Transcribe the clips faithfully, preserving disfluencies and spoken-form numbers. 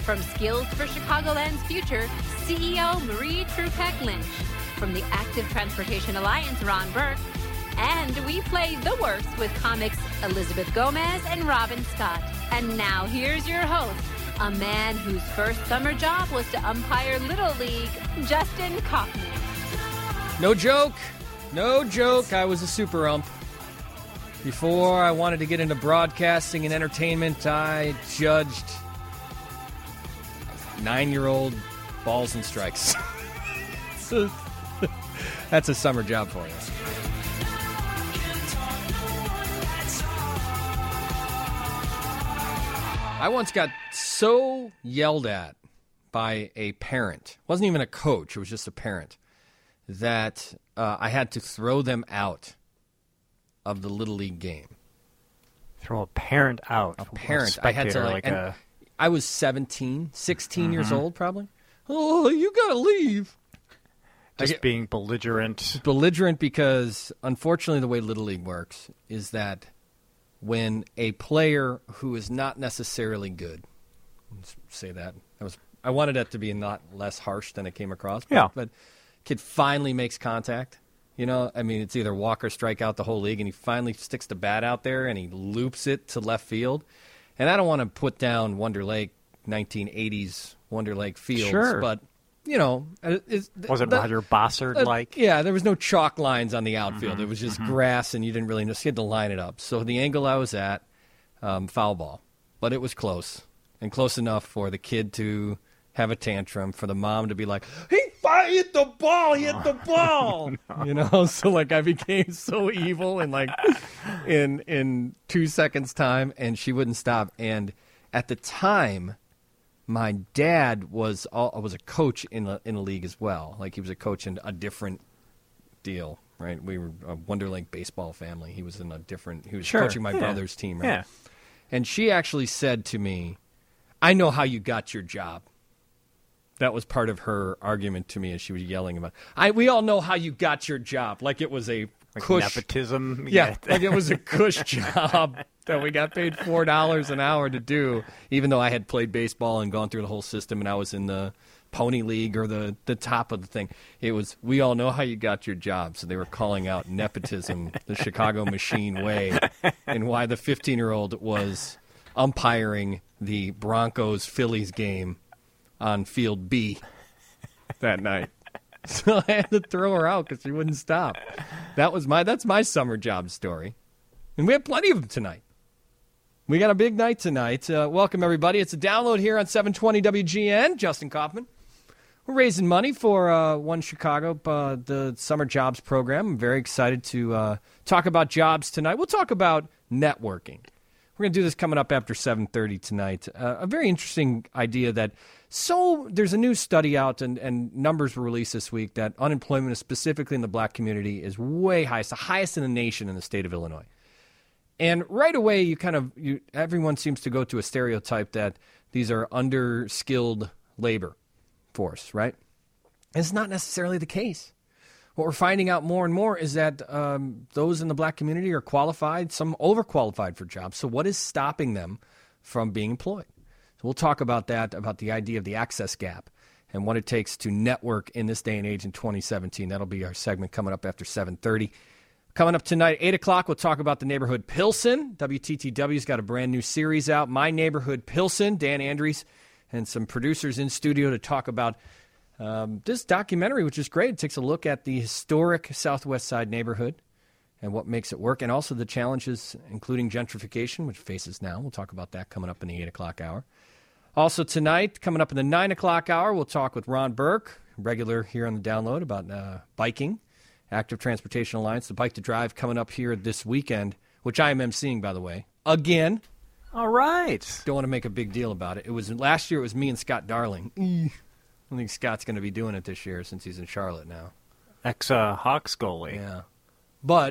From Skills for Chicagoland's Future, C E O Marie Trupek Lynch. From the Active Transportation Alliance, Ron Burke. And we play the worst with comics Elizabeth Gomez and Robin Scott. And now here's your host, a man whose first summer job was to umpire Little League, Justin Kaufman. No joke. No joke. I was a super ump. Before I wanted to get into broadcasting and entertainment, I judged nine-year-old balls and strikes. So, that's a summer job for you. I once got so yelled at by a parent, it wasn't even a coach, it was just a parent, that uh, I had to throw them out of the Little League game. Throw a parent out. A parent. I had to like, like and a... I was seventeen, sixteen mm-hmm. years old probably. Oh, you gotta leave. Just get, being belligerent. Belligerent because, unfortunately, the way Little League works is that when a player who is not necessarily good, let's say that, I was I wanted that to be not less harsh than it came across, but, yeah. but kid finally makes contact. You know, I mean, it's either walk or strike out the whole league, and he finally sticks the bat out there and he loops it to left field. And I don't want to put down Wonder Lake, nineteen eighties Wonder Lake Fields, sure. but, you know. It's, was it the, Roger Bossard-like? Uh, yeah, there was no chalk lines on the outfield. Mm-hmm. It was just mm-hmm. grass, and you didn't really know. So you had to line it up. So the angle I was at, um, foul ball. But it was close, and close enough for the kid to have a tantrum, for the mom to be like, he hit the ball, he hit the ball. no. You know, so like I became so evil in like in in two seconds time, and she wouldn't stop. And at the time, my dad was all, was a coach in a, in a league as well. Like he was a coach in a different deal, right? We were a Wonder Lake baseball family. He was in a different. He was sure. coaching my yeah. brother's team, right? Yeah. And she actually said to me, "I know how you got your job." That was part of her argument to me as she was yelling about, I we all know how you got your job. Like it was a like cush. Nepotism. Yeah, like it was a cush job that we got paid four dollars an hour to do, even though I had played baseball and gone through the whole system and I was in the Pony League or the, the top of the thing. It was, we all know how you got your job. So they were calling out nepotism, the Chicago machine way, and why the fifteen-year-old was umpiring the Broncos-Phillies game on field B that night. So I had to throw her out because she wouldn't stop. That was my that's my summer job story. And we have plenty of them tonight. We got a big night tonight. Uh, welcome, everybody. It's a download here on seven twenty W G N. Justin Kaufman. We're raising money for uh, One Chicago, uh, the Summer Jobs Program. I'm very excited to uh, talk about jobs tonight. We'll talk about networking. We're going to do this coming up after seven thirty tonight. Uh, a very interesting idea that So there's a new study out, and, and numbers were released this week, that unemployment, specifically in the black community, is way high. It's the highest in the nation in the state of Illinois. And right away, you kind of you, everyone seems to go to a stereotype that these are under-skilled labor force, right? And it's not necessarily the case. What we're finding out more and more is that um, those in the black community are qualified, some overqualified for jobs. So what is stopping them from being employed? So we'll talk about that, about the idea of the access gap and what it takes to network in this day and age in twenty seventeen. That'll be our segment coming up after seven thirty. Coming up tonight, eight o'clock, we'll talk about the neighborhood Pilsen. W T T W's got a brand new series out, My Neighborhood Pilsen. Dan Andrews and some producers in studio to talk about um, this documentary, which is great. It takes a look at the historic Southwest Side neighborhood and what makes it work, and also the challenges, including gentrification, which faces now. We'll talk about that coming up in the eight o'clock hour. Also tonight, coming up in the nine o'clock hour, we'll talk with Ron Burke, regular here on the download, about uh, biking, Active Transportation Alliance, the Bike to Drive coming up here this weekend, which I am emceeing, by the way, again. All right. Don't want to make a big deal about it. It was last year. It was me and Scott Darling. I don't think Scott's going to be doing it this year since he's in Charlotte now. Ex uh, Hawks goalie. Yeah, but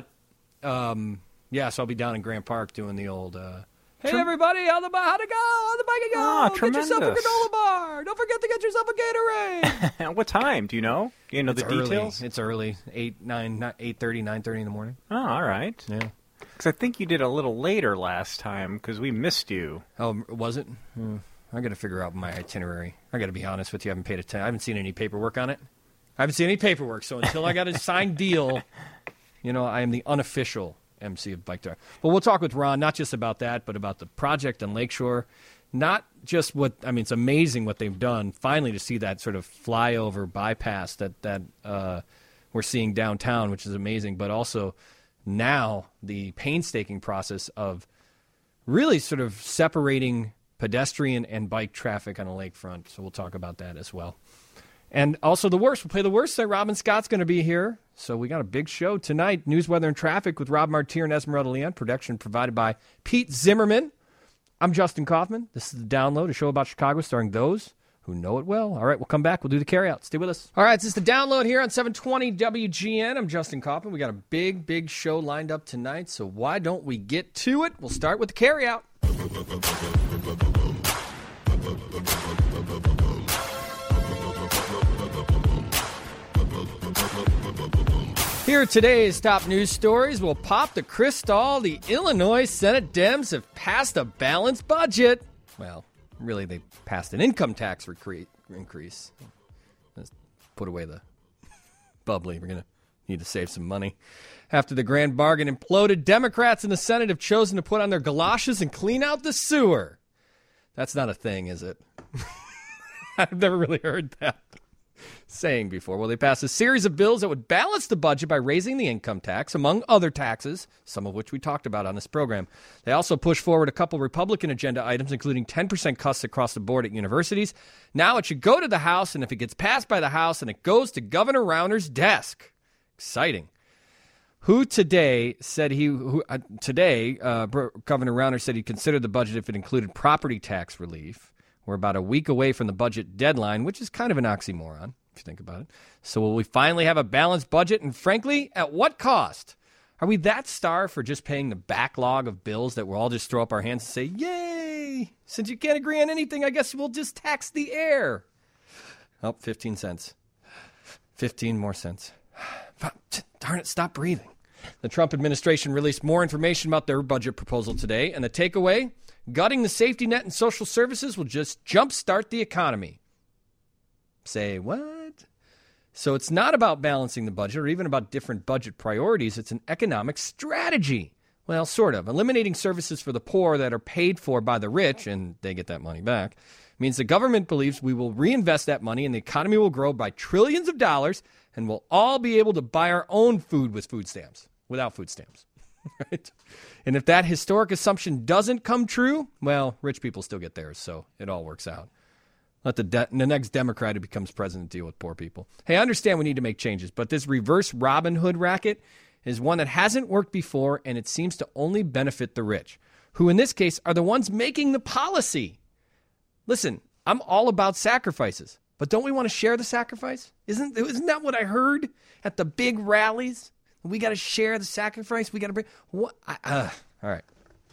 um, yeah. So I'll be down in Grant Park doing the old. Uh, hey Trem- everybody, how the how'd it go? How'd the bike go? Ah, get tremendous. yourself a granola bar. Don't forget to get yourself a Gatorade. What time? Do you know? Do you know it's the early. details? It's early. Eight, nine, eight thirty, nine thirty in the morning. Oh, all right. Yeah. Because I think you did a little later last time because we missed you. Oh, was it? Hmm. I got to figure out my itinerary. I got to be honest with you. I haven't paid attention. I haven't seen any paperwork on it. I haven't seen any paperwork. So until I got a signed deal, you know, I am the unofficial M C of Bike Drive. But we'll talk with Ron, not just about that, but about the project on Lakeshore. Not just what, I mean, it's amazing what they've done. Finally, to see that sort of flyover bypass that, that uh, we're seeing downtown, which is amazing. But also now the painstaking process of really sort of separating pedestrian and bike traffic on a lakefront. So we'll talk about that as well. And also the worst. We'll play the worst. Say Robin Scott's going to be here. So we got a big show tonight. News, weather, and traffic with Rob Martier and Esmeralda Leon. Production provided by Pete Zimmerman. I'm Justin Kaufman. This is The Download, a show about Chicago starring those who know it well. All right, we'll come back. We'll do the carryout. Stay with us. All right, this is The Download here on seven twenty W G N. I'm Justin Kaufman. We got a big, big show lined up tonight. So why don't we get to it? We'll start with the carryout. Here are today's top news stories. We'll pop the crystal. The Illinois Senate Dems have passed a balanced budget. Well, really, they passed an income tax recre- increase. Let's put away the bubbly. We're going to need to save some money. After the grand bargain imploded, Democrats in the Senate have chosen to put on their galoshes and clean out the sewer. That's not a thing, is it? I've never really heard that saying before. Well, they passed a series of bills that would balance the budget by raising the income tax, among other taxes, some of which we talked about on this program. They also pushed forward a couple Republican agenda items, including ten percent cuts across the board at universities. Now it should go to the House, and if it gets passed by the House, and it goes to Governor Rauner's desk. Exciting. Who today said he, who, uh, today, uh, Governor Rauner said he'd consider the budget if it included property tax relief. We're about a week away from the budget deadline, which is kind of an oxymoron, if you think about it. So will we finally have a balanced budget? And frankly, at what cost? Are we that starved for just paying the backlog of bills that we'll all just throw up our hands and say, yay, since you can't agree on anything, I guess we'll just tax the air. Oh, fifteen cents. fifteen more cents. Darn it, stop breathing. The Trump administration released more information about their budget proposal today, and the takeaway, gutting the safety net and social services will just jumpstart the economy. Say, what? So it's not about balancing the budget or even about different budget priorities. It's an economic strategy. Well, sort of. Eliminating services for the poor that are paid for by the rich, and they get that money back, means the government believes we will reinvest that money and the economy will grow by trillions of dollars and we'll all be able to buy our own food with food stamps, without food stamps. Right? And if that historic assumption doesn't come true, well, rich people still get theirs, so it all works out. Let the, de- the next Democrat who becomes president deal with poor people. Hey, I understand we need to make changes, but this reverse Robin Hood racket is one that hasn't worked before, and it seems to only benefit the rich, who in this case are the ones making the policy. Listen, I'm all about sacrifices, but don't we want to share the sacrifice? Isn't, isn't that what I heard at the big rallies? We got to share the sacrifice. We got to bring what? I, uh, all right.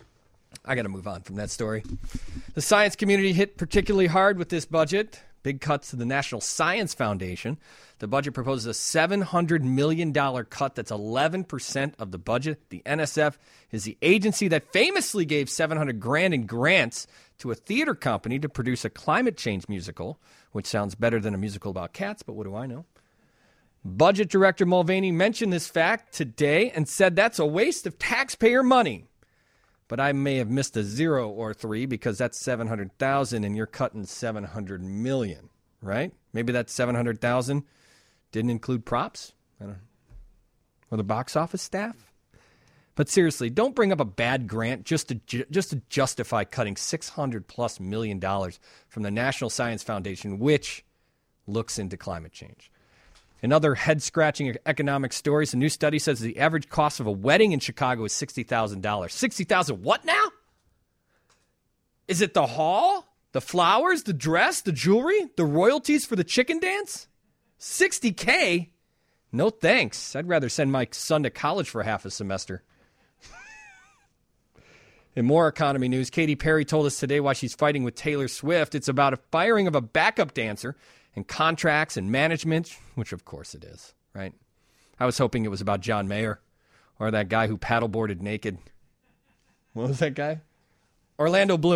I got to move on from that story. The science community hit particularly hard with this budget. Big cuts to the National Science Foundation. The budget proposes a seven hundred million dollars cut. That's eleven percent of the budget. The N S F is the agency that famously gave seven hundred grand in grants to a theater company to produce a climate change musical, which sounds better than a musical about cats, but what do I know? Budget Director Mulvaney mentioned this fact today and said that's a waste of taxpayer money. But I may have missed a zero or three because that's seven hundred thousand dollars and you're cutting seven hundred million dollars, right? Maybe that seven hundred thousand dollars didn't include props, I don't know, or the box office staff. But seriously, don't bring up a bad grant just to ju- just to justify cutting six hundred plus million dollars from the National Science Foundation, which looks into climate change. In other head-scratching economic stories, a new study says the average cost of a wedding in Chicago is sixty thousand dollars. sixty thousand dollars what now? Is it the hall, the flowers, the dress, the jewelry, the royalties for the chicken dance? sixty K? No thanks. I'd rather send my son to college for half a semester. In more economy news, Katy Perry told us today why she's fighting with Taylor Swift. It's about a firing of a backup dancer and contracts and management, which of course it is, right? I was hoping it was about John Mayer or that guy who paddleboarded naked. What was that guy? Orlando Bloom.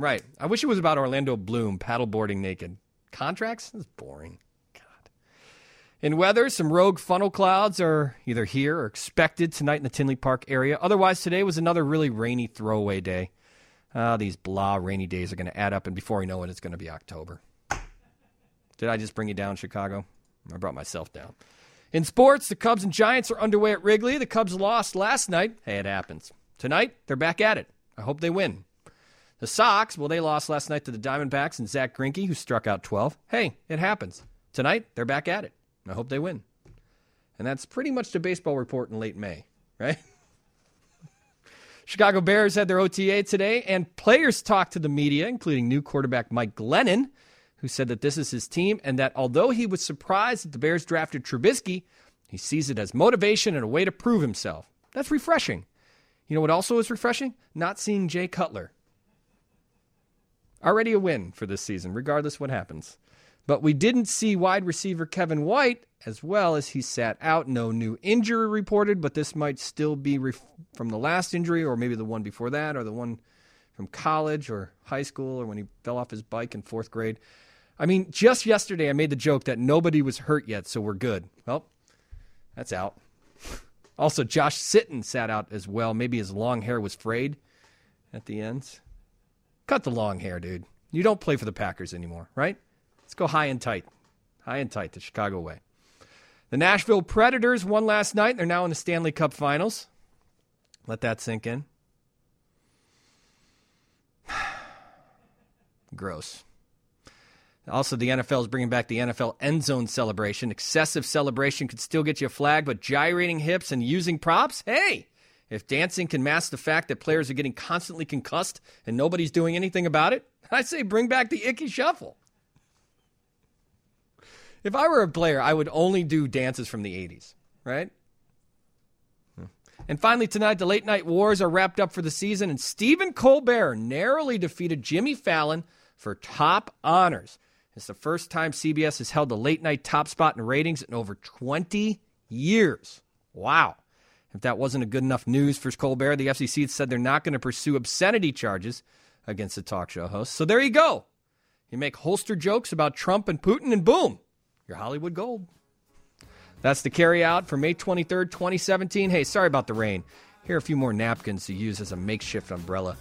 Right. I wish it was about Orlando Bloom paddleboarding naked. Contracts? That's boring. God. In weather, some rogue funnel clouds are either here or expected tonight in the Tinley Park area. Otherwise, today was another really rainy throwaway day. Uh, these blah rainy days are going to add up, and before we know it, it's going to be October. Did I just bring you down, Chicago? I brought myself down. In sports, the Cubs and Giants are underway at Wrigley. The Cubs lost last night. Hey, it happens. Tonight, they're back at it. I hope they win. The Sox, well, they lost last night to the Diamondbacks and Zach Greinke, who struck out twelve. Hey, it happens. Tonight, they're back at it. I hope they win. And that's pretty much the baseball report in late May, right? Chicago Bears had their O T A today, and players talked to the media, including new quarterback Mike Glennon, who said that this is his team and that although he was surprised that the Bears drafted Trubisky, he sees it as motivation and a way to prove himself. That's refreshing. You know what also is refreshing? Not seeing Jay Cutler. Already a win for this season, regardless what happens. But we didn't see wide receiver Kevin White, as well as he sat out. No new injury reported, but this might still be ref- from the last injury or maybe the one before that or the one from college or high school or when he fell off his bike in fourth grade. I mean, just yesterday I made the joke that nobody was hurt yet, so we're good. Well, that's out. Also, Josh Sitton sat out as well. Maybe his long hair was frayed at the ends. Cut the long hair, dude. You don't play for the Packers anymore, right? Let's go high and tight. High and tight the Chicago way. The Nashville Predators won last night. They're now in the Stanley Cup Finals. Let that sink in. Gross. Also, the N F L is bringing back the N F L end zone celebration. Excessive celebration could still get you a flag, but gyrating hips and using props? Hey! If dancing can mask the fact that players are getting constantly concussed and nobody's doing anything about it, I say bring back the icky shuffle. If I were a player, I would only do dances from the eighties, right? And finally tonight, the late night wars are wrapped up for the season, and Stephen Colbert narrowly defeated Jimmy Fallon for top honors. It's the first time C B S has held the late night top spot in ratings in over twenty years. Wow. If that wasn't a good enough news for Colbert, the F C C said they're not going to pursue obscenity charges against the talk show host. So there you go. You make holster jokes about Trump and Putin, and boom, you're Hollywood gold. That's the carry out for May twenty-third, twenty seventeen. Hey, sorry about the rain. Here are a few more napkins to use as a makeshift umbrella.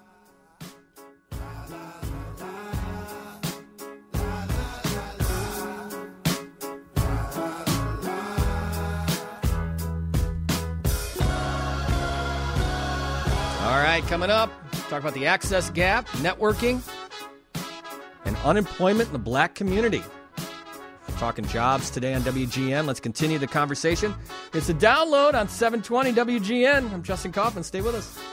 All right, coming up, talk about the access gap, networking, and unemployment in the black community. We're talking jobs today on W G N. Let's continue the conversation. It's a download on seven twenty W G N. I'm Justin Kaufman. Stay with us.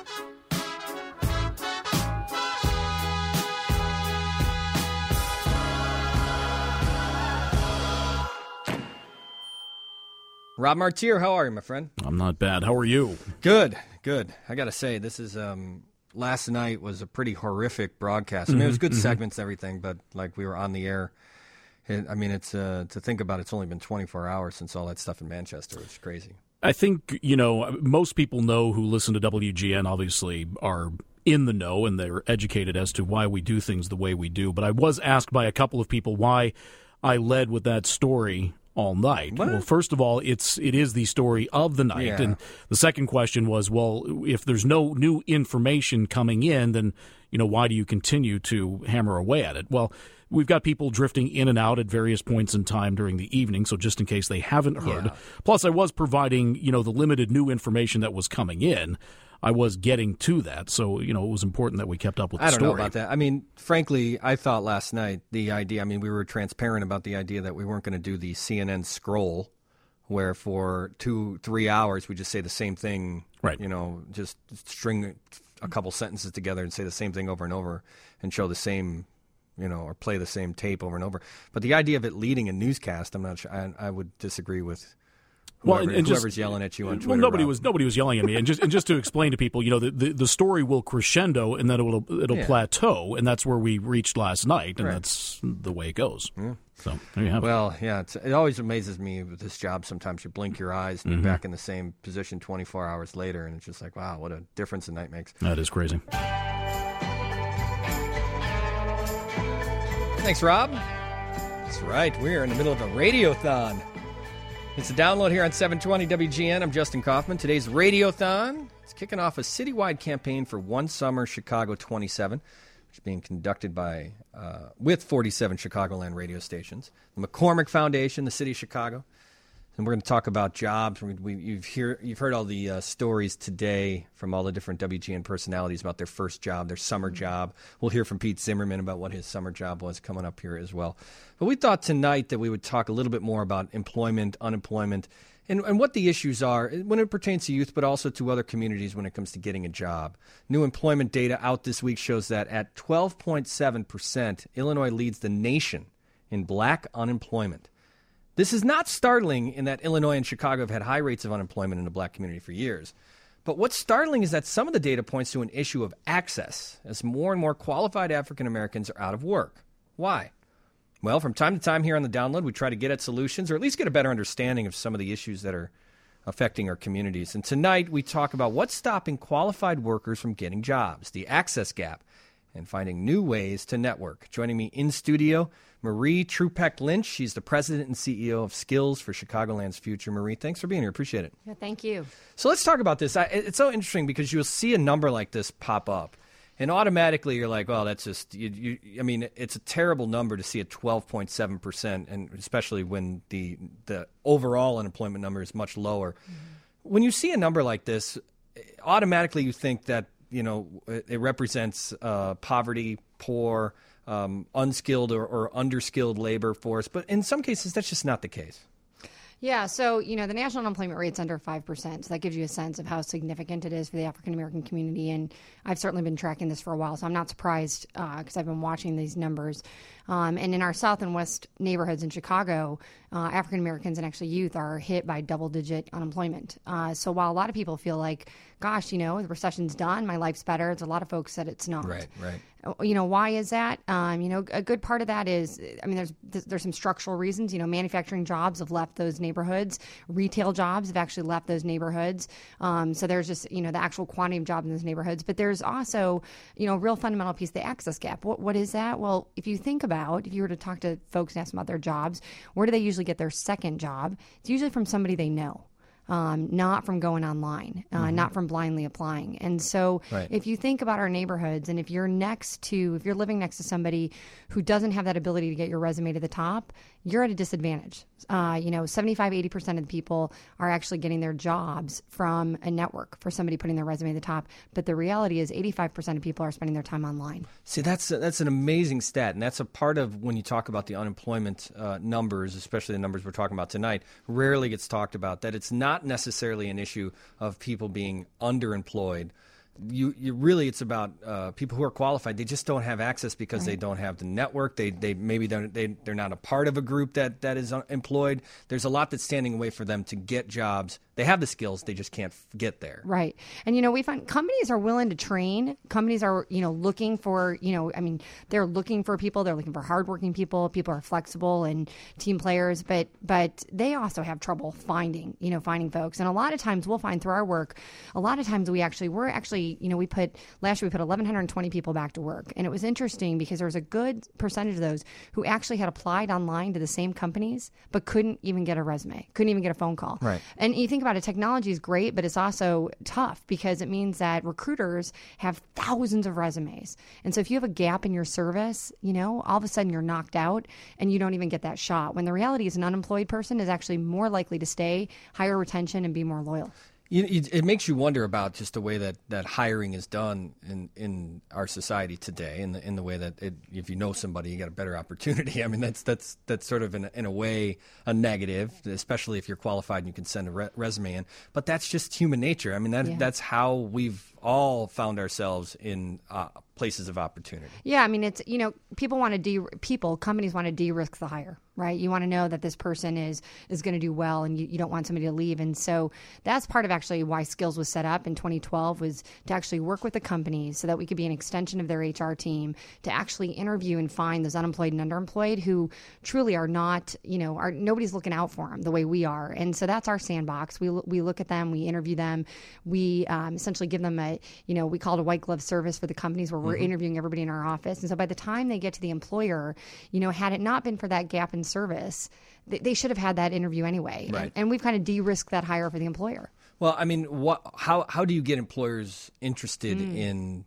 Rob Martier, how are you, my friend? I'm not bad. How are you? Good, good. I got to say, this is um, last night was a pretty horrific broadcast. I mean, mm-hmm, it was good mm-hmm. segments and everything, but like we were on the air. It, I mean, it's uh, to think about. It's only been twenty-four hours since all that stuff in Manchester. It's crazy. I think, you know, most people know who listen to W G N, obviously, are in the know, and they're educated as to why we do things the way we do. But I was asked by a couple of people why I led with that story all night. What? Well, first of all, it's it is the story of the night. Yeah. And the second question was, well, if there's no new information coming in, then, you know, why do you continue to hammer away at it? Well, we've got people drifting in and out at various points in time during the evening, so just in case they haven't heard. Yeah. Plus, I was providing, you know, the limited new information that was coming in. I was getting to that, so, you know, it was important that we kept up with the I don't story. know about that. I mean, frankly, I thought last night the idea, I mean, we were transparent about the idea that we weren't going to do the C N N scroll where for two, three hours we just say the same thing, right? You know, just string a couple sentences together and say the same thing over and over and show the same, you know, or play the same tape over and over. But the idea of it leading a newscast, I'm not sure, I, I would disagree with Whoever, well, and, and whoever's just, yelling at you on Twitter. Well, nobody Rob. was nobody was yelling at me, and just and just to explain to people, you know, the, the, the story will crescendo and then it will it'll yeah. plateau, and that's where we reached last night, and right. that's the way it goes. Yeah. So there you have well, it. Well, yeah, it's, it always amazes me with this job. Sometimes you blink your eyes and mm-hmm. you're back in the same position twenty-four hours later, and it's just like, wow, what a difference a night makes. That is crazy. Thanks, Rob. That's right. We're in the middle of a radiothon. It's a download here on seven twenty W G N. I'm Justin Kaufman. Today's radiothon is kicking off a citywide campaign for One Summer Chicago twenty-seven, which is being conducted by uh, with forty-seven Chicagoland radio stations, the McCormick Foundation, the City of Chicago. And we're going to talk about jobs. We, we, you've, hear, you've heard all the uh, stories today from all the different W G N personalities about their first job, their summer job. We'll hear from Pete Zimmerman about what his summer job was coming up here as well. But we thought tonight that we would talk a little bit more about employment, unemployment, and, and what the issues are when it pertains to youth, but also to other communities when it comes to getting a job. New employment data out this week shows that at twelve point seven percent, Illinois leads the nation in black unemployment. This is not startling in that Illinois and Chicago have had high rates of unemployment in the black community for years. But what's startling is that some of the data points to an issue of access, as more and more qualified African Americans are out of work. Why? Well, from time to time here on the download, we try to get at solutions or at least get a better understanding of some of the issues that are affecting our communities. And tonight we talk about what's stopping qualified workers from getting jobs, the access gap, and finding new ways to network. Joining me in studio, Marie Trupeck Lynch. She's the president and C E O of Skills for Chicagoland's Future. Marie, thanks for being here. Appreciate it. Yeah, thank you. So let's talk about this. I, it's so interesting because you'll see a number like this pop up, and automatically you're like, well, that's just, you, you, I mean, it's a terrible number to see at twelve point seven percent, and especially when the, the overall unemployment number is much lower. Mm-hmm. When you see a number like this, automatically you think that, you know, it, it represents uh, poverty, poor, Um, unskilled or, or underskilled labor force. But in some cases, that's just not the case. Yeah, so, you know, the national unemployment rate's under five percent. So that gives you a sense of how significant it is for the African-American community. And I've certainly been tracking this for a while, so I'm not surprised because uh, I've been watching these numbers. Um, and in our south and west neighborhoods in Chicago, uh, African-Americans and actually youth are hit by double-digit unemployment. Uh, so while a lot of people feel like, gosh, you know, the recession's done, my life's better, there's a lot of folks that it's not. Right, right. You know, why is that? Um, you know, a good part of that is, I mean, there's there's some structural reasons. You know, manufacturing jobs have left those neighborhoods. Retail jobs have actually left those neighborhoods. Um, so there's just, you know, the actual quantity of jobs in those neighborhoods. But there's also, you know, a real fundamental piece, the access gap. What What is that? Well, if you think about, if you were to talk to folks and ask them about their jobs, where do they usually get their second job? It's usually from somebody they know. Um, not from going online, uh, mm-hmm. not from blindly applying. And so right. if you think about our neighborhoods and if you're next to, if you're living next to somebody who doesn't have that ability to get your resume to the top, you're at a disadvantage. Uh, you know, seventy-five, eighty percent of the people are actually getting their jobs from a network for somebody putting their resume at the top. But the reality is eighty-five percent of people are spending their time online. See, that's that's an amazing stat. And that's a part of when you talk about the unemployment uh, numbers, especially the numbers we're talking about tonight, rarely gets talked about, that it's not necessarily an issue of people being underemployed. You, you really, it's about uh, people who are qualified. They just don't have access because right. they don't have the network. They, they maybe they're, they, they're not a part of a group that, that is employed. There's a lot that's standing in the way for them to get jobs. They have the skills, they just can't get there. Right. And, you know, we find companies are willing to train. Companies are, you know, looking for, you know, I mean, they're looking for people. They're looking for hardworking people. People are flexible and team players, but but they also have trouble finding, you know, finding folks. And a lot of times we'll find through our work, a lot of times we actually, we're actually, you know, we put, last year we put eleven twenty people back to work. And it was interesting because there was a good percentage of those who actually had applied online to the same companies, but couldn't even get a resume, couldn't even get a phone call. Right. And you think about it, technology is great, but it's also tough because it means that recruiters have thousands of resumes. And so if you have a gap in your service, you know, all of a sudden you're knocked out and you don't even get that shot. When the reality is an unemployed person is actually more likely to stay, higher retention, and be more loyal. You, it makes you wonder about just the way that, that hiring is done in, in our society today, in the in the way that it, if you know somebody, you get a better opportunity. I mean, that's that's that's sort of in a, in a way a negative, especially if you're qualified and you can send a re- resume in. But that's just human nature. I mean, that yeah. that's how we've all found ourselves in uh, places of opportunity. Yeah, I mean, it's, you know, people want to de people companies want to de-risk the hire, right? You want to know that this person is is going to do well, and you, you don't want somebody to leave. And so that's part of actually why Skills was set up in twenty twelve, was to actually work with the companies so that we could be an extension of their H R team to actually interview and find those unemployed and underemployed who truly are not, you know, are nobody's looking out for them the way we are. And so that's our sandbox. We we look at them, we interview them, we um, essentially give them a, you know, we call it a white glove service for the companies where we're mm-hmm. interviewing everybody in our office. And so by the time they get to the employer, you know, had it not been for that gap in service, they, they should have had that interview anyway. Right. And, and we've kind of de-risked that hire for the employer. Well, I mean, what? How how do you get employers interested mm. in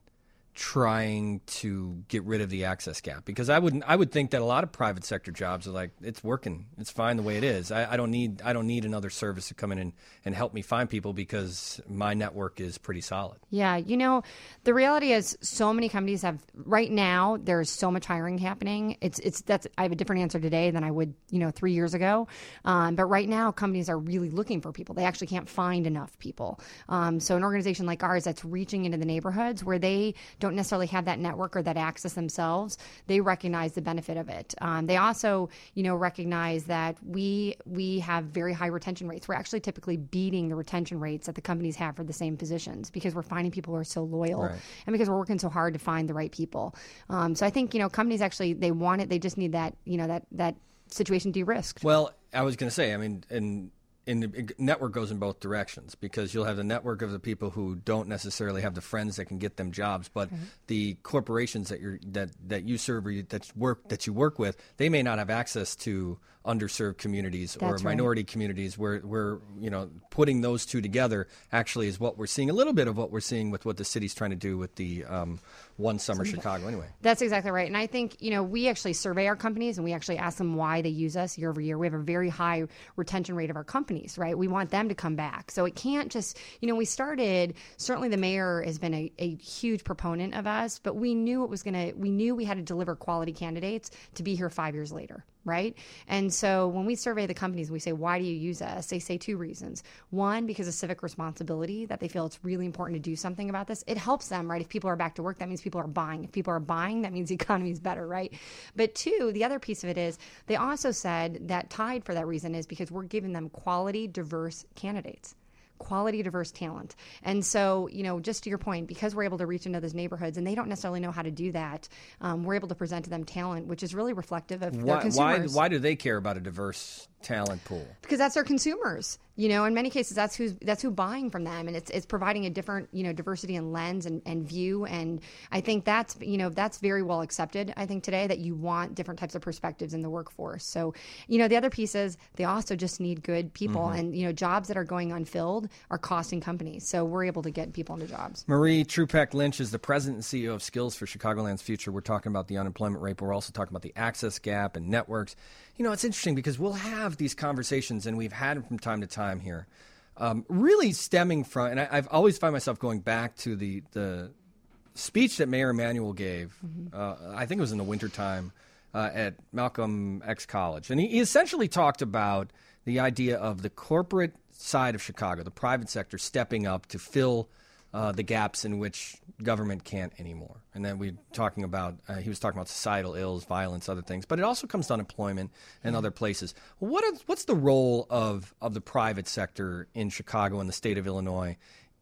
trying to get rid of the access gap? Because I wouldn't. I would think that a lot of private sector jobs are like, it's working, it's fine the way it is. I, I don't need. I don't need another service to come in and, and help me find people because my network is pretty solid. Yeah, you know, the reality is, so many companies have right now. There's so much hiring happening. It's it's that's. I have a different answer today than I would, you know, three years ago. Um, but right now, companies are really looking for people. They actually can't find enough people. Um, so an organization like ours that's reaching into the neighborhoods where they don't necessarily have that network or that access themselves, they recognize the benefit of it. Um, they also, you know, recognize that we we have very high retention rates. We're actually typically beating the retention rates that the companies have for the same positions because we're finding people who are so loyal right. and because we're working so hard to find the right people. Um, so I think, you know, companies actually, they want it. They just need that, you know, that that situation de-risked. Well, I was going to say, I mean, and And the network goes in both directions because you'll have the network of the people who don't necessarily have the friends that can get them jobs, but mm-hmm. the corporations that you that that you serve or you, that work that you work with, they may not have access to underserved communities That's or minority right. communities. Where where you know putting those two together actually is what we're seeing. A little bit of what we're seeing with what the city's trying to do with the um, One Summer Chicago. Anyway, that's exactly right. And I think, you know, we actually survey our companies and we actually ask them why they use us year over year. We have a very high retention rate of our companies, right? We want them to come back. So it can't just, you know, we started, certainly the mayor has been a, a huge proponent of us, but we knew it was going to, we knew we had to deliver quality candidates to be here five years later. Right? And so when we survey the companies, we say, why do you use us? They say two reasons. One, because of civic responsibility, that they feel it's really important to do something about this. It helps them, right? If people are back to work, that means people are buying. If people are buying, that means the economy is better, right? But two, the other piece of it is they also said that tied for that reason is because we're giving them quality, diverse candidates. Quality, diverse talent. And so, you know, just to your point, because we're able to reach into those neighborhoods and they don't necessarily know how to do that, um, we're able to present to them talent, which is really reflective of why, their consumers. Why, why do they care about a diverse talent pool? Because that's their consumers. You know, in many cases, that's who's that's who buying from them, and it's it's providing a different, you know, diversity and lens and, and view. And I think that's, you know, that's very well accepted. I think today that you want different types of perspectives in the workforce. So, you know, the other piece is they also just need good people, mm-hmm. and you know, jobs that are going unfilled are costing companies. So we're able to get people into jobs. Marie Trupeck Lynch is the president and C E O of Skills for Chicagoland's Future. We're talking about the unemployment rate, but we're also talking about the access gap and networks. You know, it's interesting because we'll have these conversations, and we've had them from time to time here, um, really stemming from, and I, I've always find myself going back to the, the speech that Mayor Emanuel gave, mm-hmm. uh, I think it was in the wintertime, uh, at Malcolm X College. And he, he essentially talked about the idea of the corporate side of Chicago, the private sector, stepping up to fill Uh, the gaps in which government can't anymore. And then we're talking about, uh, he was talking about societal ills, violence, other things, but it also comes to unemployment and other places. What is, what's the role of, of the private sector in Chicago and the state of Illinois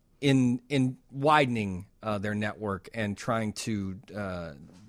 in in widening uh, their network and trying to uh,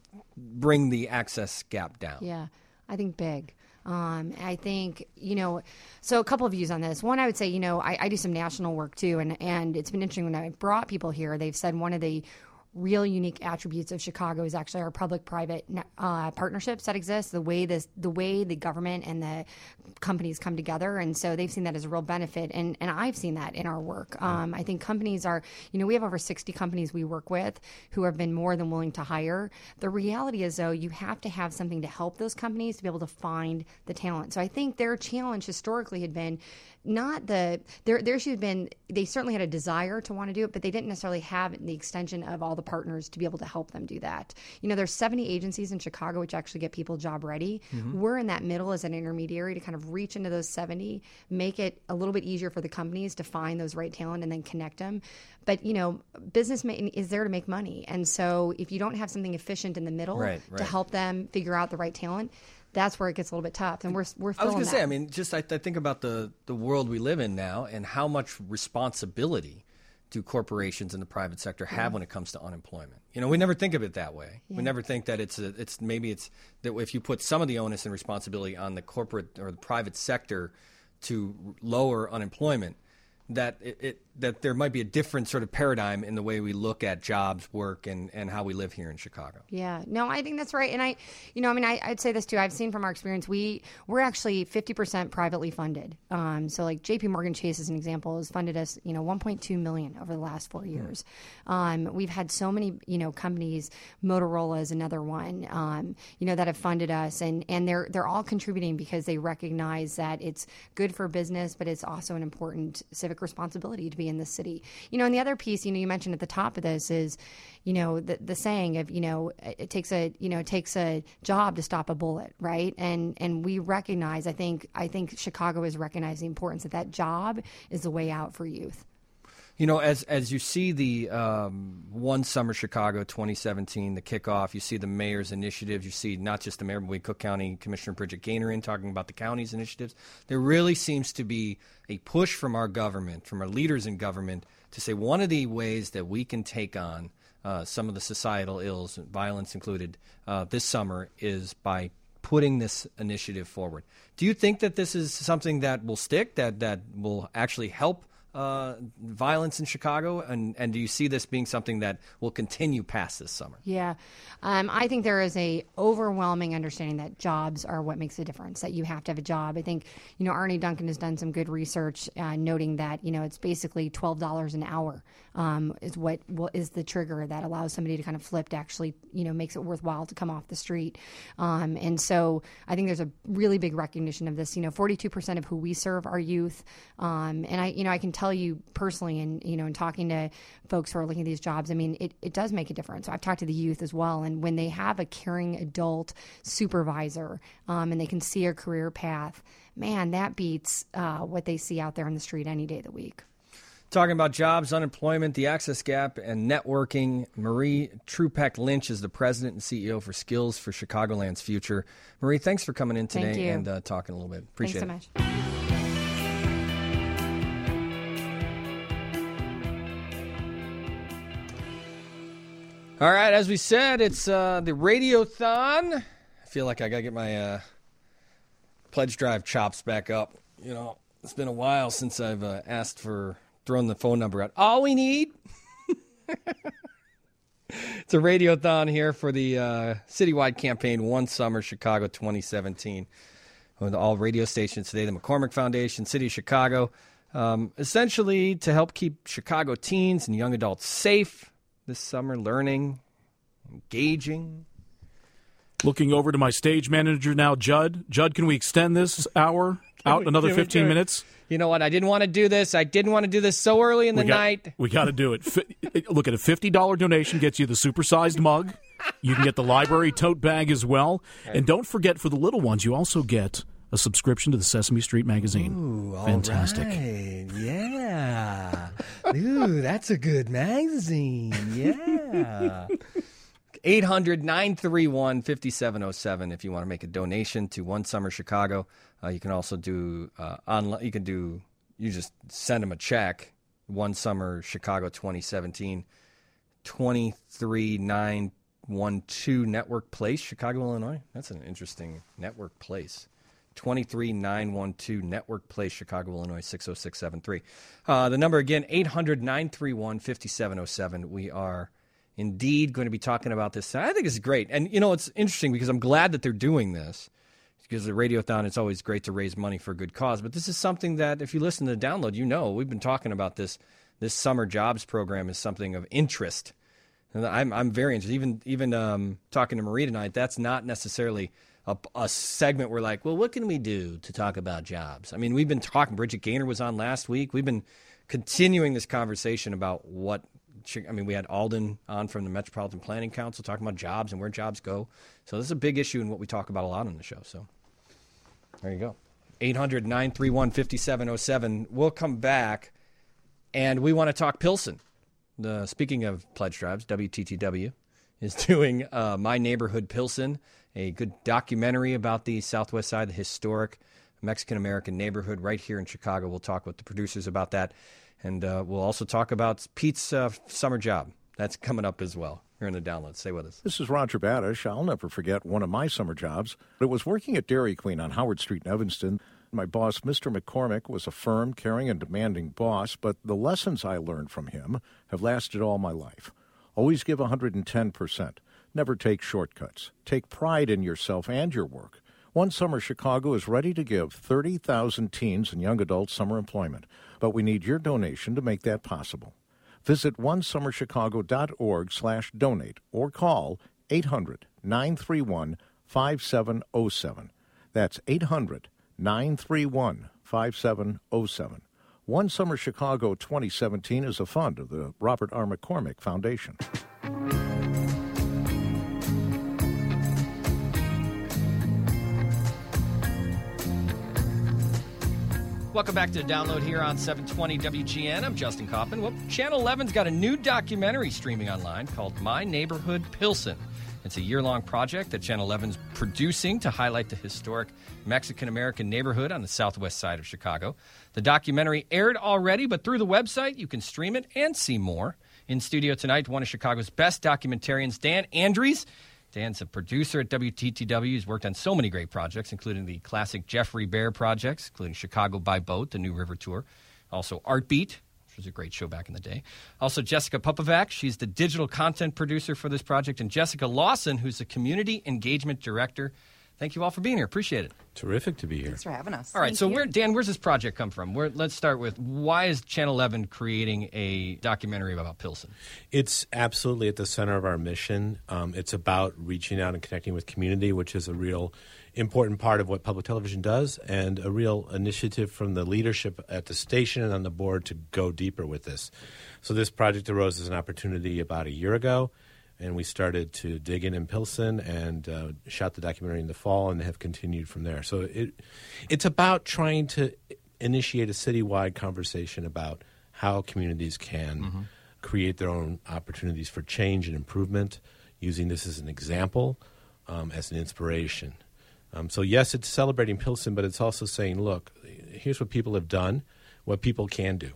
bring the access gap down? Yeah, I think big. Um, I think, you know, so a couple of views on this. One, I would say, you know, I, I do some national work too, and, and it's been interesting when I've brought people here, they've said one of the real unique attributes of Chicago is actually our public-private uh, partnerships that exist, the way this, the way the government and the companies come together, and so they've seen that as a real benefit, and, and I've seen that in our work. Um, I think companies are, you know, we have over sixty companies we work with who have been more than willing to hire. The reality is, though, you have to have something to help those companies to be able to find the talent. So I think their challenge historically had been not the, their, their issue had been, they certainly had a desire to want to do it, but they didn't necessarily have the extension of all the partners to be able to help them do that. You know, there's seventy agencies in Chicago which actually get people job ready. Mm-hmm. We're in that middle as an intermediary to kind of reach into those seventy, make it a little bit easier for the companies to find those right talent and then connect them. But, you know, business ma- is there to make money. And so if you don't have something efficient in the middle right, right. to help them figure out the right talent, that's where it gets a little bit tough. And we're we're I was feeling going to that. say, I mean, just I, I think about the, the world we live in now and how much responsibility do corporations in the private sector have when it comes to unemployment. You know, we never think of it that way. Yeah. We never think that it's a, it's maybe it's that if you put some of the onus and responsibility on the corporate or the private sector to lower unemployment, that it, it that there might be a different sort of paradigm in the way we look at jobs, work, and, and how we live here in Chicago. Yeah, no, I think that's right. And I, you know, I mean, I, I'd say this too. I've seen from our experience, we, we're actually fifty percent privately funded. Um, so like J P Morgan Chase, as an example, has funded us, you know, one point two million over the last four years. Um, we've had so many, you know, companies, Motorola is another one, um, you know, that have funded us, and, and they're, they're all contributing because they recognize that it's good for business, but it's also an important civic responsibility to be in this city. You know, and the other piece, you know, you mentioned at the top of this is, you know, the the saying of, you know, it takes a, you know, it takes a job to stop a bullet, right? And and we recognize, I think, I think Chicago is recognizing the importance that that job is the way out for youth. You know, as as you see the um, One Summer Chicago twenty seventeen, the kickoff, you see the mayor's initiatives, you see not just the mayor, but Cook County Commissioner Bridget Gaynor in talking about the county's initiatives. There really seems to be a push from our government, from our leaders in government, to say one of the ways that we can take on uh, some of the societal ills, violence included, uh, this summer is by putting this initiative forward. Do you think that this is something that will stick, that, that will actually help Uh, violence in Chicago, and, and do you see this being something that will continue past this summer? Yeah, um, I think there is a overwhelming understanding that jobs are what makes a difference, that you have to have a job. I think, you know, Arnie Duncan has done some good research uh, noting that, you know, it's basically twelve dollars an hour um, is what will, is the trigger that allows somebody to kind of flip to actually, you know, makes it worthwhile to come off the street. Um, and so I think there's a really big recognition of this. You know, forty-two percent of who we serve are youth. Um, and I, you know, I can tell you personally, and, you know, in talking to folks who are looking at these jobs, I mean, it, it does make a difference. I've talked to the youth as well. And when they have a caring adult supervisor um, and they can see a career path, man, that beats uh, what they see out there on the street any day of the week. Talking about jobs, unemployment, the access gap, and networking, Marie Trupeck Lynch is the president and C E O for Skills for Chicagoland's Future. Marie, thanks for coming in today Thank you. and uh, talking a little bit. Appreciate Thanks so it. much. All right, as we said, it's uh, the Radiothon. I feel like I got to get my uh, pledge drive chops back up. You know, it's been a while since I've uh, asked for throwing the phone number out. All we need. It's a Radiothon here for the uh, citywide campaign, One Summer Chicago twenty seventeen. With all radio stations today, the McCormick Foundation, City of Chicago, um, essentially to help keep Chicago teens and young adults safe this summer, learning, engaging. Looking over to my stage manager now, Judd. Judd, can we extend this hour out we another do it, fifteen do it? minutes? You know what? I didn't want to do this. I didn't want to do this so early in the we got, night. We got to do it. Fi- Look, at a fifty dollars donation gets you the supersized mug. You can get the library tote bag as well. Right. And don't forget, for the little ones, you also get a subscription to the Sesame Street magazine. Ooh, all Fantastic. Right. Yeah. Ooh, that's a good magazine. Yeah. eight hundred, nine three one, five seven zero seven if you want to make a donation to One Summer Chicago. Uh, you can also do uh, online. You can do. You just send them a check. One Summer Chicago twenty seventeen, twenty-three nine one two Network Place, Chicago, Illinois. That's an interesting Network Place. twenty-three nine one two Network Place, Chicago, Illinois, six oh six seven three. Uh, the number again, eight hundred, nine three one, five seven zero seven. We are indeed going to be talking about this. I think it's great. And, you know, it's interesting because I'm glad that they're doing this because the Radiothon, it's always great to raise money for a good cause. But this is something that if you listen to the download, you know, we've been talking about this. This summer jobs program is something of interest. And I'm, I'm very interested. Even, even um, talking to Marie tonight, that's not necessarily a, a segment where like, well, what can we do to talk about jobs? I mean, we've been talking, Bridget Gaynor was on last week. We've been continuing this conversation about what, I mean, we had Alden on from the Metropolitan Planning Council talking about jobs and where jobs go. So this is a big issue and what we talk about a lot on the show. So there you go. eight hundred, nine three one, five seven zero seven. We'll come back and we want to talk Pilsen. The, speaking of pledge drives, W T T W is doing uh, My Neighborhood Pilsen, a good documentary about the southwest side, the historic Mexican-American neighborhood right here in Chicago. We'll talk with the producers about that, and uh, we'll also talk about Pete's uh, summer job. That's coming up as well. Here in the download. Stay with us. This is Roger Badish. I'll never forget one of my summer jobs. It was working at Dairy Queen on Howard Street in Evanston. My boss, Mister McCormick, was a firm, caring, and demanding boss, but the lessons I learned from him have lasted all my life. Always give one hundred ten percent. Never take shortcuts. Take pride in yourself and your work. One Summer Chicago is ready to give thirty thousand teens and young adults summer employment, but we need your donation to make that possible. Visit one summer chicago dot org slash donate or call eight hundred, nine three one, five seven zero seven. That's eight hundred, nine three one, five seven zero seven. One Summer Chicago twenty seventeen is a fund of the Robert R. McCormick Foundation. Welcome back to the download here on seven twenty W G N. I'm Justin Kaufman. Well, Channel eleven's got a new documentary streaming online called My Neighborhood Pilsen. It's a year-long project that Channel eleven's producing to highlight the historic Mexican-American neighborhood on the southwest side of Chicago. The documentary aired already, but through the website, you can stream it and see more. In studio tonight, one of Chicago's best documentarians, Dan Andries. Dan's a producer at W T T W. He's worked on so many great projects, including the classic Jeffrey Bear projects, including Chicago by Boat, the New River Tour. Also Art Beat, which was a great show back in the day. Also Jessica Popovac. She's the digital content producer for this project. And Jessica Lawson, who's the community engagement director. Thank you all for being here. Appreciate it. Terrific to be here. Thanks for having us. All right, Thank so you. where, Dan, where's this project come from? Where, let's start with, why is Channel eleven creating a documentary about Pilsen? It's absolutely at the center of our mission. Um, it's about reaching out and connecting with community, which is a real important part of what public television does, and a real initiative from the leadership at the station and on the board to go deeper with this. So this project arose as an opportunity about a year ago, and we started to dig in in Pilsen and uh, shot the documentary in the fall and have continued from there. So it it's about trying to initiate a citywide conversation about how communities can mm-hmm. create their own opportunities for change and improvement, using this as an example, um, as an inspiration. Um, so yes, it's celebrating Pilsen, but it's also saying, look, here's what people have done, what people can do.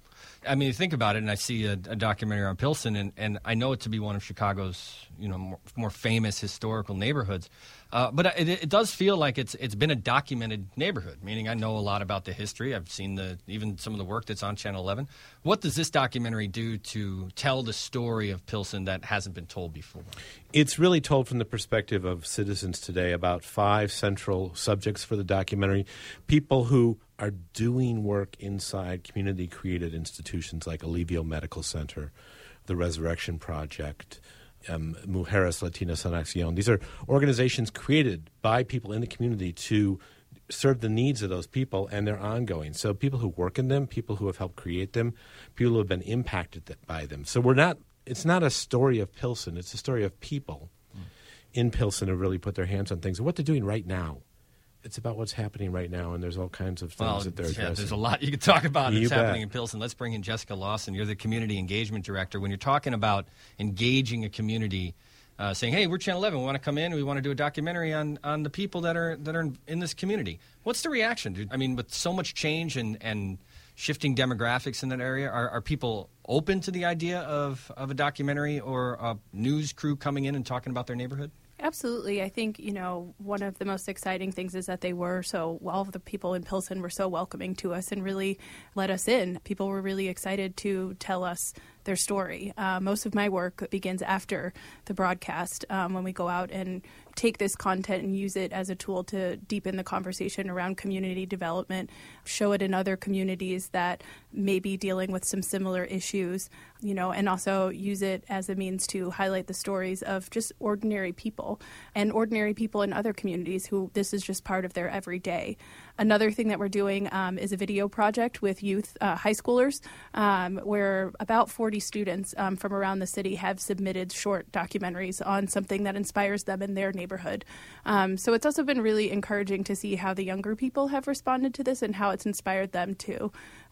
I mean, think about it, and I see a, a documentary on Pilsen, and, and I know it to be one of Chicago's, you know, more, more famous historical neighborhoods. Uh, but it, it does feel like it's it's been a documented neighborhood, meaning I know a lot about the history. I've seen the even some of the work that's on Channel eleven. What does this documentary do to tell the story of Pilsen that hasn't been told before? It's really told from the perspective of citizens today about five central subjects for the documentary. People who are doing work inside community-created institutions like Alivio Medical Center, the Resurrection Project, um, Mujeres Latinas en Acción. These are organizations created by people in the community to serve the needs of those people, and they're ongoing. So people who work in them, people who have helped create them, people who have been impacted th- by them. So we're not. It's not a story of Pilsen. It's a story of people mm. in Pilsen who really put their hands on things and what they're doing right now. It's about what's happening right now, and there's all kinds of things well, that they're yeah, addressing. There's a lot you could talk about You that's bet. happening in Pilsen. Let's bring in Jessica Lawson. You're the community engagement director. When you're talking about engaging a community, uh, saying, hey, we're Channel eleven, we want to come in, we want to do a documentary on, on the people that are that are in, in this community. What's the reaction, dude? I mean, with so much change and, and shifting demographics in that area, are, are people open to the idea of, of a documentary or a news crew coming in and talking about their neighborhood? Absolutely. I think, you know, one of the most exciting things is that they were so, all of the people in Pilsen were so welcoming to us and really let us in. People were really excited to tell us their story. Uh, most of my work begins after the broadcast um, when we go out and take this content and use it as a tool to deepen the conversation around community development, show it in other communities that may be dealing with some similar issues, you know, and also use it as a means to highlight the stories of just ordinary people and ordinary people in other communities who this is just part of their everyday. Another thing that we're doing um, is a video project with youth, uh, high schoolers, um, where about forty students um, from around the city have submitted short documentaries on something that inspires them in their neighborhood. Um, so it's also been really encouraging to see how the younger people have responded to this and how it's inspired them to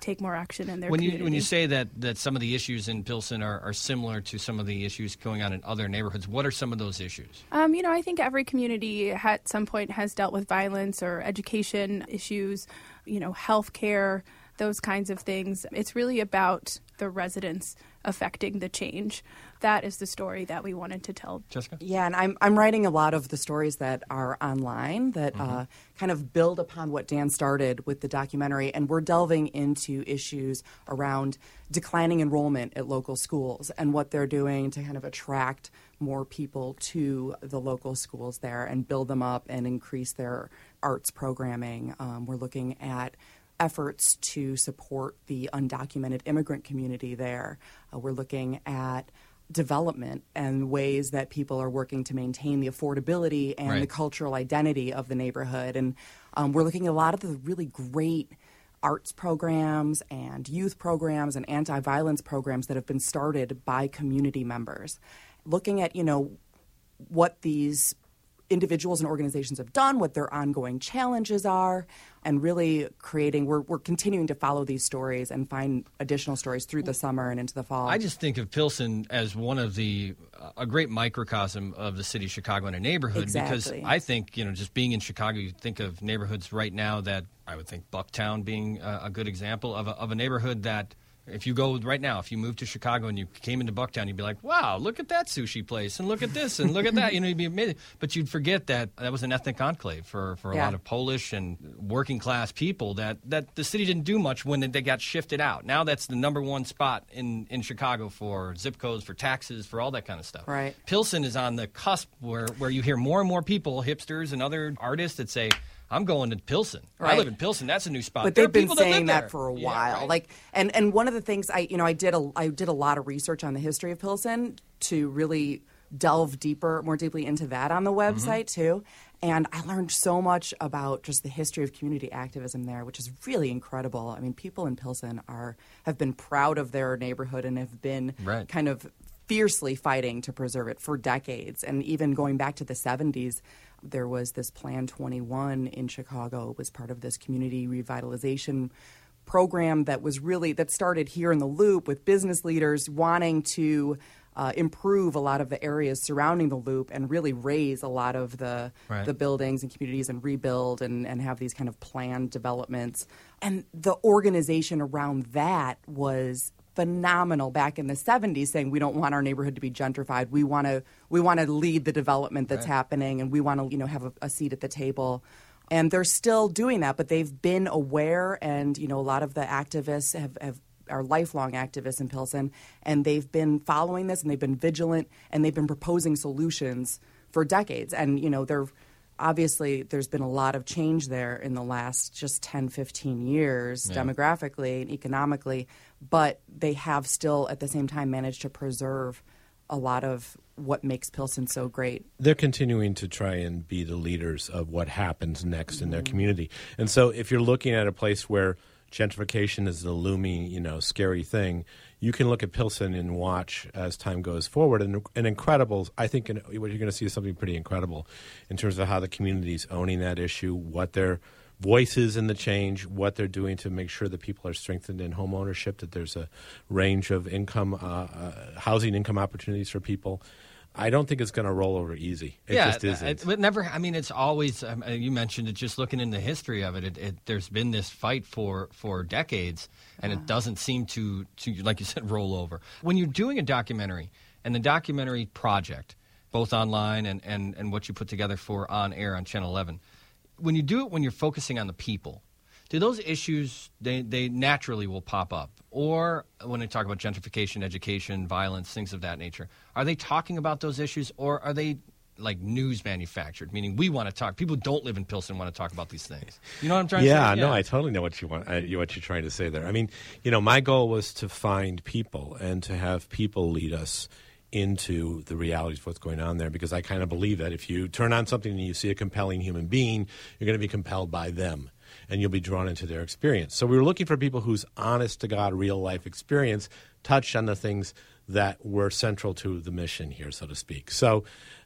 take more action in their when community. you when you say that, that some of the issues in Pilsen are, are similar to some of the issues going on in other neighborhoods, what are some of those issues? Um, you know, I think every community at some point has dealt with violence or education issues, you know, healthcare, those kinds of things. It's really about the residents affecting the change. That is the story that we wanted to tell. Jessica? Yeah, and I'm I'm writing a lot of the stories that are online that Mm-hmm. uh, kind of build upon what Dan started with the documentary, and we're delving into issues around declining enrollment at local schools and what they're doing to kind of attract more people to the local schools there and build them up and increase their arts programming. Um, we're looking at efforts to support the undocumented immigrant community there. Uh, we're looking at development and ways that people are working to maintain the affordability and Right. the cultural identity of the neighborhood. And um, we're looking at a lot of the really great arts programs and youth programs and anti-violence programs that have been started by community members. Looking at, you know, what these individuals and organizations have done, what their ongoing challenges are, and really creating, we're, we're continuing to follow these stories and find additional stories through the summer and into the fall. I just think of Pilsen as one of the, uh, a great microcosm of the city of Chicago and a neighborhood. Because Exactly. I think, you know, just being in Chicago, you think of neighborhoods right now that, I would think Bucktown being a, a good example of a, of a neighborhood that, if you go right now, if you moved to Chicago and you came into Bucktown, you'd be like, wow, look at that sushi place, and look at this, and look at that. You know, you'd be amazed. But you'd forget that that was an ethnic enclave for, for a Yeah. lot of Polish and working class people that, that the city didn't do much when they got shifted out. Now that's the number one spot in, in Chicago for zip codes, for taxes, for all that kind of stuff. Right. Pilsen is on the cusp where, where you hear more and more people, hipsters and other artists that say, I'm going to Pilsen. I Right. live in Pilsen. That's a new spot. But There are they've been people that live saying that there. for a Yeah, while. right. Like, and and one of the things I, you know, I did a I did a lot of research on the history of Pilsen to really delve deeper, more deeply into that on the website too. And I learned so much about just the history of community activism there, which is really incredible. I mean, people in Pilsen are have been proud of their neighborhood and have been Right. kind of fiercely fighting to preserve it for decades. And even going back to the seventies, there was this Plan twenty-one in Chicago. It was part of this community revitalization program that was really, that started here in the Loop with business leaders wanting to uh, improve a lot of the areas surrounding the Loop and really raise a lot of the Right. the buildings and communities and rebuild and, and have these kind of planned developments. And the organization around that was phenomenal back in the seventies, saying we don't want our neighborhood to be gentrified. We want to we want to lead the development that's Right. happening, and we want to, you know, have a, a seat at the table. And they're still doing that, but they've been aware, and you know, a lot of the activists have, have are lifelong activists in Pilsen, and they've been following this, and they've been vigilant, and they've been proposing solutions for decades. And you know, they're obviously there's been a lot of change there in the last just ten, fifteen years, Yeah. demographically and economically, but they have still at the same time managed to preserve a lot of what makes Pilsen so great. They're continuing to try and be the leaders of what happens next in their community. And so if you're looking at a place where gentrification is the looming, you know, scary thing, you can look at Pilsen and watch as time goes forward. And an incredible, I think in, what you're going to see is something pretty incredible in terms of how the community's owning that issue, what their voice is in the change, what they're doing to make sure that people are strengthened in home ownership, that there's a range of income, uh, uh, housing income opportunities for people. I don't think it's going to roll over easy. It yeah, just isn't. It, but never. I mean, it's always. Um, you mentioned it. Just looking in the history of it, it, it there's been this fight for for decades, and it doesn't seem to to like you said roll over. When you're doing a documentary, and the documentary project, both online and and and what you put together for on air on Channel eleven, when you do it, when you're focusing on the people, do those issues they they naturally will pop up? Or when they talk about gentrification, education, violence, things of that nature, are they talking about those issues, or are they like news manufactured? Meaning we want to talk. People who don't live in Pilsen want to talk about these things. You know what I'm trying yeah, to say? no, I totally know what you want. Uh, you- what you're trying to say there. I mean, you know, my goal was to find people and to have people lead us into the realities of what's going on there, because I kind of believe that if you turn on something and you see a compelling human being, you're going to be compelled by them, and you'll be drawn into their experience. So we were looking for people whose honest-to-God, real-life experience touched on the things that were central to the mission here, so to speak. So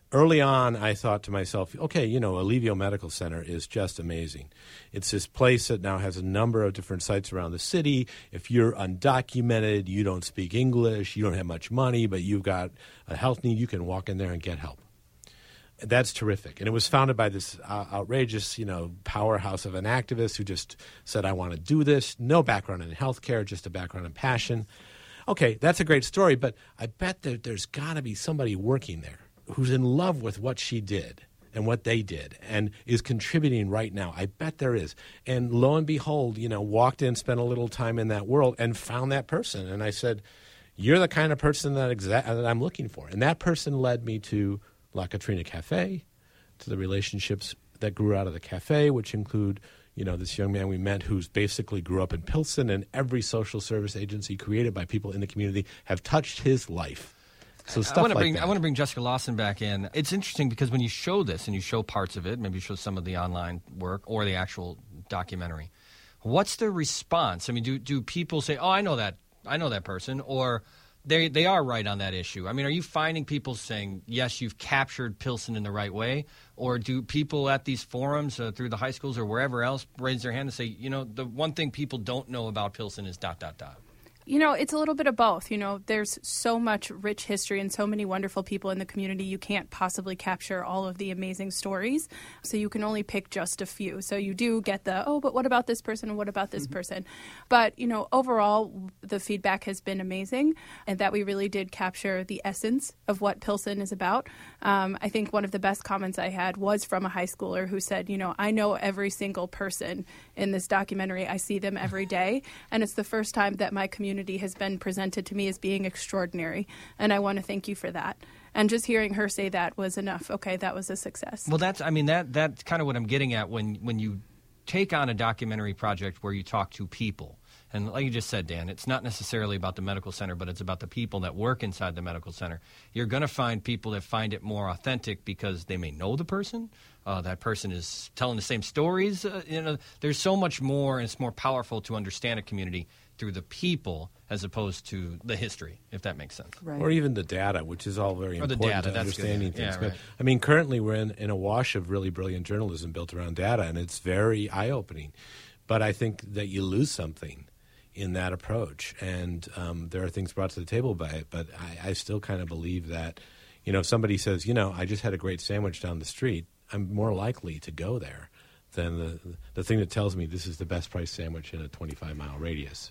early on, I thought to myself, okay, you know, Alivio Medical Center is just amazing. It's this place that now has a number of different sites around the city. If you're undocumented, you don't speak English, you don't have much money, but you've got a health need, you can walk in there and get help. That's terrific. And it was founded by this uh, outrageous, you know, powerhouse of an activist who just said, I want to do this. No background in healthcare, just a background in passion. Okay, that's a great story, but I bet that there's got to be somebody working there who's in love with what she did and what they did and is contributing right now. I bet there is. And lo and behold, you know, walked in, spent a little time in that world and found that person. And I said, you're the kind of person that, exa- that I'm looking for. And that person led me to La Katrina Cafe, to the relationships that grew out of the cafe, which include, you know, this young man we met who's basically grew up in Pilsen, and every social service agency created by people in the community have touched his life. So stuff I want to like bring that. I want to bring Jessica Lawson back in. It's interesting because when you show this and you show parts of it, maybe you show some of the online work or the actual documentary, what's the response? I mean, do do people say, "Oh, I know that, I know that person," or They they are right on that issue? I mean, are you finding people saying, yes, you've captured Pilsen in the right way? Or do people at these forums uh, through the high schools or wherever else raise their hand and say, you know, the one thing people don't know about Pilsen is dot, dot, dot? You know, it's a little bit of both. You know, there's so much rich history and so many wonderful people in the community. You can't possibly capture all of the amazing stories. So you can only pick just a few. So you do get the, oh, but what about this person and what about this mm-hmm. person? But, you know, overall, the feedback has been amazing and that we really did capture the essence of what Pilsen is about. Um, I think one of the best comments I had was from a high schooler who said, you know, I know every single person in this documentary. I see them every day. And it's the first time that my community has been presented to me as being extraordinary, and I want to thank you for that. And just hearing her say that was enough. Okay, that was a success. Well, that's I mean that that's kind of what I'm getting at when when you take on a documentary project where you talk to people. And like you just said, Dan, it's not necessarily about the medical center, but it's about the people that work inside the medical center. You're going to find people that find it more authentic because they may know the person. Uh, that person is telling the same stories. Uh, you know, there's so much more, and it's more powerful to understand a community through the people as opposed to the history, if that makes sense. Right. Or even the data, which is all very or the important data, to that's understanding good. things. Yeah, but, right. I mean, currently we're in, in a wash of really brilliant journalism built around data, and it's very eye-opening. But I think that you lose something in that approach, and um, there are things brought to the table by it. But I, I still kind of believe that, you know, if somebody says, you know, I just had a great sandwich down the street, I'm more likely to go there than the the thing that tells me this is the best price sandwich in a twenty-five mile radius.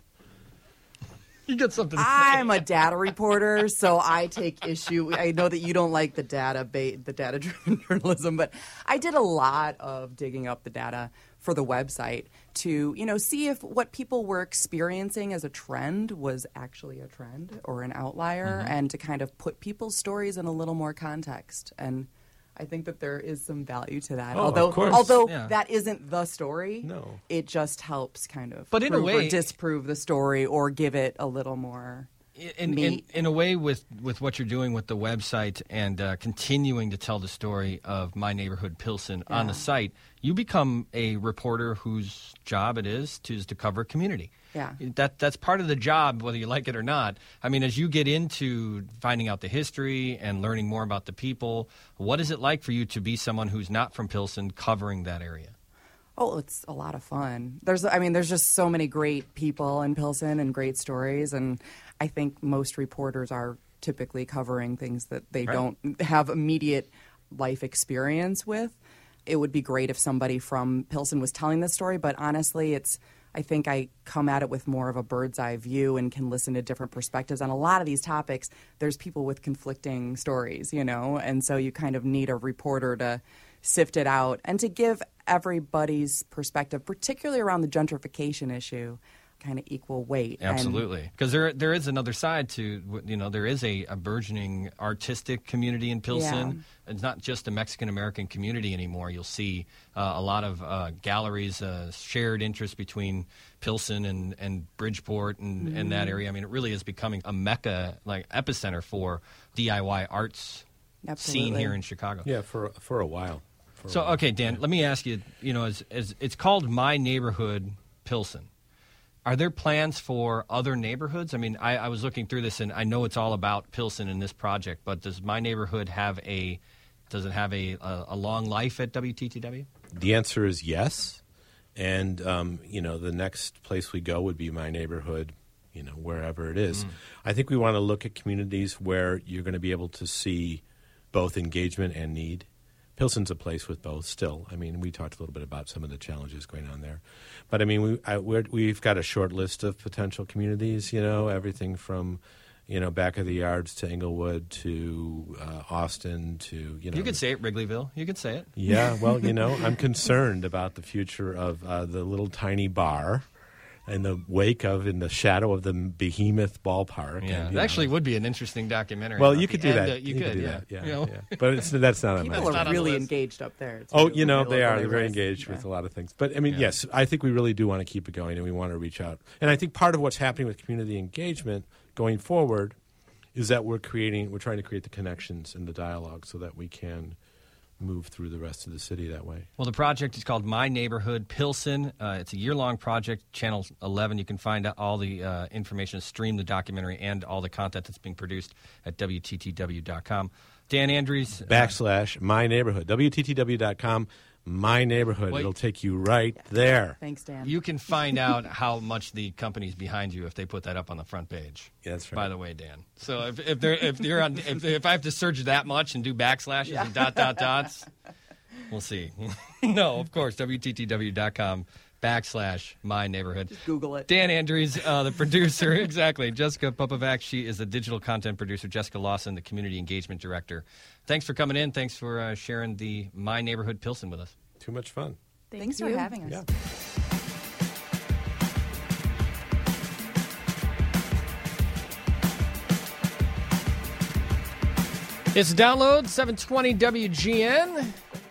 You got something to say. I'm a data reporter, so I take issue. I know that you don't like the data, ba- the data-driven journalism, but I did a lot of digging up the data for the website to, you know, see if what people were experiencing as a trend was actually a trend or an outlier, mm-hmm. and to kind of put people's stories in a little more context. And I think that there is some value to that. Oh, although of course. although Yeah. that isn't the story, No. it just helps kind of But in a prove way- or disprove the story or give it a little more In, in, meat. in a way, with, with what you're doing with the website and uh, continuing to tell the story of My Neighborhood Pilsen on the Yeah. site, you become a reporter whose job it is to, is to cover community. Yeah. That that's part of the job, whether you like it or not. I mean, as you get into finding out the history and learning more about the people, what is it like for you to be someone who's not from Pilsen covering that area? Oh, it's a lot of fun. There's, I mean, there's just so many great people in Pilsen and great stories, and I think most reporters are typically covering things that they Right. don't have immediate life experience with. It would be great if somebody from Pilsen was telling this story, but honestly, it's, I think I come at it with more of a bird's eye view and can listen to different perspectives. On a lot of these topics, there's people with conflicting stories, you know, and so you kind of need a reporter to sift it out and to give everybody's perspective, particularly around the gentrification issue, kind of equal weight. Absolutely, because there there is another side to, you know, there is a, a burgeoning artistic community in Pilsen. Yeah. It's not just a Mexican American community anymore. You'll see uh, a lot of uh, galleries, uh, shared interest between Pilsen and, and Bridgeport and, mm-hmm. and that area. I mean, it really is becoming a mecca, like epicenter for D I Y arts Absolutely. scene here in Chicago. Yeah, for for a while. For a So, while. okay, Dan, let me ask you, you know, as, as it's called My Neighborhood Pilsen. Are there plans for other neighborhoods? I mean, I, I was looking through this, and I know it's all about Pilsen in this project, but does My Neighborhood have a Does it have a, a, a long life at W T T W? The answer is yes. And, um, you know, the next place we go would be my neighborhood, you know, wherever it is. Mm. I think we want to look at communities where you're going to be able to see both engagement and need. Pilsen's a place with both still. I mean, we talked a little bit about some of the challenges going on there. But, I mean, we, I, we're, we've got a short list of potential communities, you know, everything from, you know, back of the yards to Englewood to uh, Austin to, you know. You could say it, Wrigleyville. You could say it. Yeah, well, you know, I'm concerned about the future of uh, the little tiny bar in the wake of, in the shadow of the behemoth ballpark. Yeah, and, it actually know. would be an interesting documentary. Well, you could do that. Of, you, you could, could do yeah. that. Yeah, you know? yeah. But it's, that's not on my People list. are really engaged up there. It's Oh, really you know, really they are. really They're very nice. engaged Yeah. with a lot of things. But, I mean, Yeah. yes, I think we really do want to keep it going, and we want to reach out. And I think part of what's happening with community engagement going forward is that we're creating, we're trying to create the connections and the dialogue so that we can move through the rest of the city that way. Well, the project is called My Neighborhood Pilsen. Uh, it's a year-long project, Channel eleven. You can find out all the uh, information, stream the documentary, and all the content that's being produced at W T T W dot com. Dan Andrews. Backslash My Neighborhood. W T T W dot com, My Neighborhood. Wait. It'll take you right there. Thanks, Dan. You can find out how much the company's behind you if they put that up on the front page. Yeah, that's right. By the way, Dan. So if if they're if you're on if, if I have to search that much and do backslashes yeah. and dot dot dots, we'll see. No, of course, W T T W dot com backslash My Neighborhood. Just Google it. Dan Andrews, uh, the producer, exactly. Jessica Popovac, she is the digital content producer. Jessica Lawson, the community engagement director. Thanks for coming in. Thanks for uh, sharing the My Neighborhood Pilsen with us. Too much fun. Thank Thanks you. for having us. Yeah. It's a download, seven twenty W G N.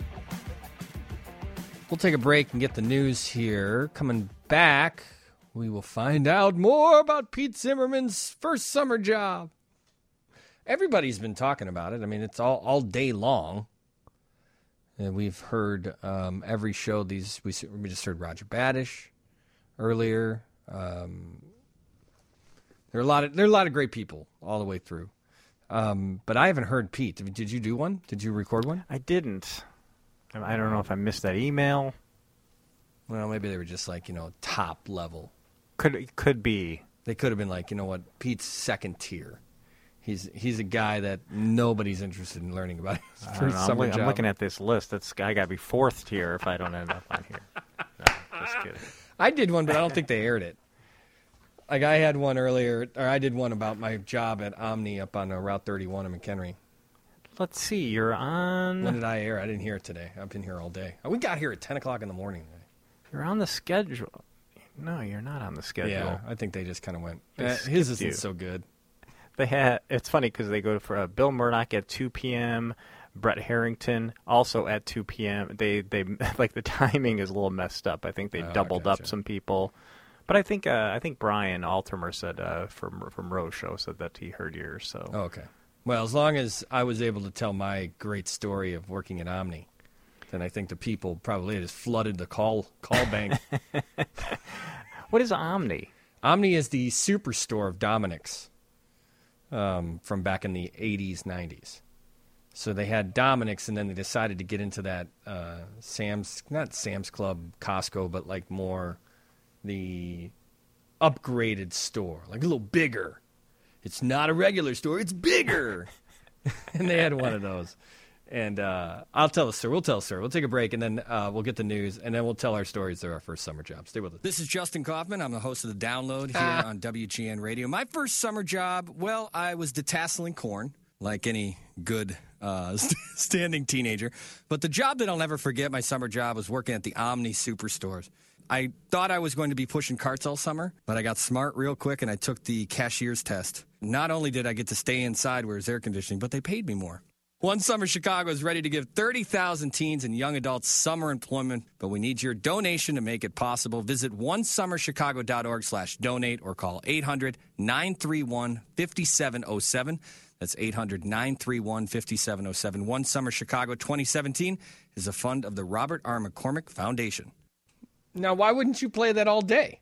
We'll take a break and get the news here. Coming back, we will find out more about Pete Zimmerman's first summer job. Everybody's been talking about it. I mean, it's all, all day long. And we've heard um, every show. These we, we just heard Roger Badish earlier. Um, there are a lot of there are a lot of great people all the way through. Um, but I haven't heard Pete. Did you do one? Did you record one? I didn't. I don't know if I missed that email. Well, maybe they were just like, you know, top level. Could could be. They could have been like, you know what, Pete's second tier. He's he's a guy that nobody's interested in learning about his I don't first know. I'm, summer look, job. I'm looking at this list. That's guy got to be fourth tier if I don't end up on here. No, just kidding. I did one, but I don't think they aired it. Like I had one earlier, or I did one about my job at Omni up on uh, Route thirty-one in McHenry. Let's see. You're on. When did I air? I didn't hear it today. I've been here all day. We got here at ten o'clock in the morning today. You're on the schedule. No, you're not on the schedule. Yeah, I think they just kind of went. They Eh, skipped his isn't you. so good. They had. It's funny because they go for uh, Bill Murdoch at two p.m. Brett Harrington also at two p.m. They they like the timing is a little messed up. I think they Oh, doubled gotcha. up some people. But I think uh, I think Brian Altermer said uh, from from Rose Show said that he heard yours. So Oh, okay. Well, as long as I was able to tell my great story of working at Omni, then I think the people probably just flooded the call call bank. what is Omni? Omni is the superstore of Dominic's um, from back in the eighties, nineties. So they had Dominic's, and then they decided to get into that uh, Sam's, not Sam's Club, Costco, but like more the upgraded store, like a little bigger. It's not a regular store, it's bigger. And they had one of those. And uh, I'll tell the story. We'll tell the story. We'll take a break, and then uh, we'll get the news, and then we'll tell our stories of our first summer job. Stay with us. This is Justin Kaufman. I'm the host of The Download here on W G N Radio. My first summer job, well, I was detasseling corn, like any good uh, standing teenager. But the job that I'll never forget, my summer job, was working at the Omni Superstores. I thought I was going to be pushing carts all summer, but I got smart real quick, and I took the cashier's test. Not only did I get to stay inside where there's air conditioning, but they paid me more. One Summer Chicago is ready to give thirty thousand teens and young adults summer employment, but we need your donation to make it possible. Visit one summer chicago dot org slash donate or call eight hundred, nine three one, five seven zero seven. That's eight hundred, nine three one, five seven zero seven. One Summer Chicago twenty seventeen is a fund of the Robert R. McCormick Foundation. Now, why wouldn't you play that all day?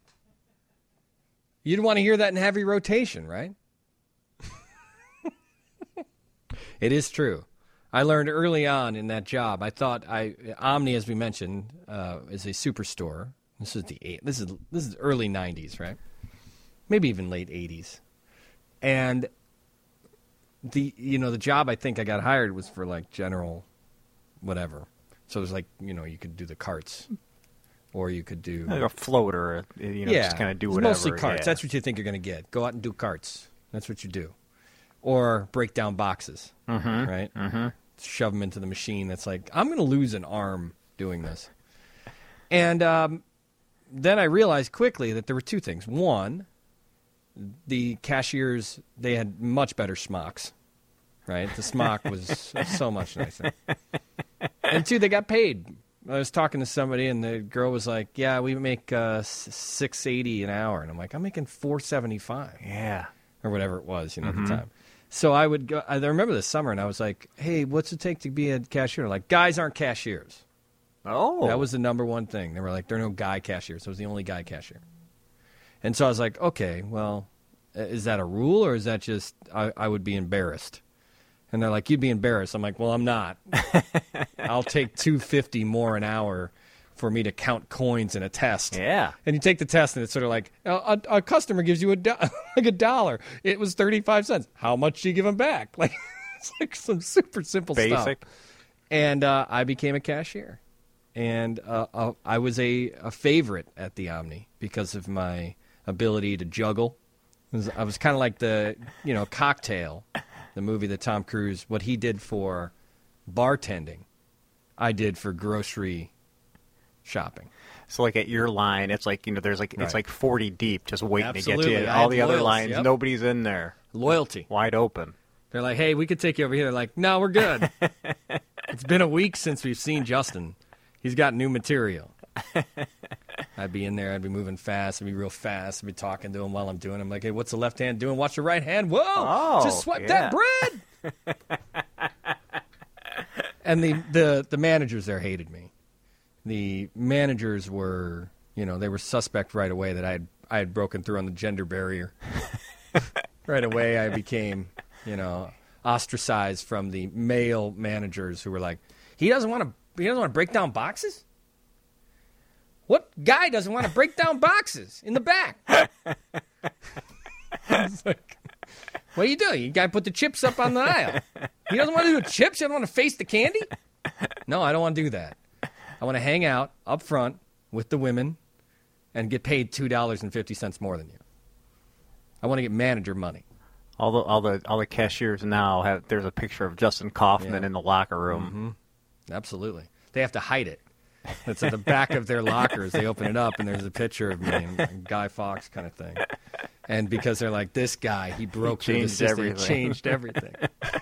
You'd want to hear that in heavy rotation, right? It is true. I learned early on in that job. I thought I Omni, as we mentioned, uh, is a superstore. This is the eight. This is this is early nineties, right? Maybe even late eighties. And the you know the job I think I got hired was for like general, whatever. So it was like you know you could do the carts, or you could do like a floater. You know, yeah, just kind of do it's whatever. Mostly carts. Yeah. That's what you think you're going to get. Go out and do carts. That's what you do, or break down boxes. Mm-hmm. Right. Mm-hmm. Shove them into the machine. That's like I'm going to lose an arm doing this, and um, then I realized quickly that there were two things. One, the cashiers, they had much better smocks, right? The smock was so much nicer. And two, they got paid. I was talking to somebody, and the girl was like, yeah, we make uh, six eighty an hour. And I'm like, I'm making four seventy-five. Yeah. Or whatever it was, you know, Mm-hmm. at the time. So I would go, I remember this summer, and I was like, hey, what's it take to be a cashier? Like, guys aren't cashiers. Oh. That was the number one thing. They were like, there are no guy cashiers. So I was the only guy cashier. And so I was like, okay, well, is that a rule, or is that just I, I would be embarrassed? And they're like, you'd be embarrassed. I'm like, well, I'm not. I'll take two fifty more an hour for me to count coins in a test. Yeah. And you take the test, and it's sort of like a, a, a customer gives you a do- like a dollar. It was thirty-five cents. How much do you give them back? Like it's like some super simple Basic. stuff. And uh, I became a cashier. And uh, uh, I was a, a favorite at the Omni because of my ability to juggle. I was, I was kind of like the, you know, Cocktail, the movie that Tom Cruise, what he did for bartending, I did for grocery shopping. So like at your line, it's like, you know, there's like, Right. it's like forty deep just waiting Absolutely. to get to you. I All had the other loyals, lines, yep. nobody's in there. Loyalty. Wide open. They're like, hey, we could take you over here. They're like, no, we're good. It's been a week since we've seen Justin. He's got new material. I'd be in there. I'd be moving fast. I'd be real fast. I'd be talking to him while I'm doing it. I'm like, hey, what's the left hand doing? Watch the right hand. Whoa, Oh, just swipe yeah. that bread. And the, the, the managers there hated me. The managers were, you know, they were suspect right away that I had, I had broken through on the gender barrier. Right away, I became, you know, ostracized from the male managers who were like, he doesn't want to. He doesn't want to break down boxes. What guy doesn't want to break down boxes in the back? It's like, what do you do? You got to put the chips up on the aisle. He doesn't want to do chips. He doesn't want to face the candy. No, I don't want to do that. I want to hang out up front with the women and get paid two dollars and fifty cents more than you. I want to get manager money. All the all the all the cashiers now have. There's a picture of Justin Kaufman Yeah. in the locker room. Mm-hmm. Absolutely. They have to hide it. It's at the back of their lockers. They open it up, and there's a picture of me and, and Guy Fawkes kind of thing. And because they're like, this guy, he broke He through the changed system. He everything. changed everything.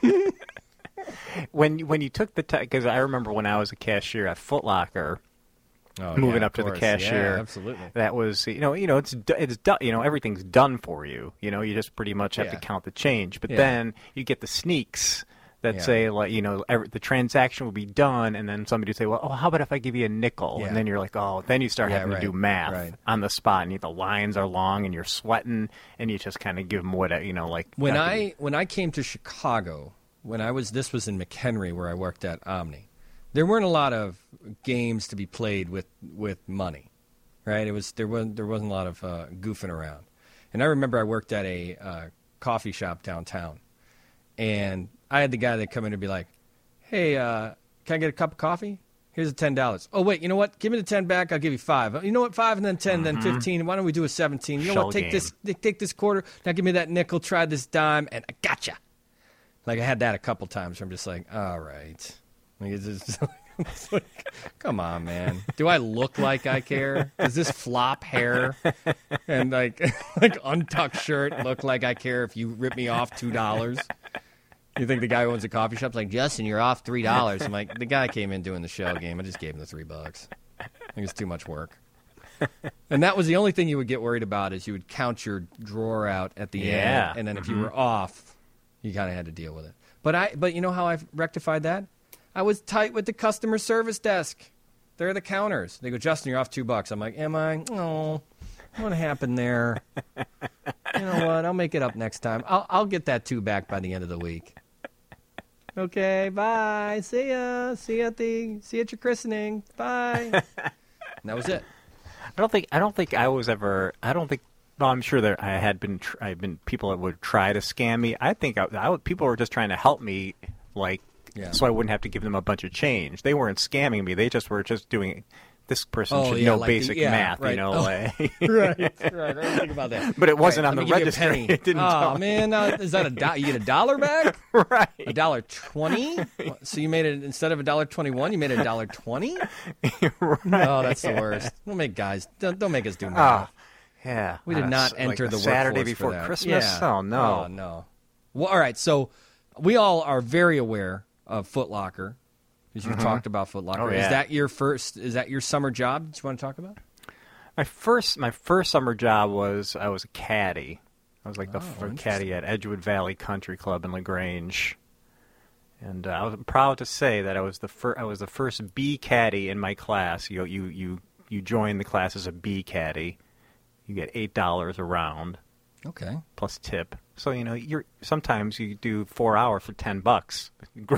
When when you took the because I remember when I was a cashier at Foot Locker, Oh, moving yeah, up to of the course. cashier. Yeah, absolutely. That was you know you know it's do- it's done you know everything's done for you. You know you just pretty much have Yeah. to count the change. But Yeah. then you get the sneaks that Yeah. say like you know every, the transaction will be done, and then somebody would say, well, oh, how about if I give you a nickel? Yeah. And then you're like, oh, then you start Yeah, having right, to do math right. on the spot, and you, the lines are long, and you're sweating, and you just kind of give them what you know like When nothing. I when I came to Chicago, when I was this was in McHenry where I worked at Omni, there weren't a lot of games to be played with, with money, right? It was there wasn't there wasn't a lot of uh, goofing around. And I remember I worked at a uh, coffee shop downtown, and I had the guy that come in and be like, "Hey, uh, can I get a cup of coffee? Here's a ten dollars. Oh wait, you know what? Give me the ten back. I'll give you five. You know what? Five and then ten, then fifteen. Why don't we do a seventeen? You know Shell what? Take game. this. Take this quarter. Now give me that nickel. Try this dime, and I gotcha." Like I had that a couple times. Where I'm just like, all right. Like, it's just, it's like, come on, man. Do I look like I care? Does this flop hair and like like untucked shirt look like I care if you rip me off two dollars? You think the guy who owns a coffee shop's like, Justin, you're off three dollars? I'm like, the guy came in doing the shell game. I just gave him the three bucks. I think it's too much work. And that was the only thing you would get worried about is you would count your drawer out at the Yeah. end, and then if you were off, you kind of had to deal with it. But I, but you know how I've rectified that? I was tight with the customer service desk. They're the counters. They go, Justin, you're off two bucks. I'm like, am I? Oh, what happened there? You know what? I'll make it up next time. I'll, I'll get that two back by the end of the week. Okay, bye. See ya. See you at the see you at your christening. Bye. And that was it. I don't think I don't think I was ever. I don't think. Well, I'm sure there I had been. I had been people that would try to scam me. I think I, I would, people were just trying to help me, like, Yeah. so I wouldn't have to give them a bunch of change. They weren't scamming me. They just were just doing. This person Oh, should yeah, know like the- basic yeah, math, right. you know. Oh, like, right, right. I didn't think about that. But it wasn't Right, on let the me give you a register. penny. It didn't oh tell me. man, uh, is that a do- you get a dollar back? Right. A dollar twenty? So you made it instead of a dollar twenty-one, you made a dollar twenty? Right. Oh, that's the worst. Don't make guys. Don't, don't make us do Oh, math. yeah. We did On a not s- like enter a the Saturday workforce before for that. Christmas. Yeah. Oh no. Oh no. Well, all right. So we all are very aware of Foot Locker because you've talked about Foot Locker. Oh, Is yeah. that your first? Is that your summer job that you want to talk about? My first, my first summer job was I was a caddy. I was like the Oh, f- interesting. caddy at Edgewood Valley Country Club in LaGrange, and uh, I was proud to say that I was the fir- I was the first B caddy in my class. You you you you join the class as a B caddy. You get eight dollars a round Okay. plus tip. So you know you're sometimes you do four hours for ten bucks.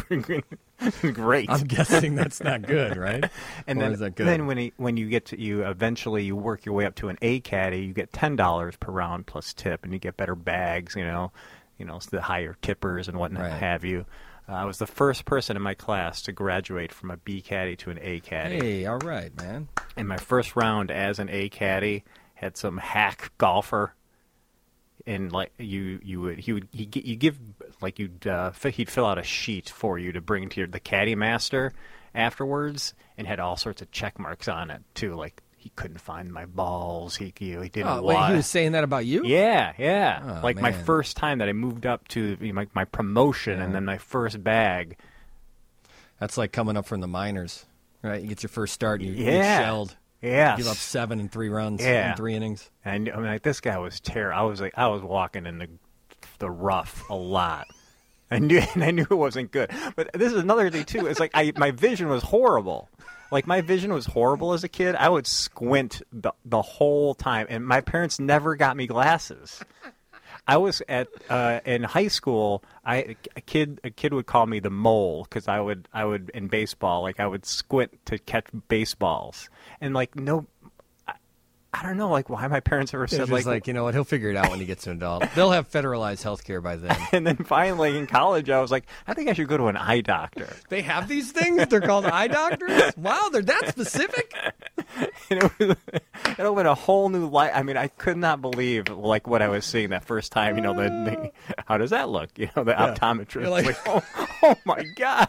Great. I'm guessing that's not good, right? And Or then, is that good? then when he, when you get to you eventually you work your way up to an A caddy, you get ten dollars per round plus tip, and you get better bags. You know, you know, it's the higher tippers and whatnot Right. have you. Uh, I was the first person in my class to graduate from a B caddy to an A caddy, Hey, all right, man. and my first round as an A caddy had some hack golfer. And like you, you would he would he you give like you'd uh, fi- he'd fill out a sheet for you to bring to your, the caddy master afterwards, and had all sorts of check marks on it too. Like he couldn't find my balls. He he, he didn't Oh, wait, want. he was saying that about you? Yeah, yeah. Oh, like my man. first time that I moved up to you know, my my promotion, and then my first bag. That's like coming up from the minors, right? You get your first start, and you you Yeah. get shelled. Yeah. Give up seven in three runs Yeah. in three innings. And I mean, like this guy was terrible. I was like, I was walking in the the rough a lot. I knew, and I knew it wasn't good. But this is another thing too. It's like I, my vision was horrible. Like my vision was horrible as a kid. I would squint the the whole time, and my parents never got me glasses. I was at uh, in high school. I a kid a kid would call me the mole because I would I would in baseball like I would squint to catch baseballs, and like no, I, I don't know like why my parents ever They're said just like, like, you know what? He'll figure it out when he gets an adult. They'll have federalized health care by then. and then finally in college I was like I think I should go to an eye doctor. They have these things? They're called eye doctors? Wow, they're that specific? And it, was, it opened a whole new light. I mean, I could not believe like what I was seeing that first time. You know, the, the how does that look? You know, the Yeah. optometrist. You're like- like, oh, oh my god.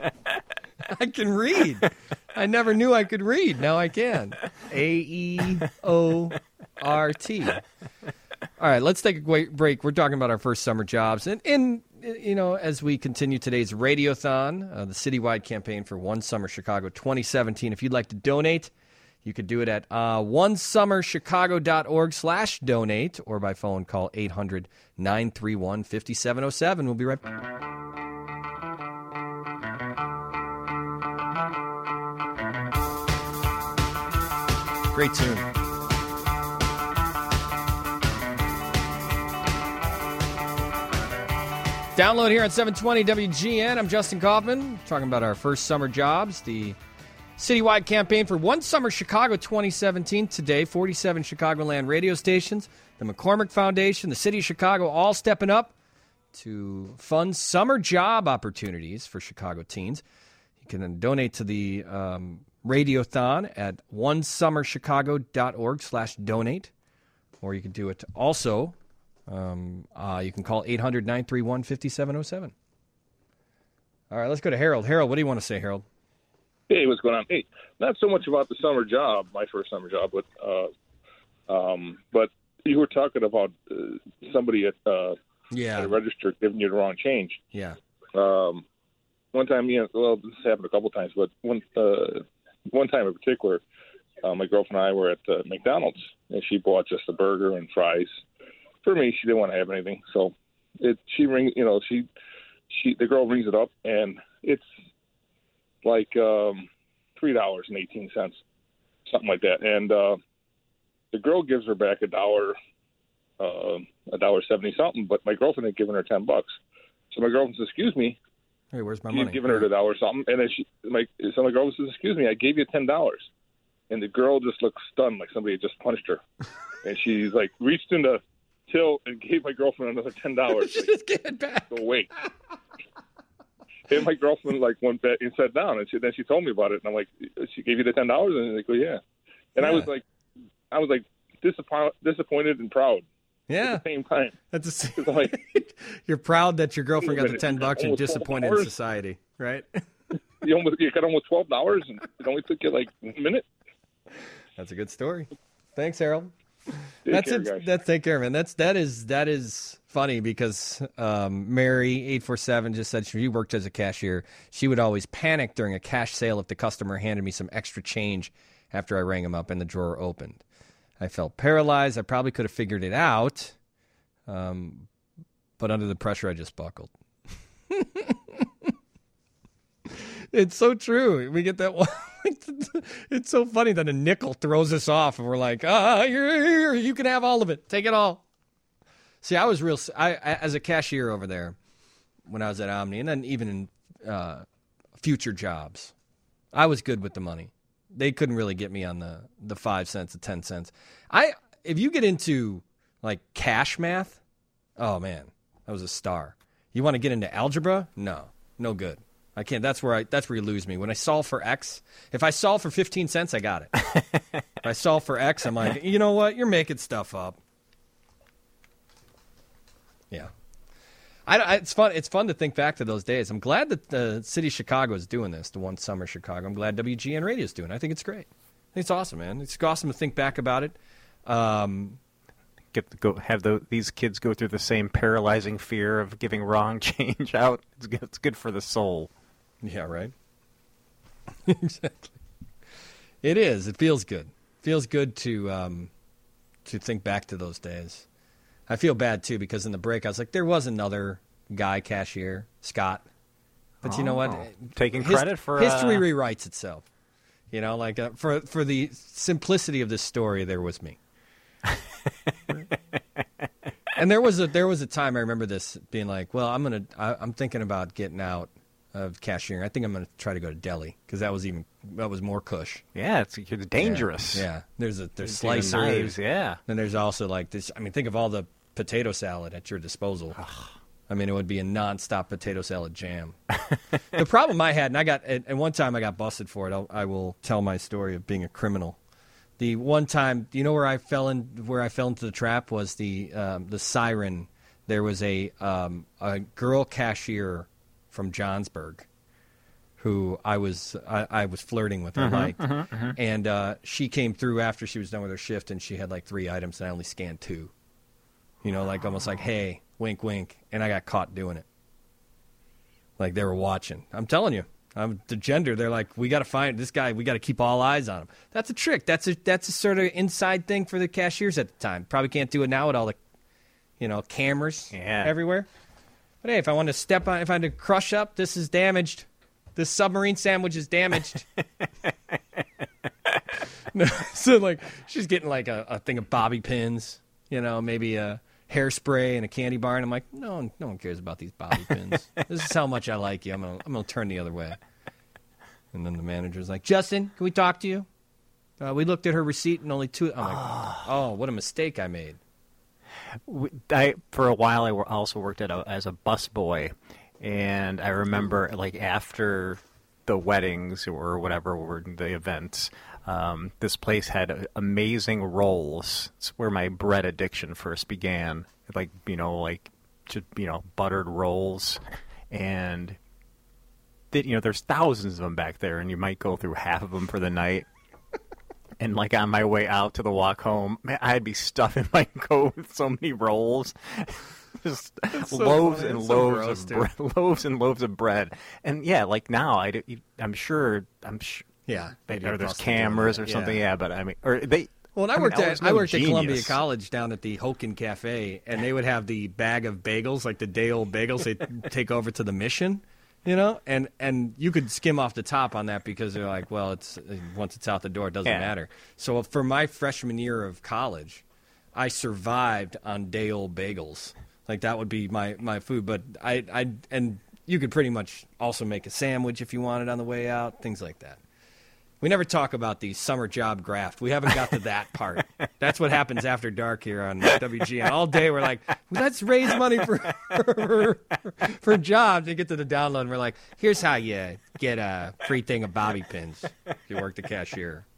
I can read. I never knew I could read. Now I can. A E O R T. All right, let's take a quick break. We're talking about our first summer jobs. And, and you know, as we continue today's Radiothon, uh, the citywide campaign for One Summer Chicago twenty seventeen, if you'd like to donate, you could do it at uh, one summer chicago dot org slash donate or by phone call eight hundred nine three one five seven zero seven. We'll be right back. Great tune. Download here on seven twenty W G N. I'm Justin Kaufman, talking about our first summer jobs, the citywide campaign for One Summer Chicago twenty seventeen. Today, forty-seven Chicagoland radio stations, the McCormick Foundation, the City of Chicago, all stepping up to fund summer job opportunities for Chicago teens. You can then donate to the um, Radiothon at one summer chicago dot org slash donate, or you can do it also. Um, uh, you can call eight hundred nine three one five seven zero seven. All right, let's go to Harold. Harold, what do you want to say, Harold? Hey, what's going on? Hey, not so much about the summer job, my first summer job, but uh, um, but you were talking about uh, somebody at, uh, Yeah. at a register giving you the wrong change. Yeah. Um, one time, you know, well, this happened a couple times, but one uh, one time in particular, uh, my girlfriend and I were at uh, McDonald's, and she bought just a burger and fries. For me, she didn't want to have anything, so it. She rings, you know, she she the girl rings it up, and it's like um, three dollars and eighteen cents, something like that. And uh, the girl gives her back a dollar, uh, a dollar seventy something. But my girlfriend had given her ten bucks. So my girlfriend says, "Excuse me, Hey, where's my she money? had given her the dollar or something, and then she, my, so my girl says, "Excuse me, I gave you ten dollars," and the girl just looked stunned, like somebody had just punched her, and she's like reached in the till and gave my girlfriend another ten dollars. Like, just give it back. Go wait. And my girlfriend like went back and sat down, and she, then she told me about it, and I'm like, "She gave you the ten dollars?" And they go, "Yeah." And yeah. I was like, I was like disappointed, disappointed and proud. Yeah. At the same time. That's a, like, you're proud that your girlfriend got the ten bucks and disappointed in society, right? You almost you got almost twelve dollars, and it only took you like a minute. That's a good story. Thanks, Harold. Take That's care, it. guys. That's take care, man. That's that is that is funny because um, Mary eight four seven just said she worked as a cashier. She would always panic during a cash sale if the customer handed me some extra change after I rang him up and the drawer opened. I felt paralyzed. I probably could have figured it out, um, but under the pressure, I just buckled. It's so true. We get that one. It's so funny that a nickel throws us off, and we're like, "Ah, you're here. You can have all of it. Take it all." See, I was real. I, I as a cashier over there when I was at Omni, and then even in uh, future jobs, I was good with the money. They couldn't really get me on the, the five cents, the ten cents. I if you get into like cash math, oh man, I was a star. You want to get into algebra? No, no good. I can't. That's where I. That's where you lose me. When I solve for X, if I solve for fifteen cents, I got it. If I solve for X, I'm like, you know what? You're making stuff up. Yeah. I, I, it's fun. It's fun to think back to those days. I'm glad that the city of Chicago is doing this. The one summer Chicago. I'm glad W G N Radio is doing it. I think it's great. I think it's awesome, man. It's awesome to think back about it. Um, Get to go have the, these kids go through the same paralyzing fear of giving wrong change out. It's good, it's good for the soul. Yeah, right. Exactly. It is. It feels good. Feels good to um, to think back to those days. I feel bad too because in the break I was like, there was another guy cashier, Scott. But oh, you know what? Taking His, credit for history uh... rewrites itself. You know, like uh, for for the simplicity of this story, there was me. And there was a there was a time I remember this being like, well, I'm gonna I, I'm thinking about getting out of cashiering. I think I'm gonna try to go to deli because that was even that was more cush. Yeah, it's, it's dangerous. Yeah, yeah. there's a there's, there's slicers. Knives, yeah. Then there's also like this. I mean, think of all the potato salad at your disposal. I mean, it would be a nonstop potato salad jam. The problem I had, and I got, and one time I got busted for it. I'll, I will tell my story of being a criminal. The one time, you know where I fell in, where I fell into the trap was the um, the siren. There was a um, a girl cashier from Johnsburg who I was I, I was flirting with. I liked, uh-huh, uh-huh. and uh, she came through after she was done with her shift, and she had like three items, and I only scanned two. You know, like almost like, hey, wink, wink, and I got caught doing it. Like they were watching. I'm telling you. Um, the gender, they're like, we got to find this guy. We got to keep all eyes on him. That's a trick. That's a that's a sort of inside thing for the cashiers at the time. Probably can't do it now with all the, you know, cameras yeah. everywhere. But hey, if I want to step on, if I want to crush up, this is damaged. This submarine sandwich is damaged. No, so like, she's getting like a, a thing of bobby pins, you know, maybe a hairspray and a candy bar, and I'm like, no, no one cares about these bobby pins. This is how much I like you. I'm gonna, I'm gonna turn the other way. And then the manager's like, Justin, can we talk to you? Uh, we looked at her receipt and only two. I'm like, oh, what a mistake I made. I for a while I also worked at a, as a busboy, and I remember like after the weddings or whatever were the events. Um, this place had amazing rolls. It's where my bread addiction first began. Like, you know, like, just, you know, buttered rolls. And, you know, there's thousands of them back there, and you might go through half of them for the night. And, like, on my way out to the walk home, man, I'd be stuffing my coat with so many rolls. Just so loaves funny. and It's so loaves gross, of dude. bread, loaves and loaves of bread. And, yeah, like now, I, I'm sure, I'm sure. Yeah, They, maybe or there's across the cameras board, or something, yeah. yeah. But I mean, or they. Well, and I, I mean, worked I at was I no worked at Columbia genius. College down at the Hoken Cafe, and they would have the bag of bagels, like the day old bagels, they take over to the Mission, you know, and and you could skim off the top on that because they're like, well, it's once it's out the door, it doesn't Yeah. matter. So for my freshman year of college, I survived on day old bagels. Like that would be my, my food, but I I and you could pretty much also make a sandwich if you wanted on the way out, things like that. We never talk about the summer job graft. We haven't got to that part. That's what happens after dark here on W G N. All day we're like, let's raise money for for, for jobs. And get to the download and we're like, here's how you get a free thing of bobby pins if you work the cashier.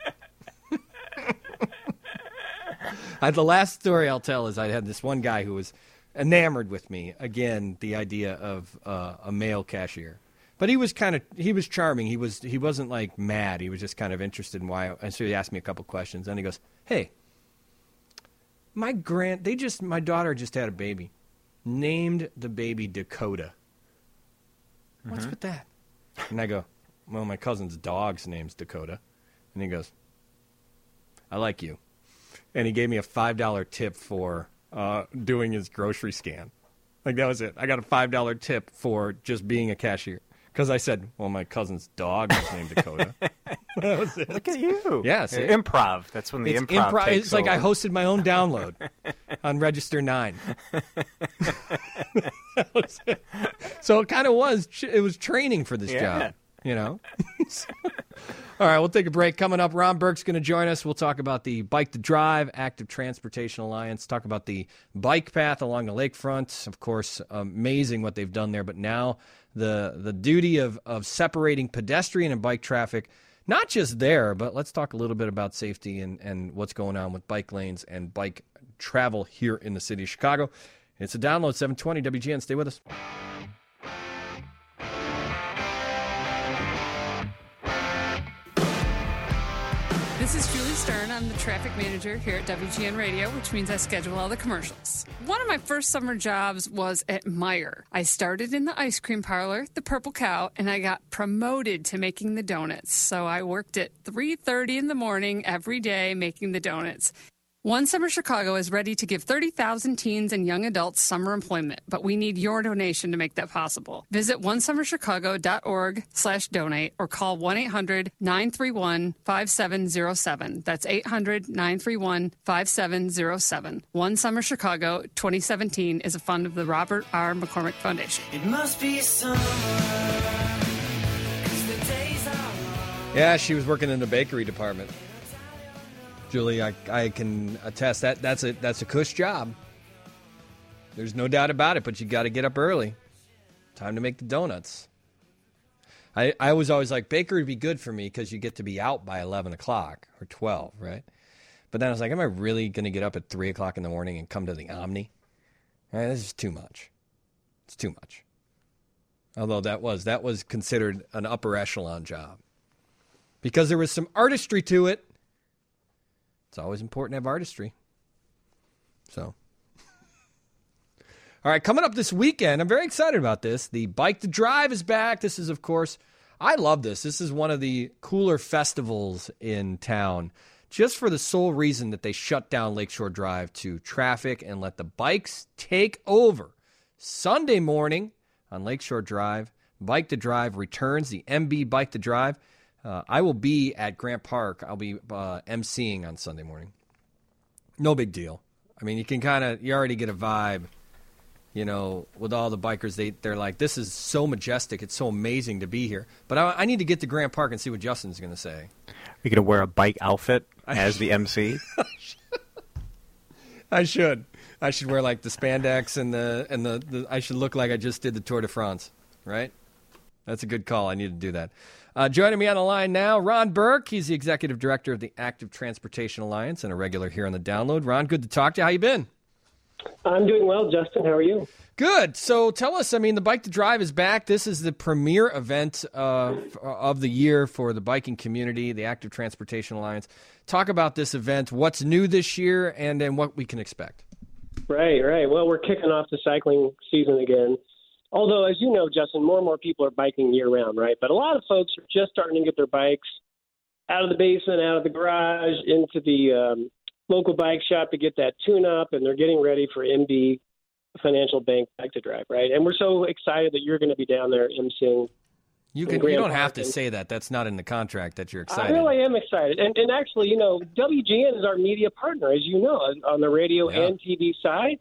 I, the last story I'll tell is I had this one guy who was enamored with me. Again, the idea of uh, a male cashier. But he was kind of, he was charming. He was, he wasn't like mad. He was just kind of interested in why. And so he asked me a couple questions. And he goes, hey, my grand, they just, my daughter just had a baby. Named the baby Dakota. Mm-hmm. What's with that? And I go, well, my cousin's dog's name's Dakota. And he goes, I like you. And he gave me a five dollar tip for uh, doing his grocery scan. Like, that was it. I got a five dollar tip for just being a cashier. Because I said, well, my cousin's dog is named Dakota. That was it. Look at you. Yeah, see? Improv. That's when the it's improv, improv takes It's like over. I hosted my own download on Register nine. That was it. So it kind of was, it was training for this Yeah. job, you know? All right, we'll take a break. Coming up, Ron Burke's going to join us. We'll talk about the Bike to Drive Active Transportation Alliance, talk about the bike path along the lakefront. Of course, amazing what they've done there. But now the the duty of, of separating pedestrian and bike traffic, not just there, but let's talk a little bit about safety and, and what's going on with bike lanes and bike travel here in the city of Chicago. It's a download, seven twenty W G N. Stay with us. This is Julie Stern. I'm the traffic manager here at W G N Radio, which means I schedule all the commercials. One of my first summer jobs was at Meijer. I started in the ice cream parlor, the Purple Cow, and I got promoted to making the donuts. So I worked at three thirty in the morning every day making the donuts. One Summer Chicago is ready to give thirty thousand teens and young adults summer employment, but we need your donation to make that possible. Visit one summer chicago dot org slash donate or call one eight hundred nine three one five seven zero seven. That's eight hundred nine three one five seven zero seven. One Summer Chicago twenty seventeen is a fund of the Robert R. McCormick Foundation. It must be summer, 'cause the days are long. Yeah, she was working in the bakery department. Julie, I, I can attest that that's a that's a cush job. There's no doubt about it, but you got to get up early. Time to make the donuts. I, I was always like, bakery would be good for me because you get to be out by eleven o'clock or twelve, right? But then I was like, am I really going to get up at three o'clock in the morning and come to the Omni? Eh, this is too much. It's too much. Although that was that was considered an upper echelon job because there was some artistry to it. It's always important to have artistry. So, all right, coming up this weekend, I'm very excited about this. The Bike to Drive is back. This is, of course, I love this. This is one of the cooler festivals in town, just for the sole reason that they shut down Lakeshore Drive to traffic and let the bikes take over. Sunday morning on Lakeshore Drive, Bike to Drive returns, the M B Bike to Drive. Uh, I will be at Grant Park. I'll be uh, emceeing on Sunday morning. No big deal. I mean, you can kind of, you already get a vibe, you know, with all the bikers. They, they're like, this is so majestic. It's so amazing to be here. But I, I need to get to Grant Park and see what Justin's going to say. You're going to wear a bike outfit as the M C? I should. I should wear like the spandex and the, and the, the, I should look like I just did the Tour de France, right? That's a good call. I need to do that. Uh, joining me on the line now, Ron Burke. He's the executive director of the Active Transportation Alliance and a regular here on the Download. Ron, good to talk to you. How you been? I'm doing well, Justin. How are you? Good. So tell us, I mean, the Bike to Drive is back. This is the premier event uh, of the year for the biking community, the Active Transportation Alliance. Talk about this event, what's new this year, and then what we can expect. Right, right. Well, we're kicking off the cycling season again. Although, as you know, Justin, more and more people are biking year-round, right? But a lot of folks are just starting to get their bikes out of the basement, out of the garage, into the um, local bike shop to get that tune-up, and they're getting ready for M B Financial Bank Bike to Drive, right? And we're so excited that you're going to be down there emceeing. You can. You don't have to say that. That's not in the contract that you're excited. I really am excited. And, and actually, you know, W G N is our media partner, as you know, on the radio yeah. and T V side.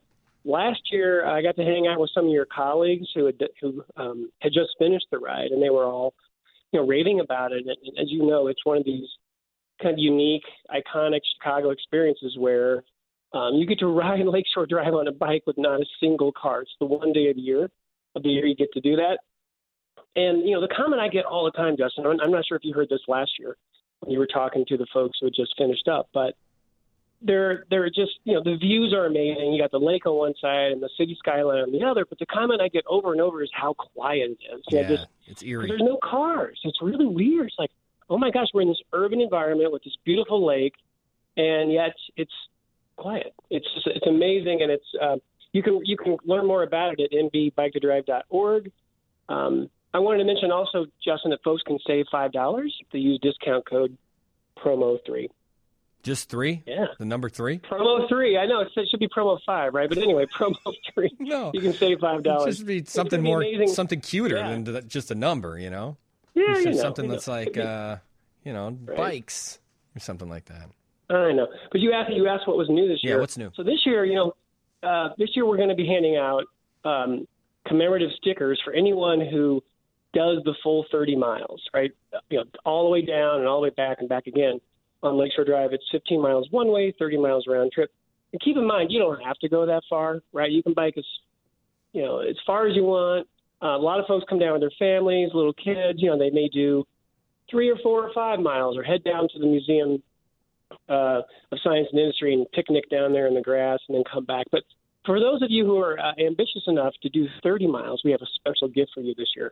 last year I got to hang out with some of your colleagues who had who um, had just finished the ride, and they were all, you know, raving about it. And as you know, it's one of these kind of unique, iconic Chicago experiences where um, you get to ride Lakeshore Drive on a bike with not a single car. It's the one day of the year of the year you get to do that. And, you know, the comment I get all the time, Justin, I'm, I'm not sure if you heard this last year when you were talking to the folks who had just finished up, but they're, they're just, you know, the views are amazing. You got the lake on one side and the city skyline on the other, but the comment I get over and over is how quiet it is. You Yeah, know, just, it's eerie. There's no cars. It's really weird. It's like, oh my gosh, we're in this urban environment with this beautiful lake, and yet it's quiet. It's just, it's amazing, and it's uh, you can you can learn more about it at n b bike to drive dot org. Um, I wanted to mention also, Justin, that folks can save five dollars if they use discount code promo three. Just three? Yeah. The number three? Promo three. I know it should be promo five, right? But anyway, promo three. No, you can save five It dollars. should be something more, something cuter Yeah. than th- just a number, you know? Yeah, It's you just know, something you know. that's like, Could be- uh, you know, Right. bikes or something like that. I know, but you asked you asked what was new this Yeah, year. what's new? So this year, you know, uh, this year we're going to be handing out um, commemorative stickers for anyone who does the full thirty miles, right? You know, all the way down and all the way back and back again on Lakeshore Drive. It's fifteen miles one way, thirty miles round trip. And keep in mind, you don't have to go that far, right? You can bike as, you know, as far as you want. Uh, a lot of folks come down with their families, little kids. You know, they may do three or four or five miles, or head down to the Museum uh, of Science and Industry and picnic down there in the grass and then come back. But for those of you who are uh, ambitious enough to do thirty miles, we have a special gift for you this year.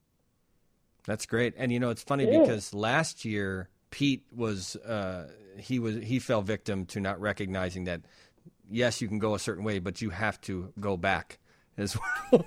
That's great. And, you know, it's funny Yeah. because last year Pete was, uh, he was, he fell victim to not recognizing that, yes, you can go a certain way, but you have to go back as well.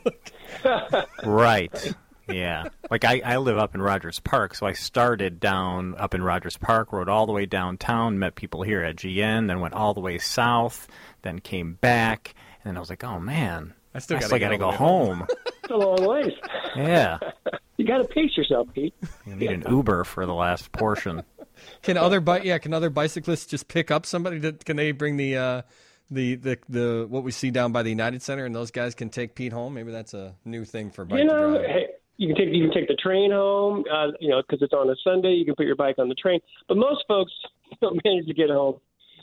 Right. Yeah. Like I, I live up in Rogers Park, so I started down up in Rogers Park, rode all the way downtown, met people here at G N, then went all the way south, then came back, and then I was like, oh man, I still I gotta still get got to all go the way home. home. It's a long ways. Yeah. You got to pace yourself, Pete. You need an Uber for the last portion. Can other bi- yeah, can other bicyclists just pick up somebody? That, can they bring the, uh, the, the, the, what we see down by the United Center, and those guys can take Pete home? Maybe that's a new thing for Bike You know, to Drive. hey, you can take you can take the train home. Uh, you know, because it's on a Sunday, you can put your bike on the train. But most folks don't manage to get home.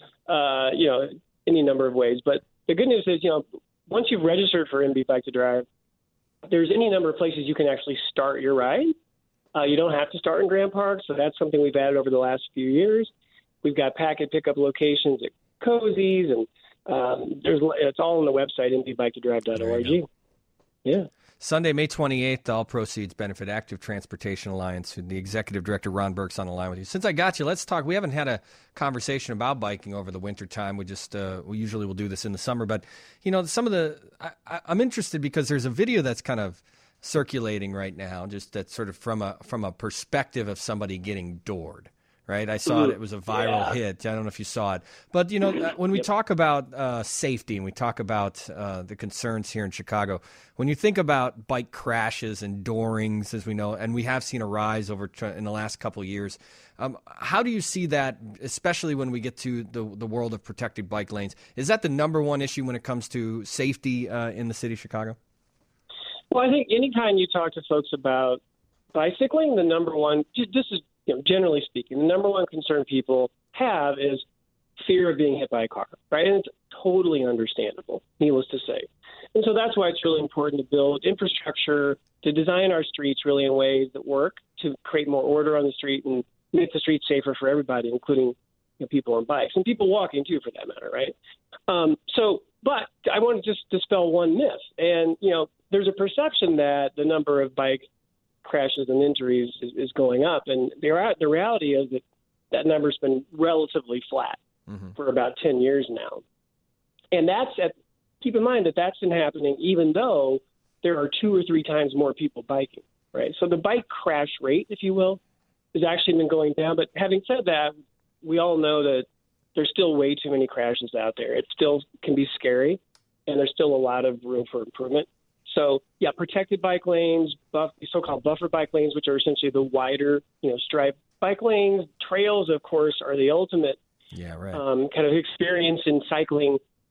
Uh, you know, any number of ways. But the good news is, you know, once you've registered for N B Bike to Drive, there's any number of places you can actually start your ride. Uh, you don't have to start in Grand Park, so that's something we've added over the last few years. We've got packet pickup locations at Cozy's, and um, there's it's all on the website, n b bike to drive dot org. Yeah. Sunday, May twenty-eighth, all proceeds benefit Active Transportation Alliance. The executive director, Ron Burke's on the line with you. Since I got you, let's talk. We haven't had a conversation about biking over the winter time. We just, uh, we usually will do this in the summer. But, you know, some of the, I, I, I'm interested because there's a video that's kind of circulating right now, just that sort of from a, from a perspective of somebody getting doored. Right, I saw it. It was a viral Yeah. hit. I don't know if you saw it, but you know, when we talk about uh, safety and we talk about uh, the concerns here in Chicago, when you think about bike crashes and doorings, as we know, and we have seen a rise over tr- in the last couple of years, um, how do you see that, especially when we get to the the world of protected bike lanes? Is that the number one issue when it comes to safety uh, in the city of Chicago? Well, I think anytime you talk to folks about bicycling, the number one, this is, you know, generally speaking, the number one concern people have is fear of being hit by a car, right? And it's totally understandable, needless to say. And so that's why it's really important to build infrastructure, to design our streets really in ways that work, to create more order on the street and make the streets safer for everybody, including, you know, people on bikes and people walking too, for that matter, right? Um, so, but I want to just dispel one myth. And, you know, there's a perception that the number of bike crashes and injuries is, is going up. And the, the reality is that that number's been relatively flat mm-hmm. for about ten years now. And that's at, keep in mind that that's been happening even though there are two or three times more people biking, right? So the bike crash rate, if you will, has actually been going down. But having said that, we all know that there's still way too many crashes out there. It still can be scary, and there's still a lot of room for improvement. So, yeah, protected bike lanes, buff, so-called buffer bike lanes, which are essentially the wider, you know, striped bike lanes. Trails, of course, are the ultimate yeah, right. um, kind of experience in cycling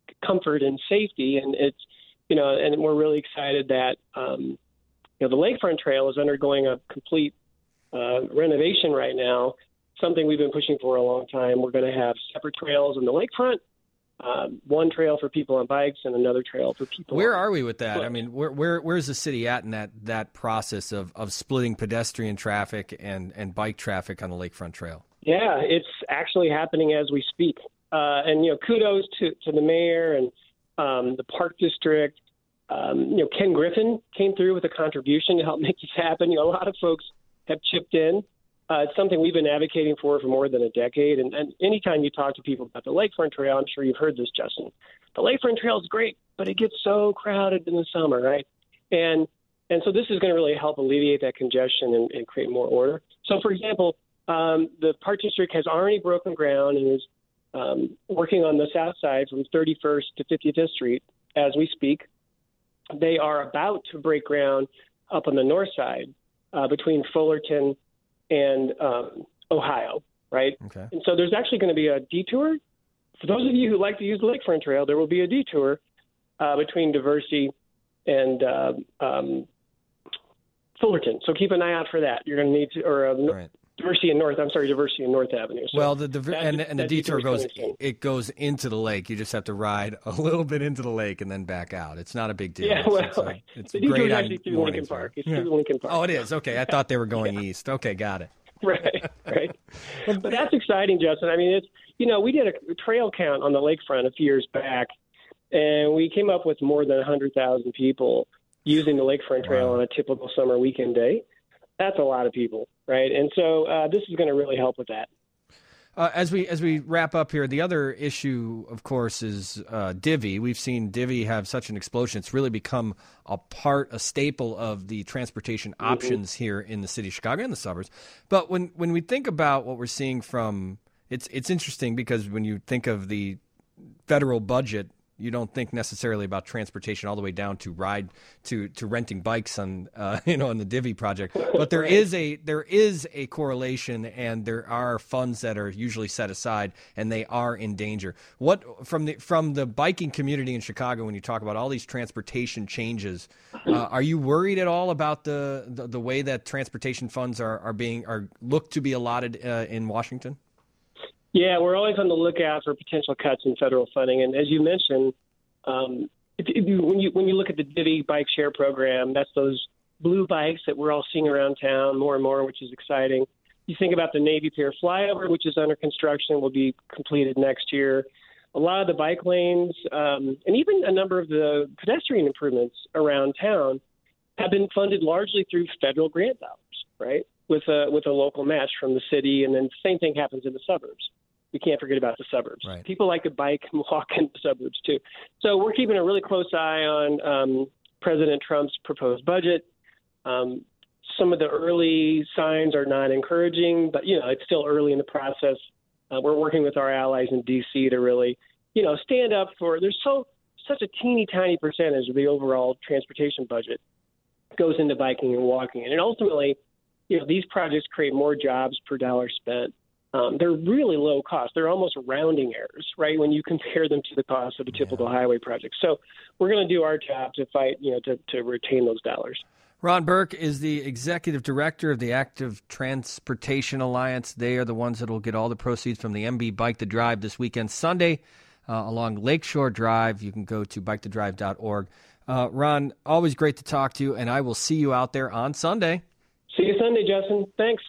comfort and safety. And it's, you know, and we're really excited that, um, you know, the Lakefront Trail is undergoing a complete uh, renovation right now, something we've been pushing for a long time. We're going to have separate trails in the lakefront, um, one trail for people on bikes and another trail for people. Where on are we with that? foot. I mean, where where where's the city at in that, that process of, of splitting pedestrian traffic and, and bike traffic on the Lakefront Trail? Yeah, it's actually happening as we speak. Uh, and, you know, kudos to, to the mayor and um, the Park District. Um, you know, Ken Griffin came through with a contribution to help make this happen. You know, a lot of folks have chipped in. Uh, it's something we've been advocating for for more than a decade. And, and anytime you talk to people about the Lakefront Trail, I'm sure you've heard this, Justin. The Lakefront Trail is great, but it gets so crowded in the summer, right? And and so this is going to really help alleviate that congestion and, and create more order. So, for example, um, the Park District has already broken ground and is um, working on the south side from thirty-first to fifty-fifth Street as we speak. They are about to break ground up on the north side uh, between Fullerton and um, Ohio, right? Okay. And so there's actually going to be a detour. For those of you who like to use the Lakefront Trail, there will be a detour uh, between Diversey and uh, um, Fullerton. So keep an eye out for that. You're going to need to, or uh, Right. Diversey and North, I'm sorry, Diversey and North Avenue. So Well, the, the that- and, and the that detour detour is goes coming soon. it goes into the lake. You just have to ride a little bit into the lake and then back out. It's not a big deal. Yeah, It's- well, it's, a, it's the detour great is on actually through mornings Lincoln Park. there. It's through Lincoln Park. Oh, it is. Okay, I thought they were going east. Okay, got it. Right, right. But that's exciting, Justin. I mean, it's, you know, we did a trail count on the lakefront a few years back, and we came up with more than one hundred thousand people using the Lakefront Trail Wow. on a typical summer weekend day. That's a lot of people, right? And so uh, this is going to really help with that. Uh, as we as we wrap up here, the other issue, of course, is uh, Divvy. We've seen Divvy have such an explosion; it's really become a part, a staple of the transportation Mm-hmm. options here in the city of Chicago and the suburbs. But when when we think about what we're seeing from, it's it's interesting because when you think of the federal budget, you don't think necessarily about transportation all the way down to ride to, to renting bikes on uh, you know on the Divvy project. But there is a there is a correlation, and there are funds that are usually set aside, and they are in danger. What from the from the biking community in Chicago, when you talk about all these transportation changes, uh, are you worried at all about the, the, the way that transportation funds are, are being are looked to be allotted uh, in Washington? Yeah, we're always on the lookout for potential cuts in federal funding, and as you mentioned, um, if, if you, when you when you look at the Divvy bike share program, that's those blue bikes that we're all seeing around town more and more, which is exciting. You think about the Navy Pier flyover, which is under construction, will be completed next year. A lot of the bike lanes, um, and even a number of the pedestrian improvements around town, have been funded largely through federal grant dollars, right? With a with a local match from the city, and then the same thing happens in the suburbs. We can't forget about the suburbs. Right. People like to bike and walk in the suburbs too. So we're keeping a really close eye on um, President Trump's proposed budget. Um, some of the early signs are not encouraging, but you know it's still early in the process. Uh, we're working with our allies in D C to really, you know, stand up for. There's so such a teeny tiny percentage of the overall transportation budget goes into biking and walking, and ultimately, you know, these projects create more jobs per dollar spent. Um, they're really low cost. They're almost rounding errors, right, when you compare them to the cost of a typical yeah. highway project. So we're going to do our job to fight, you know, to, to retain those dollars. Ron Burke is the executive director of the Active Transportation Alliance. They are the ones that will get all the proceeds from the M B Bike to Drive this weekend, Sunday, uh, along Lakeshore Drive. You can go to bike to drive dot org. Uh, Ron, always great to talk to you, and I will see you out there on Sunday. See you Sunday, Justin. Thanks.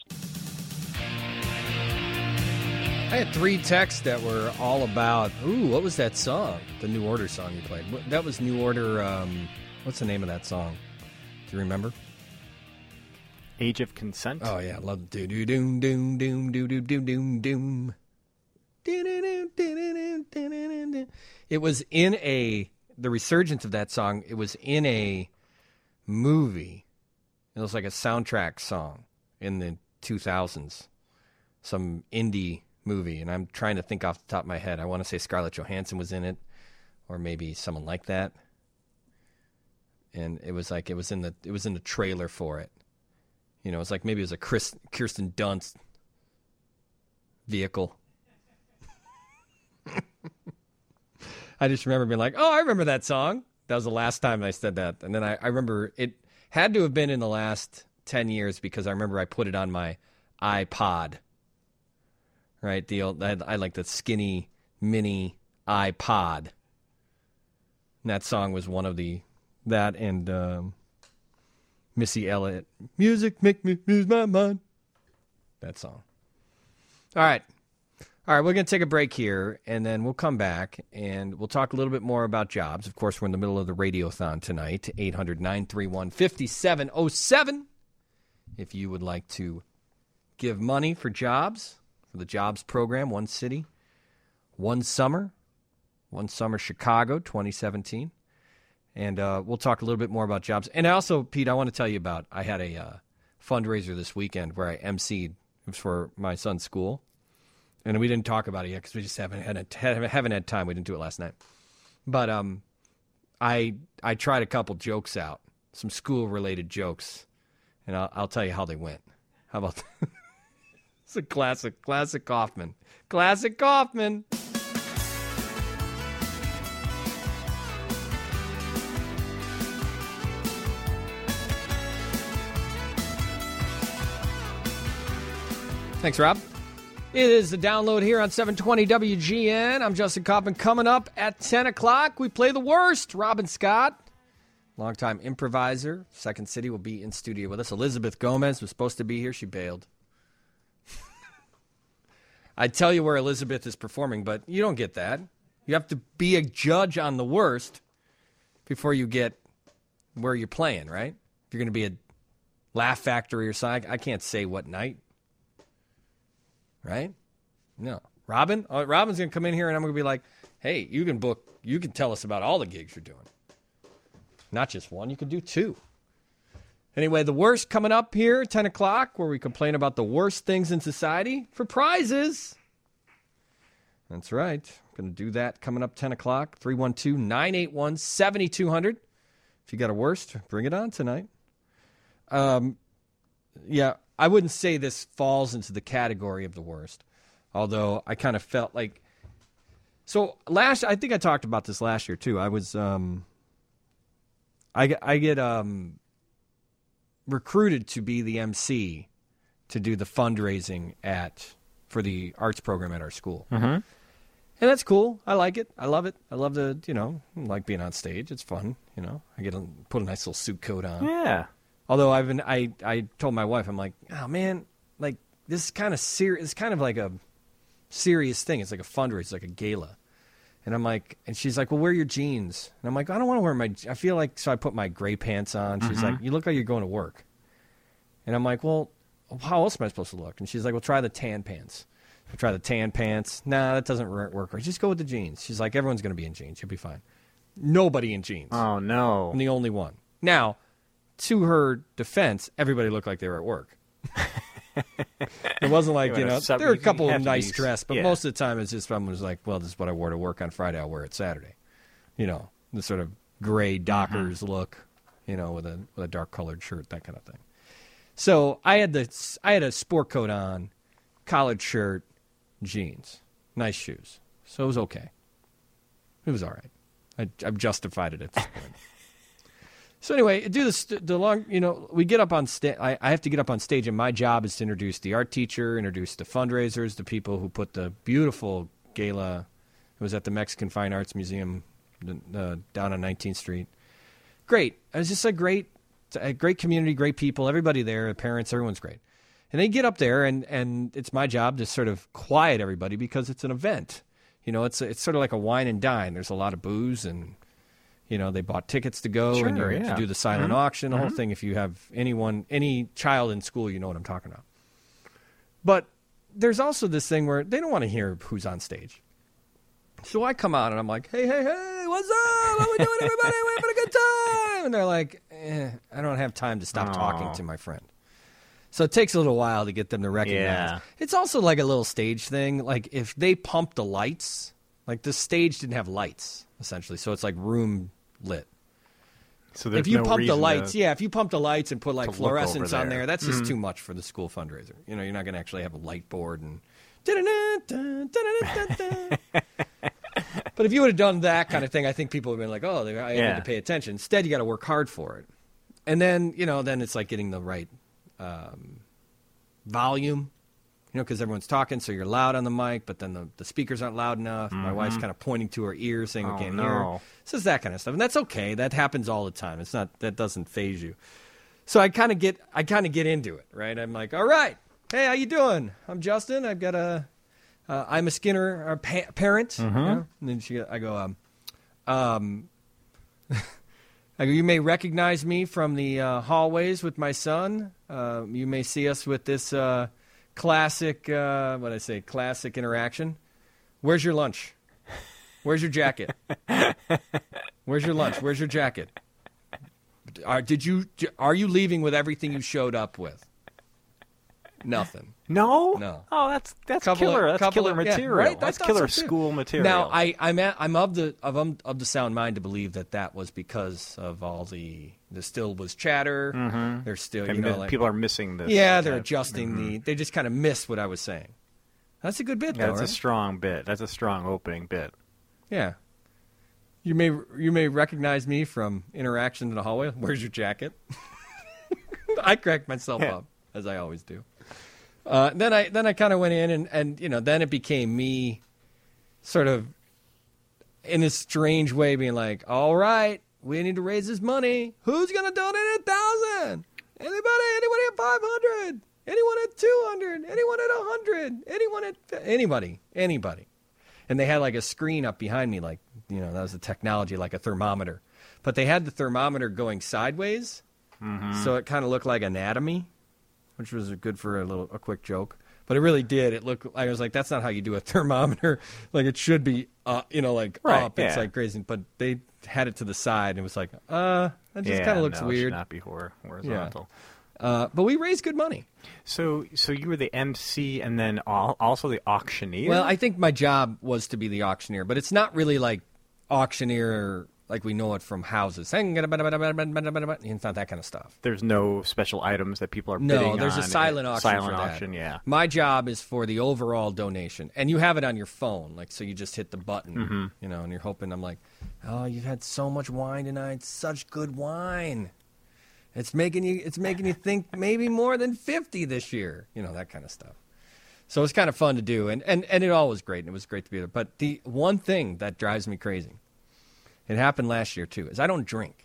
I had three texts that were all about, ooh, what was that song? The New Order song you played. That was New Order, um, what's the name of that song? Do you remember? Age of Consent? Oh, yeah. I love do do doom doom doom doom doom doom doom doom. It was in a, the resurgence of that song, it was in a movie. It was like a soundtrack song in the two thousands. Some indie movie, and I'm trying to think off the top of my head. I want to say Scarlett Johansson was in it, or maybe someone like that. And it was like it was in the it was in the trailer for it. You know, it was like maybe it was a Chris, Kirsten Dunst vehicle. I just remember being like, oh, I remember that song. That was the last time I said that. And then I, I remember it had to have been in the last ten years because I remember I put it on my iPod. Right? The old, I, I like the skinny mini iPod. And that song was one of the, that and um, Missy Elliott. Music make me lose my mind. That song. All right. All right, we're going to take a break here, and then we'll come back, and we'll talk a little bit more about jobs. Of course, we're in the middle of the Radiothon tonight, eight hundred, nine three one, five seven zero seven. If you would like to give money for jobs, for the jobs program, One City, One Summer, One Summer Chicago twenty seventeen. And uh, we'll talk a little bit more about jobs. And also, Pete, I want to tell you about, I had a uh, fundraiser this weekend where I emceed. It was for my son's school. And we didn't talk about it yet because we just haven't had, a, haven't had time. We didn't do it last night. But um, I I tried a couple jokes out, some school-related jokes, and I'll, I'll tell you how they went. How about that? It's a classic, classic Kaufman. Classic Kaufman. Thanks, Rob. It is the download here on seven twenty W G N. I'm Justin Kaufman. Coming up at ten o'clock, we play the worst. Robin Scott, longtime improviser, Second City, will be in studio with us. Elizabeth Gomez was supposed to be here. She bailed. I'd tell you where Elizabeth is performing, but you don't get that. You have to be a judge on the worst before you get where you're playing, right? If you're going to be a Laugh Factory or something, I can't say what night. Right? No. Robin? Oh, Robin's going to come in here and I'm going to be like, hey, you can book, you can tell us about all the gigs you're doing. Not just one, you can do two. Anyway, the worst coming up here, ten o'clock, where we complain about the worst things in society for prizes. That's right. I'm going to do that coming up ten o'clock. three one two, nine eight one, seven two zero zero. If you got a worst, bring it on tonight. Um, yeah. I wouldn't say this falls into the category of the worst, although I kind of felt like, so last, I think I talked about this last year too. I was, um, I get, I get, um, recruited to be the M C to do the fundraising at, for the arts program at our school. Mm-hmm. And that's cool. I like it. I love it. I love the, you know, I like being on stage. It's fun. You know, I get to put a nice little suit coat on. Yeah. Although I've been, I, I told my wife, I'm like, oh man, like this is kind of serious. It's kind of like a serious thing. It's like a fundraiser, it's like a gala. And I'm like, and she's like, well, wear your jeans. And I'm like, I don't want to wear my, I feel like, so I put my gray pants on. She's Mm-hmm. like, you look like you're going to work. And I'm like, well, how else am I supposed to look? And she's like, well, try the tan pants. I try the tan pants. Nah, that doesn't work right. Just go with the jeans. She's like, everyone's going to be in jeans. You'll be fine. Nobody in jeans. Oh, no. I'm the only one. Now, to her defense, everybody looked like they were at work. It wasn't like, you know, there were a couple of nice dressed, but yeah. most of the time it's just someone was like, well, this is what I wore to work on Friday. I'll wear it Saturday. You know, the sort of gray Dockers mm-hmm. look, you know, with a with a dark colored shirt, that kind of thing. So I had the I had a sport coat on, collared shirt, jeans, nice shoes. So it was okay. It was all right. I, I've justified it at this point. So anyway, do this the long. You know, we get up on stage. I, I have to get up on stage, and my job is to introduce the art teacher, introduce the fundraisers, the people who put the beautiful gala. It was at the Mexican Fine Arts Museum uh, down on nineteenth Street. Great. It was just a great, a great community, great people. Everybody there, the parents, everyone's great. And they get up there, and and it's my job to sort of quiet everybody because it's an event. You know, it's it's sort of like a wine and dine. There's a lot of booze and. You know, they bought tickets to go sure, and you yeah. to do the silent mm-hmm. auction, the mm-hmm. whole thing. If you have anyone, any child in school, you know what I'm talking about. But there's also this thing where they don't want to hear who's on stage. So I come out and I'm like, hey, hey, hey, what's up? How we doing, everybody? We're having a good time. And they're like, eh, I don't have time to stop Aww. talking to my friend. So it takes a little while to get them to recognize. Yeah. It's also like a little stage thing. Like if they pump the lights, like the stage didn't have lights, essentially. So it's like room lit. So there's if you no pump the reason lights, to, yeah, if you pump the lights and put like fluorescents there. on there, that's just mm-hmm. too much for the school fundraiser. You know, you're not going to actually have a light board and. But But if you would have done that kind of thing, I think people would have been like, oh, they- I Yeah. need to pay attention. Instead, you got to work hard for it. And then, you know, then it's like getting the right um, volume, you know, because everyone's talking, so you're loud on the mic, but then the, the speakers aren't loud enough. My wife's kind of pointing to her ears saying we Oh, can't no. hear. So it's that kind of stuff. And that's okay. That happens all the time. It's not, that doesn't phase you. So I kind of get, I kind of get into it, right? I'm like, all right, hey, how you doing? I'm Justin. I've got a, uh, I'm a Skinner uh, pa- parent. you know? And then she, I go, um, um, I go, you may recognize me from the uh, hallways with my son. Uh, you may see us with this uh, classic, uh, what did I say, classic interaction. Where's your lunch? Where's your jacket? Where's your lunch? Where's your jacket? Are, did you? Are you leaving with everything you showed up with? Nothing. No, No. Oh, that's that's Couple of- killer. That's couple killer of- yeah, material. right? I That's thought killer so, too. school material. Now, I, I'm at, I'm of the of um, of the sound mind to believe that that was because of all the the still was chatter. Mhm. There's still They you know mi- like, people are missing this. Yeah, they're that- adjusting mhm. the. They just kind of missed what I was saying. That's a good bit, though, That's right? a strong bit. That's a strong opening bit. Yeah. You may you may recognize me from interaction in the hallway. Where's your jacket? I cracked myself Yeah. up, as I always do. Uh, then I then I kind of went in and, and you know then it became me, sort of, in a strange way, being like, all right, we need to raise this money. Who's gonna donate a thousand? Anybody? Anybody at five hundred? Anyone at two hundred? Anyone at a hundred? Anyone at anybody? Anybody? And they had like a screen up behind me, like, you know, that was the technology, like a thermometer. But they had the thermometer going sideways, Mhm. so it kind of looked like anatomy, which was good for a little, a quick joke. But it really did. It looked. I was like, that's not how you do a thermometer. Like it should be, uh, you know, like Right, up. It's yeah. like crazy. But they had it to the side, and it was like, uh, that just Yeah, kind of looks no, it should weird. not be hor- horizontal. Yeah. Uh, but we raised good money. So, so you were the M C and then al- also the auctioneer. Well, I think my job was to be the auctioneer, but it's not really like auctioneer like we know it from houses. It's not that kind of stuff. There's no special items that people are bidding No, there's on. a silent auction. Silent for that. auction, yeah. My job is for the overall donation, and you have it on your phone, like so. You just hit the button, Mhm. you know, and you're hoping. I'm like, oh, you've had so much wine tonight, such good wine. It's making you. It's making you think maybe more than fifty this year. You know, that kind of stuff. So it's kind of fun to do, and, and, and it all was great, and it was great to be there. But the one thing that drives me crazy, it happened last year too, is I don't drink.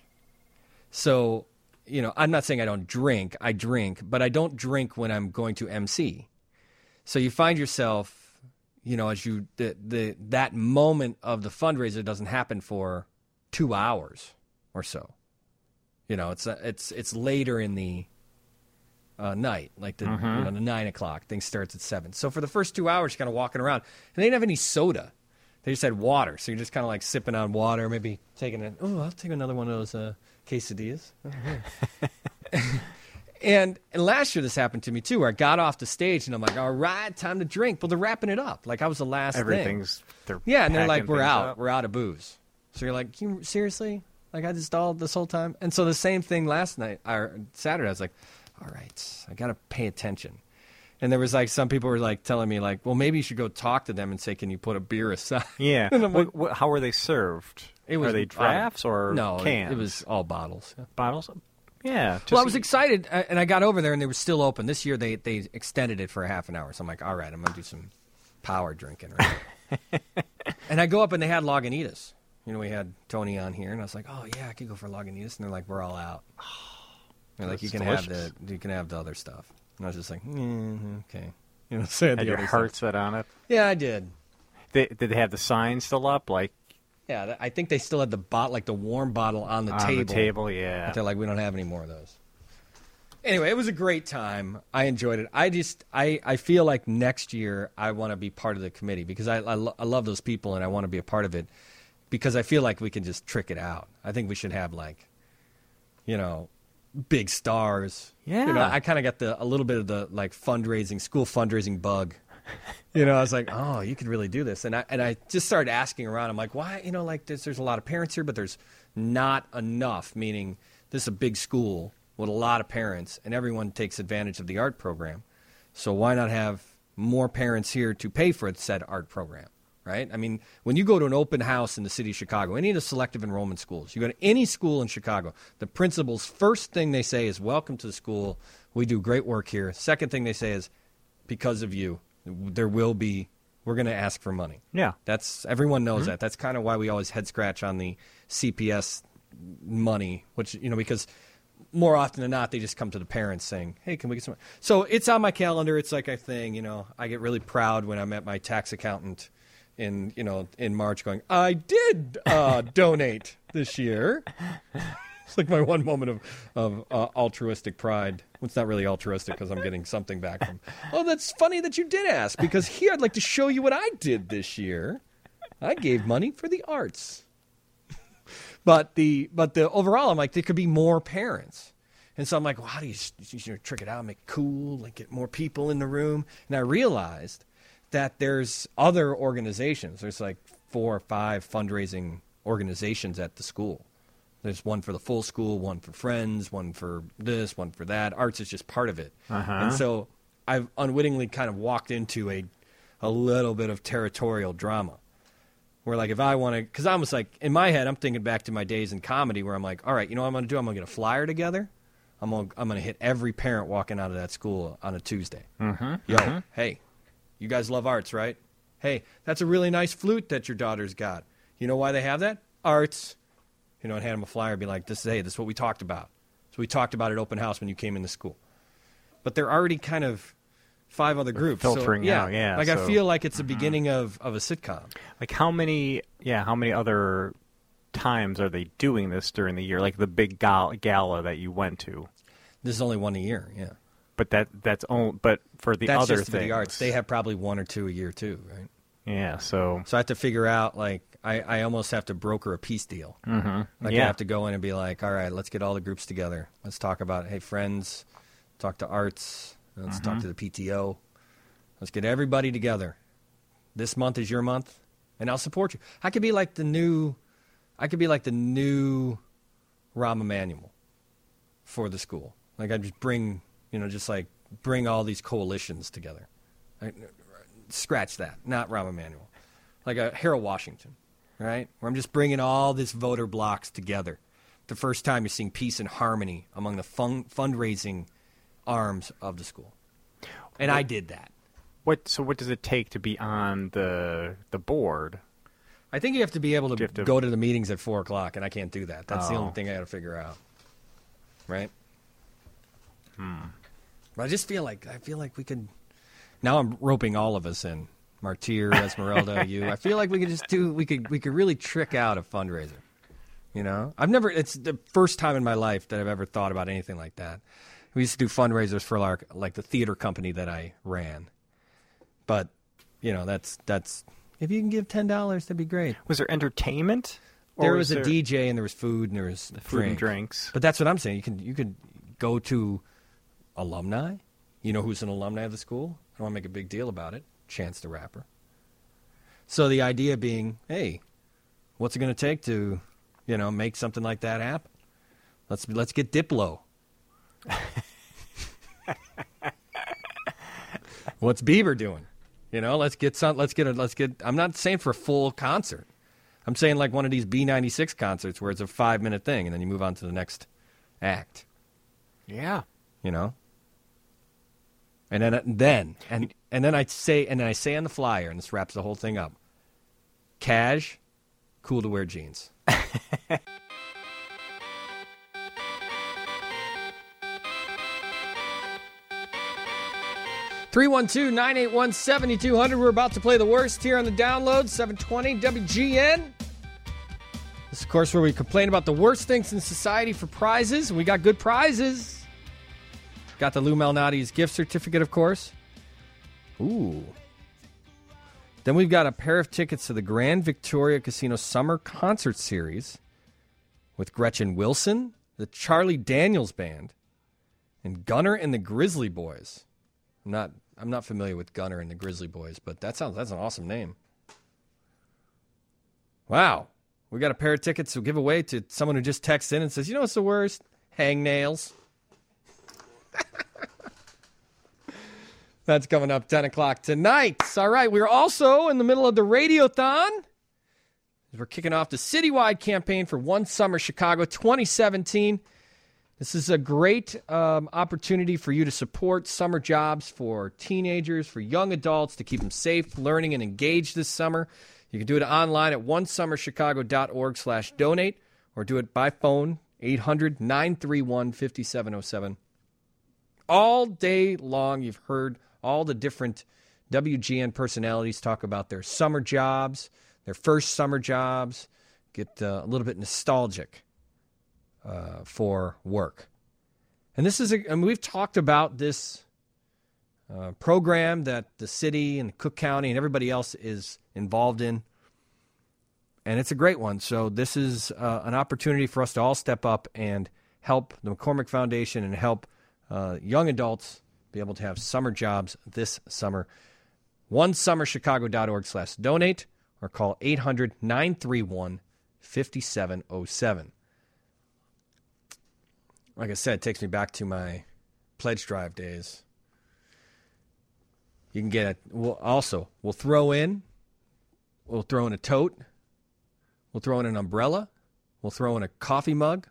So, you know, I'm not saying I don't drink. I drink, but I don't drink when I'm going to M C. So you find yourself, you know, as you the, the that moment of the fundraiser doesn't happen for two hours or so. You know, it's it's it's later in the uh, night, like the Mhm. you know the nine o'clock thing starts at seven. So for the first two hours, you're kind of walking around, and they didn't have any soda. They just had water, so you're just kind of like sipping on water, maybe taking it. Oh, I'll take another one of those uh, quesadillas. Oh, yeah. and and last year this happened to me too, where I got off the stage and I'm like, all right, time to drink. Well, they're wrapping it up, like I was the last Everything's thing. they're Yeah, and they're like, packing we're things out, up. we're out of booze. So you're like, you seriously? Like I just stalled this whole time. And so the same thing last night or Saturday, I was like, all right, I got to pay attention. And there was like some people were like telling me like, well, maybe you should go talk to them and say, can you put a beer aside? Yeah. And I'm like, What- what- how were they served? It was are they uh, drafts or no? cans? It was all bottles. Yeah. Bottles. Yeah. Well, I just- was excited, uh, and I got over there, and they were still open. This year, they they extended it for a half an hour. So I'm like, all right, I'm gonna do some power drinking. Right? And I go up, and they had Lagunitas. You know, we had Tony on here, and I was like, oh yeah, I could go for Lagunitas, and they're like, we're all out. They're like, That's you can delicious. have the you can have the other stuff. And I was just like, mm, okay, you know, so I had Had the your other heart stuff. set on it. Yeah, I did. They, did they have the sign still up? Like Yeah, th- I think they still had the bot like the warm bottle on the on table. the table? Yeah. But they're like, we don't have any more of those. Anyway, it was a great time. I enjoyed it. I just, I, I feel like next year I want to be part of the committee because I, I, lo- I love those people and I want to be a part of it because I feel like we can just trick it out. I think we should have like, you know, big stars. Yeah. You know, I kind of got the a little bit of the like fundraising, school fundraising bug. You know, I was like, oh, you could really do this. And I and I just started asking around. I'm like, why? You know, like there's, there's a lot of parents here, but there's not enough, meaning this is a big school with a lot of parents, and everyone takes advantage of the art program. So why not have more parents here to pay for said art program? right? I mean, when you go to an open house in the city of Chicago, any of the selective enrollment schools, you go to any school in Chicago, the principal's first thing they say is, welcome to the school. We do great work here. Second thing they say is, because of you, there will be, we're going to ask for money. Yeah. That's, everyone knows Mm-hmm. that. That's kind of why we always head scratch on the C P S money, which, you know, because more often than not, they just come to the parents saying, hey, can we get some? So it's on my calendar. It's like a thing, you know, I get really proud when I'm at my tax accountant in, you know, in March going, I did uh, donate this year. It's like my one moment of, of uh, altruistic pride. Well, it's not really altruistic because I'm getting something back from, oh, that's funny that you did ask, because here I'd like to show you what I did this year. I gave money for the arts. But the but the overall, I'm like, there could be more parents. And so I'm like, well, how do you, you know, trick it out, make it cool, like get more people in the room? And I realized that there's other organizations. There's like four or five fundraising organizations at the school. There's one for the full school, one for friends, one for this, one for that. Arts is just part of it. Uh-huh. And so I've unwittingly kind of walked into a a little bit of territorial drama. Where, like, if I want to, because I almost like, in my head, I'm thinking back to my days in comedy where I'm like, all right, you know what I'm going to do? I'm going to get a flyer together. I'm going to I'm going to hit every parent walking out of that school on a Tuesday. Mm-hmm. Yo, mm-hmm. hey, you guys love arts, right? Hey, that's a really nice flute that your daughter's got. You know why they have that? Arts. You know, and hand them a flyer and be like, this is, hey, this is what we talked about. So we talked about at open house when you came into school. But they're already kind of five other groups. Filtering so, yeah, out, yeah. Like, so, I feel like it's the mm-hmm. beginning of, of a sitcom. Like, how many, yeah, how many other times are they doing this during the year? Like the big gal- gala that you went to. This is only one a year, yeah. But that that's only, but for the That's other just for things. the arts. They have probably one or two a year, too, right? Yeah, so. So I have to figure out, like, I, I almost have to broker a peace deal. Mm-hmm. Like, yeah. I have to go in and be like, all right, let's get all the groups together. Let's talk about, hey, friends, talk to arts, let's Mm-hmm. talk to the P T O. Let's get everybody together. This month is your month, and I'll support you. I could be like the new, I could be like the new Rahm Emanuel for the school. Like, I just bring, you know, just like bring all these coalitions together. I, scratch that, not Rahm Emanuel. Like a Harold Washington, right? Where I'm just bringing all this voter blocks together. The first time you're seeing peace and harmony among the fun, fundraising arms of the school. And what, I did that. What? So what does it take to be on the the board? I think you have to be able to, to go to the meetings at four o'clock, and I can't do that. That's oh. the only thing I got to figure out. Right? Hmm. But I just feel like I feel like we could. Now I'm roping all of us in. Martyr, Esmeralda, you. I feel like we could just do. We could. We could really trick out a fundraiser. You know, I've never. It's the first time in my life that I've ever thought about anything like that. We used to do fundraisers for like like the theater company that I ran. But, you know, that's that's if you can give ten dollars, that'd be great. Was there entertainment? There or was, was a there... D J and there was food and there was food drink. and drinks. But that's what I'm saying. You can you could go to alumni. You know who's an alumni of the school? I don't want to make a big deal about it. Chance the Rapper. So the idea being, hey, what's it going to take to, you know, make something like that happen? Let's let's get Diplo. What's Bieber doing? You know, let's get some. Let's get a. Let's get. I'm not saying for a full concert. I'm saying like one of these B ninety-six concerts where it's a five minute thing and then you move on to the next act. Yeah. You know. And then then and and then I say and then I say on the flyer, and this wraps the whole thing up. Cash, cool to wear jeans. three one two, nine eight one, seven two zero zero. We're about to play the worst here on the download, seven twenty W G N. This is, of course, where we complain about the worst things in society for prizes. And we got good prizes. Got the Lou Malnati's gift certificate, of course. Ooh. Then we've got a pair of tickets to the Grand Victoria Casino Summer Concert Series with Gretchen Wilson, the Charlie Daniels Band, and Gunner and the Grizzly Boys. I'm not I'm not familiar with Gunner and the Grizzly Boys, but that sounds that's an awesome name. Wow. We got a pair of tickets to give away to someone who just texts in and says, you know what's the worst? Hang nails. That's coming up ten o'clock tonight. All right, we're also in the middle of the Radiothon. We're kicking off the citywide campaign for One Summer Chicago twenty seventeen. This is a great um, opportunity for you to support summer jobs for teenagers, for young adults, to keep them safe, learning, and engaged this summer. You can do it online at one summer chicago dot org slash donate, or do it by phone, eight hundred, nine three one, five seven zero seven. All day long, you've heard all the different W G N personalities talk about their summer jobs, their first summer jobs, get uh, a little bit nostalgic uh, for work. And this is, a, I mean, we've talked about this uh, program that the city and Cook County and everybody else is involved in. And it's a great one. So this is uh, an opportunity for us to all step up and help the McCormick Foundation and help uh, young adults be able to have summer jobs this summer. one summer chicago dot org slash donate, or call eight hundred, nine three one, five seven zero seven. Like I said, it takes me back to my pledge drive days. You can get it. We'll also, we'll throw in, we'll throw in a tote, we'll throw in an umbrella, we'll throw in a coffee mug,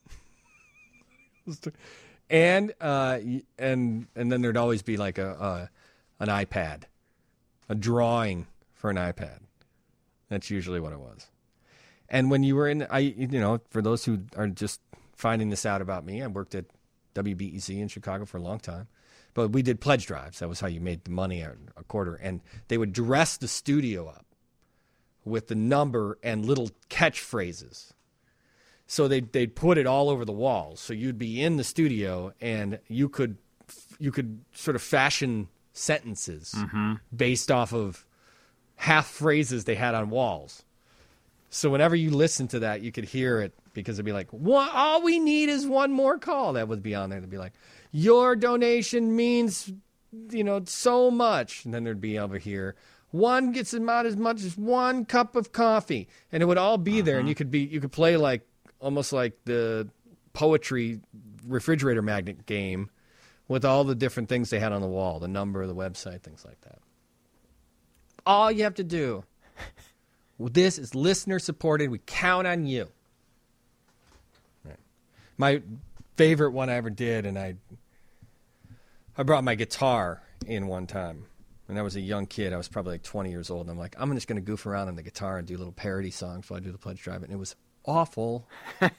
and uh, and and then there'd always be like a, a an iPad, a drawing for an iPad. That's usually what it was. And when you were in, I you know, for those who are just finding this out about me, I worked at W B E Z in Chicago for a long time. But we did pledge drives. That was how you made the money a quarter. And they would dress the studio up with the number and little catchphrases. So they'd, they'd put it all over the walls. So you'd be in the studio and you could you could sort of fashion sentences mm-hmm. based off of half phrases they had on walls. So whenever you listen to that, you could hear it, because it'd be like, one, all we need is one more call. That would be on there. It'd be like, your donation means, you know, so much. And then there'd be over here, one gets about as much as one cup of coffee. And it would all be uh-huh. there. And you could be, you could play like, almost like the poetry refrigerator magnet game with all the different things they had on the wall, the number of the website, things like that. All you have to do, this is listener supported. We count on you. Right. My favorite one I ever did, and I I brought my guitar in one time, and I was a young kid. I was probably like twenty years old, and I'm like, I'm just going to goof around on the guitar and do little parody songs while I do the pledge drive, and it was awful.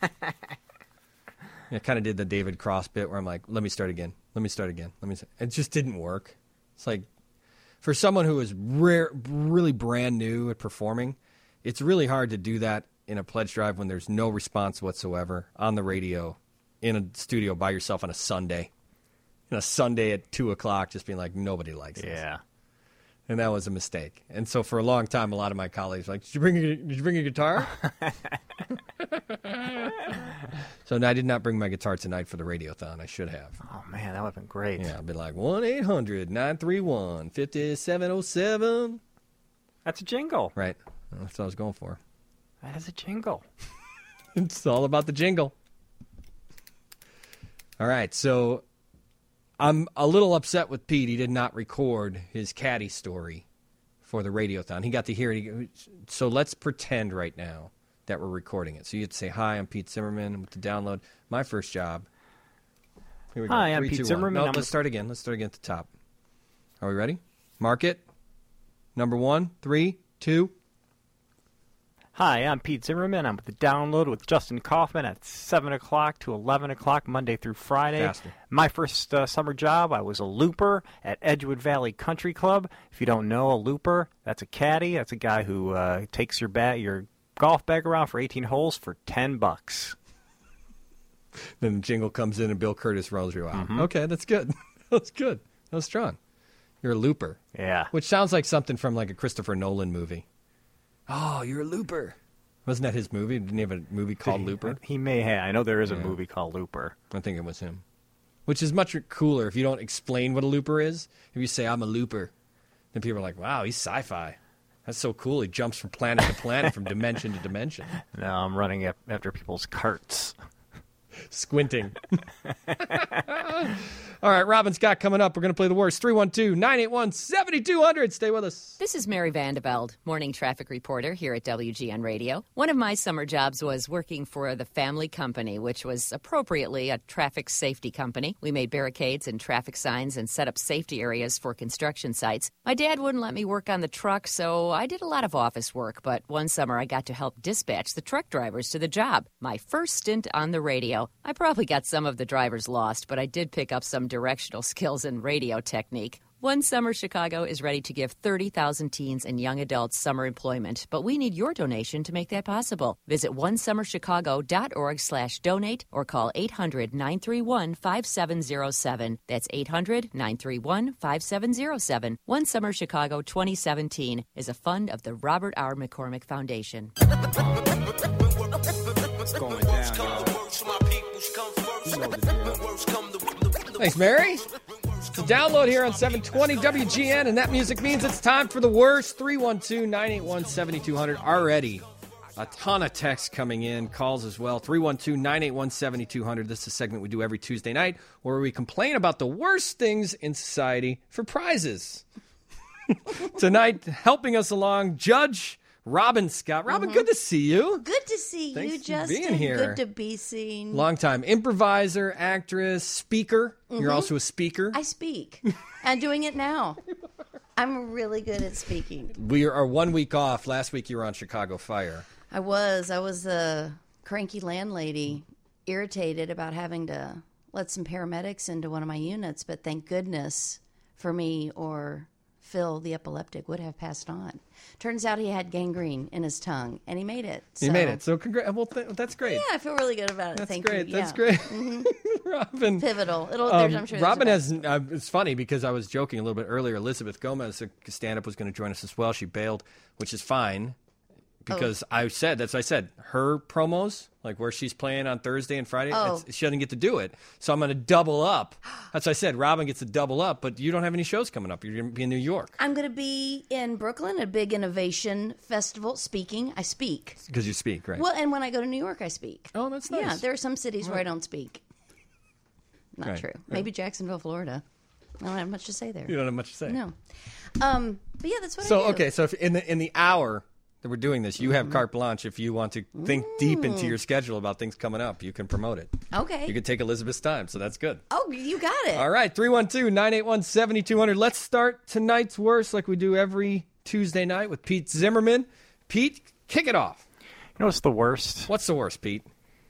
I kind of did the David Cross bit where I'm like, let me start again, let me start again, let me. Start. It just didn't work. It's like, for someone who is rare, really brand new at performing, it's really hard to do that in a pledge drive when there's no response whatsoever on the radio, in a studio by yourself on a Sunday. On a Sunday at two o'clock, just being like, nobody likes this. Yeah. And that was a mistake. And so for a long time, a lot of my colleagues were like, did you bring a, did you bring a guitar? So no, I did not bring my guitar tonight for the Radiothon. I should have. Oh, man, that would have been great. Yeah, I'd be like, one eight hundred, nine three one, five seven zero seven. That's a jingle. Right. That's what I was going for. That is a jingle. It's all about the jingle. All right, so I'm a little upset with Pete. He did not record his caddy story for the Radiothon. He got to hear it. So let's pretend right now that we're recording it. So you have to say, hi, I'm Pete Zimmerman with the download. My first job. Here we go. Hi, I'm Three, Pete two, Zimmerman. No, I'm let's the... start again. Let's start again at the top. Are we ready? Mark it. Number one, three, two. Hi, I'm Pete Zimmerman. I'm with the Download with Justin Kaufman at seven o'clock to eleven o'clock, Monday through Friday. Faster. My first uh, summer job, I was a looper at Edgewood Valley Country Club. If you don't know, a looper, that's a caddy. That's a guy who uh, takes your bat, your golf bag around for eighteen holes for ten bucks. Then the jingle comes in and Bill Curtis rolls you out. Mm-hmm. Okay, that's good. That's good. That was strong. You're a looper. Yeah. Which sounds like something from like a Christopher Nolan movie. Oh, you're a looper. Wasn't that his movie? Didn't he have a movie called he, Looper? He may have. I know there is a yeah. movie called Looper. I think it was him. Which is much cooler if you don't explain what a looper is. If you say, I'm a looper, then people are like, wow, he's sci-fi. That's so cool. He jumps from planet to planet, from dimension to dimension. No, I'm running after people's carts. Squinting. All right, Robin Scott coming up. We're going to play the worst. three one two, nine eight one, seven two zero zero. Stay with us. This is Mary Vandeveld, morning traffic reporter here at W G N Radio. One of my summer jobs was working for the family company, which was appropriately a traffic safety company. We made barricades and traffic signs and set up safety areas for construction sites. My dad wouldn't let me work on the truck, so I did a lot of office work. But one summer, I got to help dispatch the truck drivers to the job. My first stint on the radio. I probably got some of the drivers lost, but I did pick up some directional skills and radio technique. One Summer Chicago is ready to give thirty thousand teens and young adults summer employment, but we need your donation to make that possible. Visit one summer chicago dot org slash donate or call eight hundred, nine three one, five seven zero seven. That's eight hundred, nine three one, five seven zero seven. One Summer Chicago twenty seventeen is a fund of the Robert R. McCormick Foundation. What's going down, y'all? Thanks, Mary. It's a download here on seven twenty W G N, and that music means it's time for the worst. three one two, nine eight one, seven two zero zero. Already a ton of texts coming in, calls as well. three one two, nine eight one, seven two zero zero. This is a segment we do every Tuesday night where we complain about the worst things in society for prizes. Tonight, helping us along, Judge Robin Scott. Robin, Mm-hmm. good to see you. Good to see Thanks you, for Justin. being here. Good to be seen. Long time improviser, actress, speaker. You're Mhm. also a speaker. I speak. I'm doing it now. I'm really good at speaking. We are one week off. Last week you were on Chicago Fire. I was. I was a cranky landlady, irritated about having to let some paramedics into one of my units, but thank goodness for me, or Phil, the epileptic, would have passed on. Turns out he had gangrene in his tongue, and he made it. So. You made it. So congrats. Well, th- that's great. Yeah, I feel really good about it. That's Thank great. you. That's Yeah. great. Mhm. Robin. Pivotal. It'll, Um, there's, I'm sure there's Robin a- has, uh, it's funny because I was joking a little bit earlier. Elizabeth Gomez, a stand-up, was going to join us as well. She bailed, which is fine because Oh. I said, that's what I said, her promos, like where she's playing on Thursday and Friday, Oh. it's- she doesn't get to do it. So I'm going to double up. That's what I said. Robin gets to double up, but you don't have any shows coming up. You're going to be in New York I'm going to be in Brooklyn, a big innovation festival, speaking. I speak. because you speak, right? Well, and when I go to New York, I speak. Oh, that's Yeah, nice. there are some cities where I don't speak. Not Right. true. Right. Maybe Jacksonville, Florida. I don't have much to say there. You don't have much to say. No. Um, but yeah, that's what So I do. okay, so if in the in the hour that we're doing this, you have carte blanche. If you want to think deep into your schedule about things coming up, you can promote it. Okay. You can take Elizabeth's time, so that's good. Oh, you got it. All right, three one two, nine eight one, seven two zero zero. Let's start tonight's worst like we do every Tuesday night with Pete Zimmerman. Pete, kick it off. You know what's the worst? What's the worst, Pete?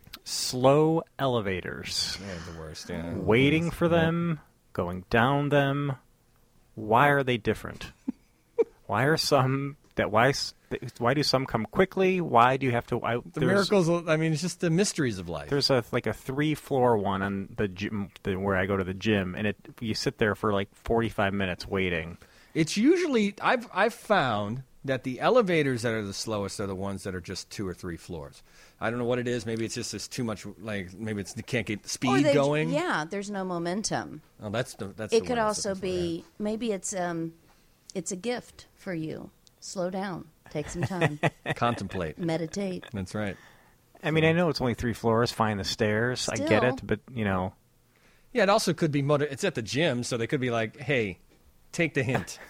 Slow elevators. Yeah, the worst, yeah. Waiting for them, going down them. Why are they different? Why are some that why s- why do some come quickly? Why do you have to? I, The there's- miracles, I mean, it's just the mysteries of life. There's a like a three floor one on the gym, the, where I go to the gym, and it you sit there for like forty-five minutes waiting. It's usually I've I've found that the elevators that are the slowest are the ones that are just two or three floors. I don't know what it is. Maybe it's just there's too much. Like maybe it's you can't get the Or speed they- going. Yeah, there's no momentum. Oh, that's the that's. it the could word I was also looking for, be maybe it's um, it's a gift for you. Slow down. Take some time. yeah. Contemplate. Meditate. That's right. I mean, I know it's only three floors. Find the stairs. I get Still. it, but you know, Yeah, it also could be motor. It's at the gym, so they could be like, "Hey, take the hint.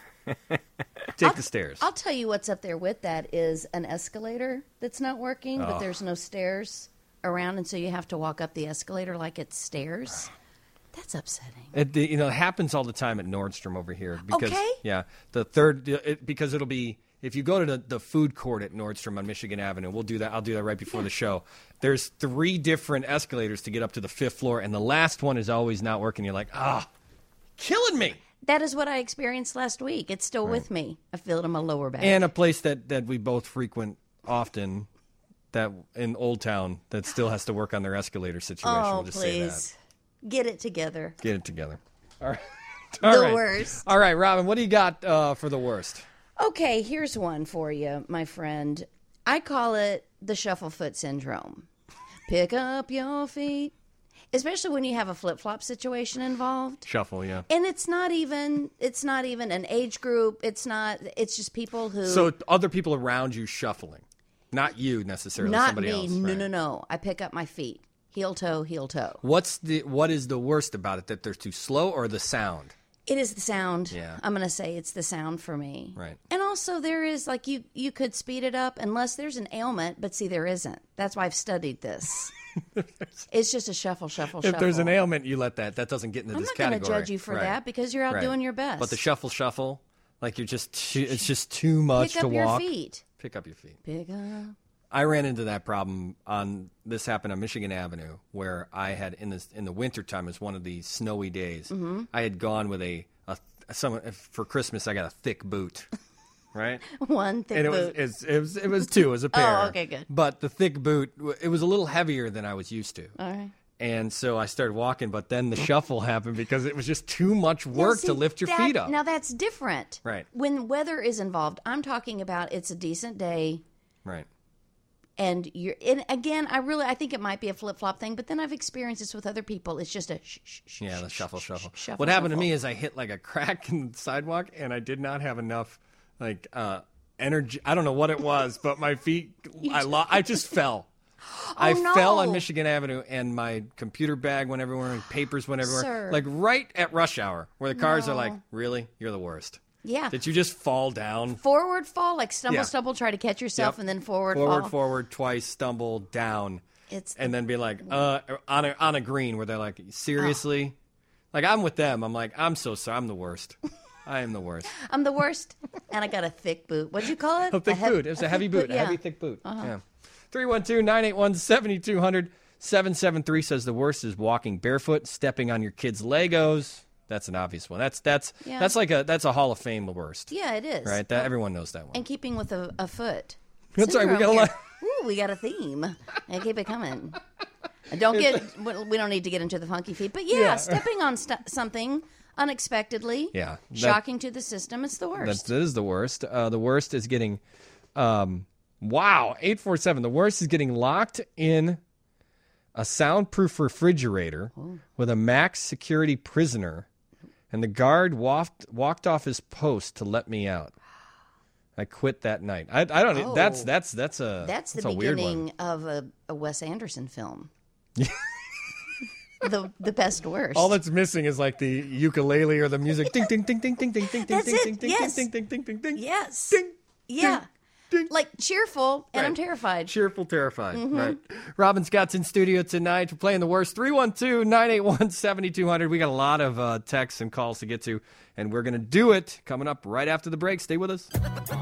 Take the stairs." I'll tell you what's up there with that is an escalator that's not working, Oh. but there's no stairs around, and so you have to walk up the escalator like it's stairs. That's upsetting. It, the- you know, it happens all the time at Nordstrom over here. Because, Okay. Yeah, the third it, because it'll be if you go to the, the food court at Nordstrom on Michigan Avenue. We'll do that. I'll do that right before the show. There's three different escalators to get up to the fifth floor, and the last one is always not working. You're like, ah, killing me. That is what I experienced last week. It's still with me. I feel it in my lower back. And a place that, that we both frequent often, that in Old Town, that still has to work on their escalator situation. oh, we'll just say that. please. Get it together. Get it together. All right. The All right. worst. All right, Robin, what do you got uh, for the worst? Okay, here's one for you, my friend. I call it the shuffle foot syndrome. Pick up your feet, especially when you have a flip-flop situation involved. Shuffle, yeah. And it's not even it's not even an age group. It's not it's just people who So other people around you shuffling, not you necessarily, not somebody me. else. No, right. no, no. I pick up my feet. Heel toe, heel toe. What's the what is the worst about it? That they're too slow or the sound? It is the sound. Yeah. I'm going to say it's the sound for me. Right. And also there is, like, you, you could speed it up unless there's an ailment, but see, there isn't. That's why I've studied this. It's just a shuffle, shuffle, If shuffle. there's an ailment, you let that. That doesn't get into I'm this not gonna category. judge you for Right. that because you're out Right. doing your best. But the shuffle, shuffle, like you're just, too, it's just too much Pick to up your walk. feet. Pick up your feet. Pick up. I ran into that problem on this happened on Michigan Avenue where I had in this in the wintertime, it was one of the snowy days. Mhm. I had gone with a, a some for Christmas I got a thick boot. Right? One thick and it boot. Was, it, was, it was two. It was a pair. Oh, okay, good. But the thick boot, it was a little heavier than I was used to. All right. And so I started walking, but then the shuffle happened because it was just too much work Now, see, to lift your that- feet up. Now that's different. Right. When weather is involved, I'm talking about it's a decent day. Right. And you're, and again, I really, I think it might be a flip flop thing, but then I've experienced this with other people. It's just a shh, shh, shh. Yeah, the shuffle, shuffle. shuffle, What happened shuffle. to me is I hit like a crack in the sidewalk, and I did not have enough like uh, energy. I don't know what it was, but my feet, I lo- I just fell. I no. fell on Michigan Avenue, and my computer bag went everywhere, and papers went everywhere. Sir. Like right at rush hour, where the cars No. are like, "Really, you're the worst." Yeah. Did you just fall down? Forward fall, like stumble, Yeah. stumble, try to catch yourself, Yep. and then forward, forward, fall. forward, twice, stumble, down, It's and then be like, uh, on a on a green where they're like, seriously, like I'm with them. I'm like, I'm so sorry. I'm the worst. I am the worst. I'm the worst, and I got a thick boot. What'd you call it? A thick hev- boot. It was a, heavy thick boot. A yeah. heavy thick boot. Uh-huh. Yeah. three one two, nine eight one, seven two zero zero. seven seven three says the worst is walking barefoot, stepping on your kids' Legos. That's an obvious one. That's that's Yeah. that's like a that's a Hall of Fame worst. Yeah, it is. Right. That everyone knows that one. And keeping with a, a foot. That's right. We Syndrome got a here. lot. Ooh, we got a theme. And keep it coming. And don't get. We don't need to get into the funky feet, but yeah, Yeah. stepping on st- something unexpectedly. Yeah, that- Shocking to the system. It's the That, worst. that is the worst. Uh, the worst is getting, um, wow, eight four seven. The worst is getting locked in a soundproof refrigerator with a max security prisoner, and the guard walked walked off his post to let me out. I quit that night. I, I don't. Oh. That's that's that's a That's the that's a weird one. beginning of a, a Wes Anderson film. the the best worst. All that's missing is like the ukulele or the music. Ding ding ding ding ding ding ding ding That's ding it. ding ding Yes. ding ding ding ding ding. Yes. Ding. Yeah. Like cheerful, and I'm Right. terrified. Cheerful, terrified. Mhm. Right. Robin Scott's in studio tonight. We're playing the worst. three one two, nine eight one, seven two zero zero. We got a lot of uh, texts and calls to get to, and we're going to do it coming up right after the break. Stay with us.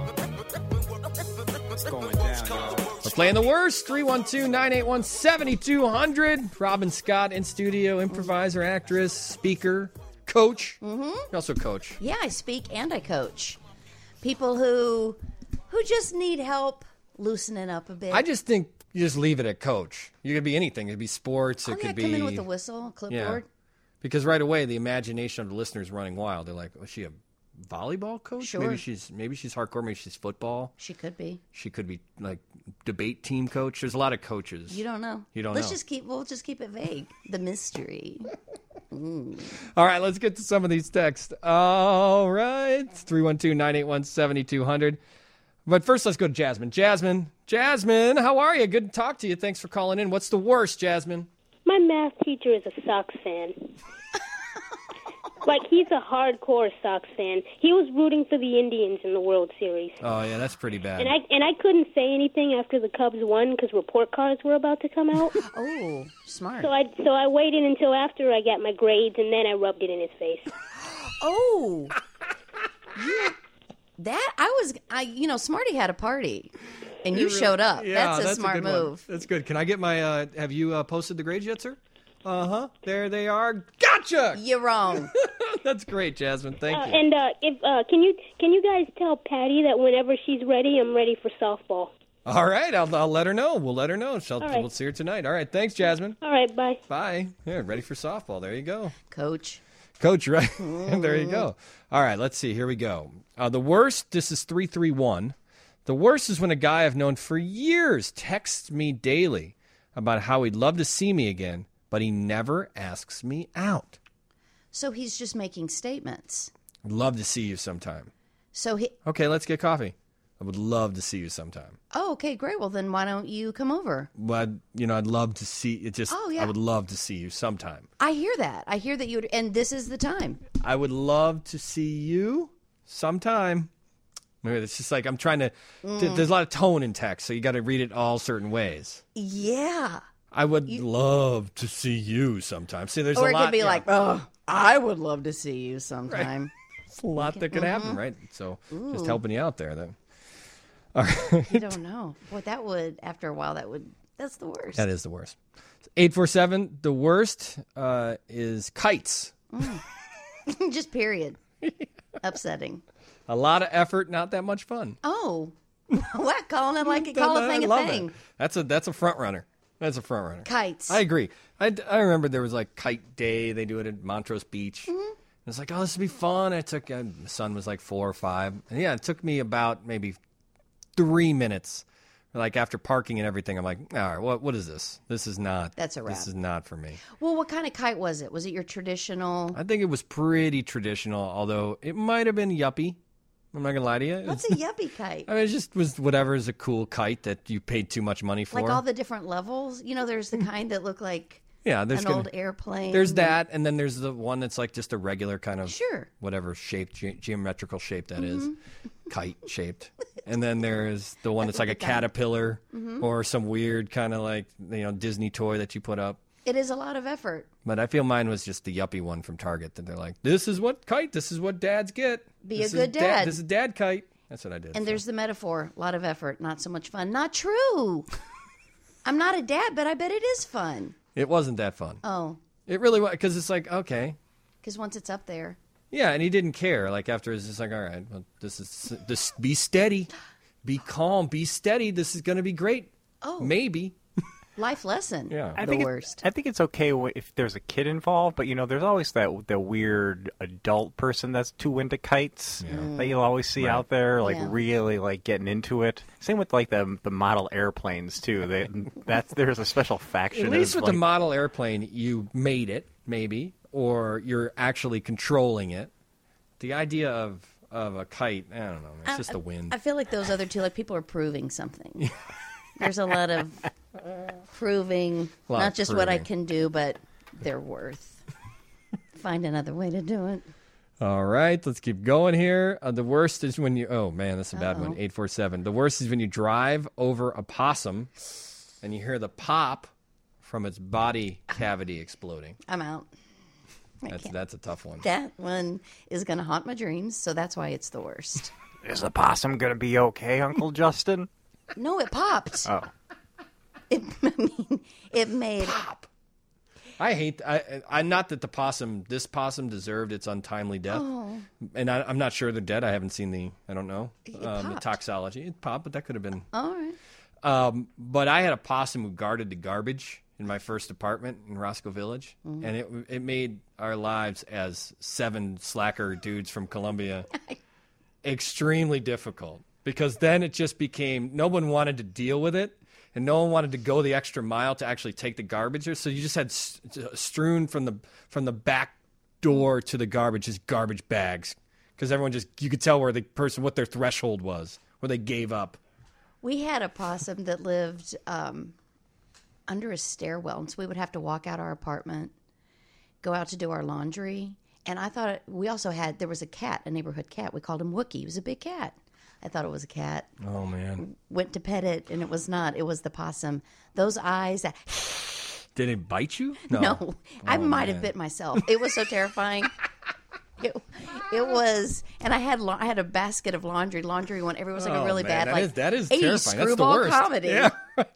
We're playing the worst. three one two, nine eight one, seven two zero zero. Robin Scott in studio, improviser, actress, speaker, coach. Mm-hmm. You also coach. Yeah, I speak and I coach. People who who just need help loosening up a bit. I just think you just leave it at coach. You could be anything. It could be sports. It oh, could yeah, be come in with a whistle, clipboard. Because right away the imagination of the listeners running wild. They're like, "Was she a volleyball coach? Sure. Maybe she's maybe she's hardcore. Maybe she's football. She could be. She could be like debate team coach. There's a lot of coaches. You don't know. You don't Let's know. just keep. We'll just keep it vague. The mystery. Mm. All right, let's get to some of these texts. All right, three one two, nine eight one, seven two zero zero. But first, let's go to Jasmine. Jasmine, Jasmine, how are you? Good to talk to you. Thanks for calling in. What's the worst, Jasmine? My math teacher is a Sox fan. Like, he's a hardcore Sox fan. He was rooting for the Indians in the World Series. Oh yeah, that's pretty bad. And I and I couldn't say anything after the Cubs won because report cards were about to come out. Oh, smart. So I so I waited until after I got my grades, and then I rubbed it in his face. Oh, you, that I was. I you know, Smarty had a party, and you really- showed up. Yeah, that's a smart good one. move. That's good. Can I get my? Uh, have you uh, posted the grades yet, sir? Uh huh. There they are. Gotcha. You're wrong. That's great, Jasmine. Thank Uh, you. and uh, if uh, can you can you guys tell Patty that whenever she's ready, I'm ready for softball. All right, I'll, I'll let her know. We'll let her know. She'll, All right. We'll see her tonight. All right, thanks, Jasmine. All right, bye. Bye. Yeah, ready for softball. There you go. Coach. Coach, right? There you go. All right, let's see. Here we go. Uh, the worst, this is three three one. The worst is when a guy I've known for years texts me daily about how he'd love to see me again, but he never asks me out. So he's just making statements. I'd love to see you sometime. So he. Okay, let's get coffee. I would love to see you sometime. Oh, okay, great. Well, then why don't you come over? Well, I'd, you know, I'd love to see it. Just, Oh, yeah. I would love to see you sometime. I hear that. I hear that you would, and this is the time. I would love to see you sometime. Maybe it's just like I'm trying to. Mm. th- there's a lot of tone in text, so you got to read it all certain ways. Yeah. I would love to see you sometime. See, there's or a it lot. could be yeah. like, oh, I would love to see you sometime. It's a lot that could happen, Mhm. right? So Ooh. just helping you out there, then. You don't know. Boy, that would, after a while, that would, that's the worst. That is the worst. eight four seven, the worst uh, is kites. Mm. Just period. Upsetting. A lot of effort, not that much fun. Oh. What? Calling it like it, call a I thing a love thing. it. That's a that's a front runner. That's a front runner. Kites. I agree. I, I remember there was like kite day. They do it at Montrose Beach. Mm-hmm. It's like, oh, this would be fun. I took uh, my son was like four or five. And yeah, it took me about maybe three minutes. Like after parking and everything, I'm like, all right, what what is this? This is not. That's a wrap. This is not for me. Well, what kind of kite was it? Was it your traditional? I think it was pretty traditional, although it might have been yuppie. I'm not gonna lie to you. What's a yuppie kite? I mean, it just was whatever is a cool kite that you paid too much money for. Like all the different levels? You know, there's the kind that look like yeah, there's an gonna- old airplane. There's that, and then there's the one that's like just a regular kind of Sure. whatever shape, ge- geometrical shape that is, Mhm. kite shaped. And then there's the one that's like a caterpillar Mhm. or some weird kind of like you know Disney toy that you put up. It is a lot of effort. But I feel mine was just the yuppie one from Target that they're like, this is what kite, this is what dads get. Be This a is good dad. This is dad kite. That's what I did. And there's the metaphor. A lot of effort, not so much fun. Not true. I'm not a dad, but I bet it is fun. It wasn't that fun. Oh, It really was because it's like okay. because once it's up there. Yeah, and he didn't care. Like after it's just like, all right, well, this is this. Be steady, be calm, be steady. This is going to be great. Oh. Maybe. Life lesson. Yeah. I the think it- worst. I think it's okay w- if there's a kid involved, but you know, there's always that the weird adult person that's too into kites that you'll always see Right. out there, like Yeah. really like getting into it. Same with like the the model airplanes too. They, that's there's a special faction. At least of, with the like- model airplane, you made it, maybe, or you're actually controlling it. The idea of of a kite, I don't know. It's I- just the wind. I feel like those other two, like people are proving something. There's a lot of proving, A lot not of just what I proving. can do, but their worth. Find another way to do it. All right, let's keep going here. Uh, the worst is when you. Oh man, that's a bad one. Uh-oh. Eight four seven. The worst is when you drive over a possum, and you hear the pop from its body cavity exploding. I'm out. I That's can't. that's a tough one. That one is going to haunt my dreams, so that's why it's the worst. Is the possum gonna be okay, Uncle Justin? No, it popped. Oh, It, I mean, it made. I hate. I, I not that the possum. This possum deserved its untimely death, Oh. and I, I'm not sure they're dead. I haven't seen the. I don't know It um, the popped. toxology. It popped, but that could have been. All right. Um, but I had a possum who guarded the garbage in my first apartment in Roscoe Village, Mhm. and it it made our lives as seven slacker dudes from Columbia extremely difficult because then it just became no one wanted to deal with it. And no one wanted to go the extra mile to actually take the garbage there. So you just had st- strewn from the from the back door to the garbage, just garbage bags, because everyone just you could tell where the person what their threshold was, where they gave up. We had a possum that lived um, under a stairwell, and so we would have to walk out our apartment, go out to do our laundry. And I thought we also had there was a cat, a neighborhood cat. We called him Wookie. He was a big cat. I thought it was a cat. Oh man! Went to pet it, and it was not. It was the possum. Those eyes. That, Did it bite you? no, I Oh, might have man. bit myself. It was so terrifying. It, it was, and I had la- I had a basket of laundry. Laundry one. Everyone was like Oh, a really man, bad that like is- that is eighties terrifying. That's the screwball worst. comedy. Yeah.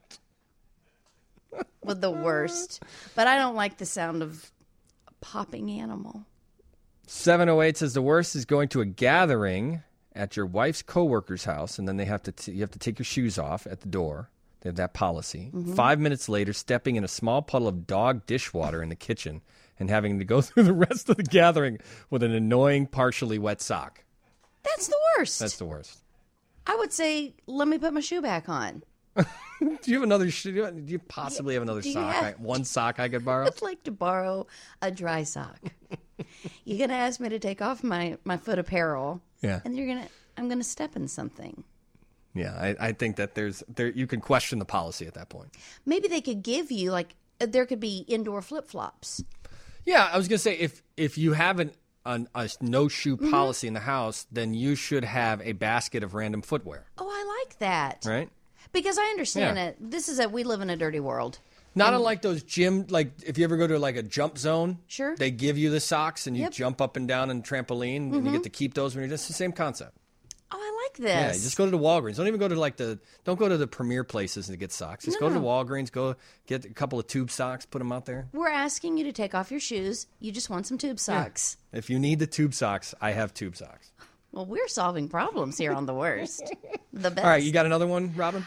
With the worst, but I don't like the sound of a popping animal. seven oh eight says the worst is going to a gathering at your wife's coworker's house, and then they have to t- you have to take your shoes off at the door. They have that policy. Mhm. Five minutes later, stepping in a small puddle of dog dishwater in the kitchen and having to go through the rest of the gathering with an annoying, partially wet sock. That's the worst. That's the worst. I would say, let me put my shoe back on. Do you have another shoe? Do you possibly have another Do you sock? have- I- one sock I could borrow? I'd like to borrow a dry sock. You're gonna ask me to take off my, my foot apparel. Yeah. And you're gonna I'm gonna step in something. Yeah, I, I think that there's there you can question the policy at that point. Maybe they could give you, like, uh, there could be indoor flip-flops. Yeah, I was going to say, if if you have an, an, a no-shoe Mm-hmm. policy in the house, then you should have a basket of random footwear, Oh, I like that. right? Because I understand Yeah. it. This is a, we live in a dirty world. Not And- unlike those gym, like if you ever go to like a jump zone, Sure. they give you the socks and you Yep. jump up and down on trampoline and you Mhm. get to keep those when you're just the same concept. Oh, I like this. Yeah, you just go to the Walgreens. Don't even go to like the don't go to the premier places to get socks. Just go to the No. Walgreens, go get a couple of tube socks, put them out there. We're asking you to take off your shoes. You just want some tube socks. If you need the tube socks, I have tube socks. Well, we're solving problems here on the worst. The best. All right, you got another one, Robin?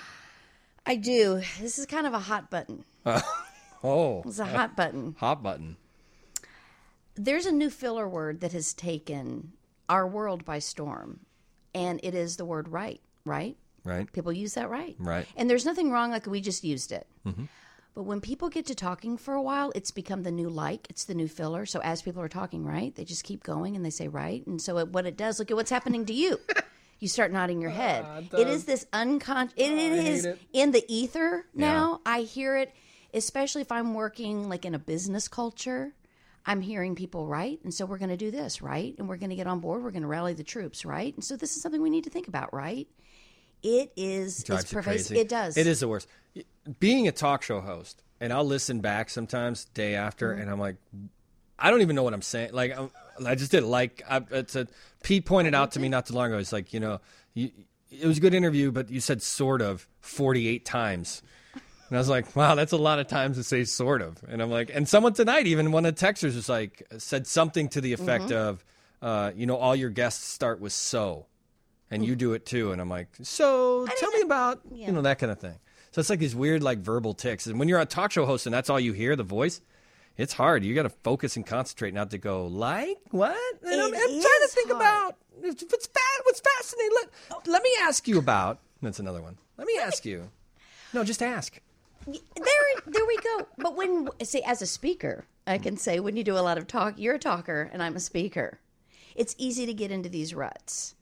I do. This is kind of a hot button. Uh, oh. It's a hot button. Hot button. There's a new filler word that has taken our world by storm, and it is the word right, right? Right. People use that right. Right. And there's nothing wrong, like we just used it. Mm-hmm. But when people get to talking for a while, it's become the new like. It's the new filler. So as people are talking right, they just keep going and they say right. And so it, what it does, look at what's happening to you. You start nodding your head. Ah, it it does. is this unconscious. It, Oh, I it hate is it. in the ether now. I hear it, especially if I'm working like in a business culture. I'm hearing people right, and so we're going to do this right, and we're going to get on board. We're going to rally the troops, right, and so this is something we need to think about, right? It is It drives it's you pervasive. crazy. It does. It is the worst. Being a talk show host, and I'll listen back sometimes day after, Mhm. and I'm like, I don't even know what I'm saying. Like, I'm, I just did like I, it's a Pete pointed out to me not too long ago. He's like, you know, you, it was a good interview, but you said sort of forty-eight times. And I was like, wow, that's a lot of times to say sort of. And I'm like, and someone tonight, even one of the texters was like, said something to the effect Mm-hmm. Mhm. of, uh, you know, all your guests start with so, and you do it too. And I'm like, so tell me about, you know, that kind of thing. So it's like these weird, like verbal tics. And when you're a talk show host and that's all you hear, the voice, it's hard. You got to focus and concentrate not to go, like, what? And I'm, I'm trying to think about what's, fa- what's fascinating. Let, let me ask you about, that's another one. Let me ask you. No, just ask. There, there we go. But when, see, as a speaker, I can say when you do a lot of talk, you're a talker and I'm a speaker. It's easy to get into these ruts.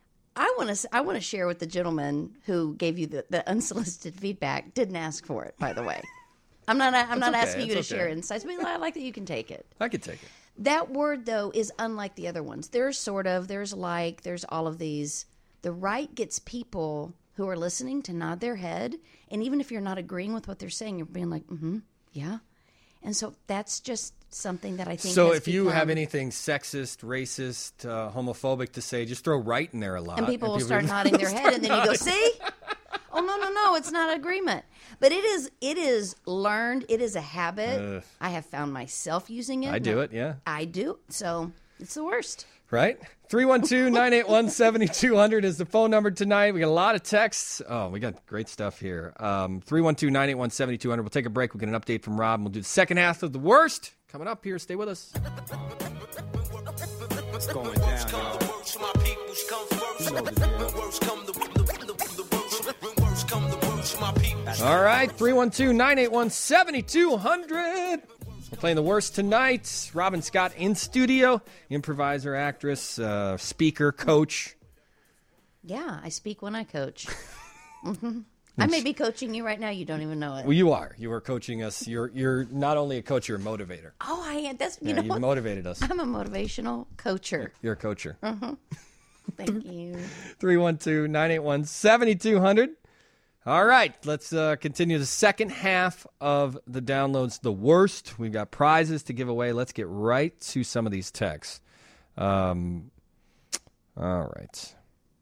I want to, I want to share with the gentleman who gave you the, the unsolicited feedback. Didn't ask for it, by the way. I'm not, I'm It's not okay, asking you to it's okay. share insights, but I like that you can take it. I could take it. That word, though, is unlike the other ones. There's sort of, there's like, there's all of these. The right gets people who are listening to nod their head. And even if you're not agreeing with what they're saying, you're being like, mm-hmm, yeah. And so that's just something that I think So has if you have become- anything sexist, racist, uh, homophobic to say, just throw right in there a lot. And people will start will nodding their start head, and then you go, nodding. see? Oh, no, no, no, it's not agreement. But it is, it is learned. It is a habit. Ugh. I have found myself using it. I do No, it, yeah. I do. So it's the worst. Right? three one two, nine eight one, seven two zero zero is the phone number tonight. We got a lot of texts. Oh, we got great stuff here. Um, three one two, nine eight one, seven two zero zero. We'll take a break. We'll get an update from Rob. And we'll do the second half of the worst. Coming up here. Stay with us. What's going down, y'all? All right. three one two, nine eight one, seven two zero zero. We're playing the worst tonight. Robin Scott in studio. Improviser, actress, uh, speaker, coach. Yeah, I speak when I coach. hmm I may be coaching you right now. You don't even know it. Well, you are. You are coaching us. You're you're not only a coach, you're a motivator. Oh, I am. That's you Yeah, know you've what? motivated us. I'm a motivational coacher. You're a coacher. Uh-huh. Thank you. three one two, nine eight one, seven two zero zero. All right, let's uh, continue the second half of the downloads. The worst. We've got prizes to give away. Let's get right to some of these texts. Um, all right.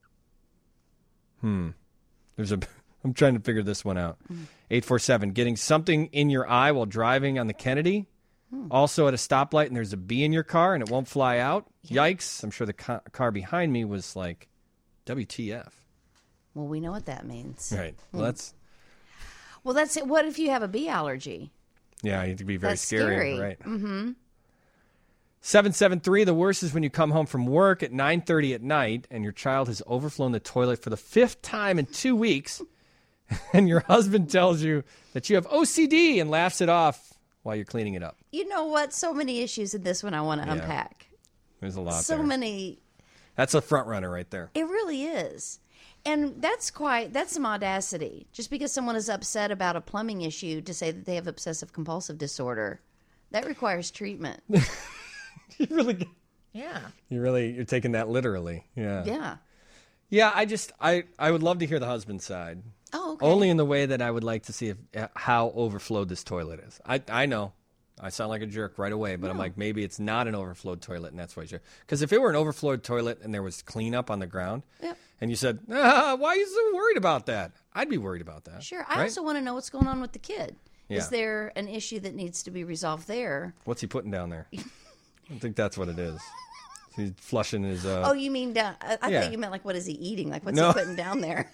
Hmm. There's a. I'm trying to figure this one out. eight four seven, getting something in your eye while driving on the Kennedy. Hmm. Also at a stoplight and there's a bee in your car and it won't fly out. Yikes. I'm sure the ca- car behind me was like, W T F. Well, we know what that means. Right. Well, Hmm. that's, Well, that's it. What if you have a bee allergy? yeah, you have to be very That's scary. scary. Right. Mm-hmm. seven seven three, the worst is when you come home from work at nine thirty at night and your child has overflown the toilet for the fifth time in two weeks and your husband tells you that you have O C D and laughs it off while you're cleaning it up. You know what? So many issues in this one I want to Yeah. unpack. There's a lot So there. many. That's a front runner right there. It really is. And that's quite, that's some audacity. Just because someone is upset about a plumbing issue to say that they have obsessive compulsive disorder, that requires treatment. You really, Yeah. you really, you're taking that literally. Yeah. Yeah. Yeah, I just, I, I would love to hear the husband's side. Oh, okay. Only in the way that I would like to see if, uh, how overflowed this toilet is. I, I know. I sound like a jerk right away, but I'm like, maybe it's not an overflowed toilet, and that's why you're. Because if it were an overflowed toilet and there was cleanup on the ground, Yep. and you said, ah, why are you so worried about that? I'd be worried about that. Sure. I right? also want to know what's going on with the kid. Yeah. Is there an issue that needs to be resolved there? What's he putting down there? I think that's what it is. He's flushing his. Uh, oh, you mean down? I, I yeah. thought you meant like, what is he eating? Like, what's No. he putting down there?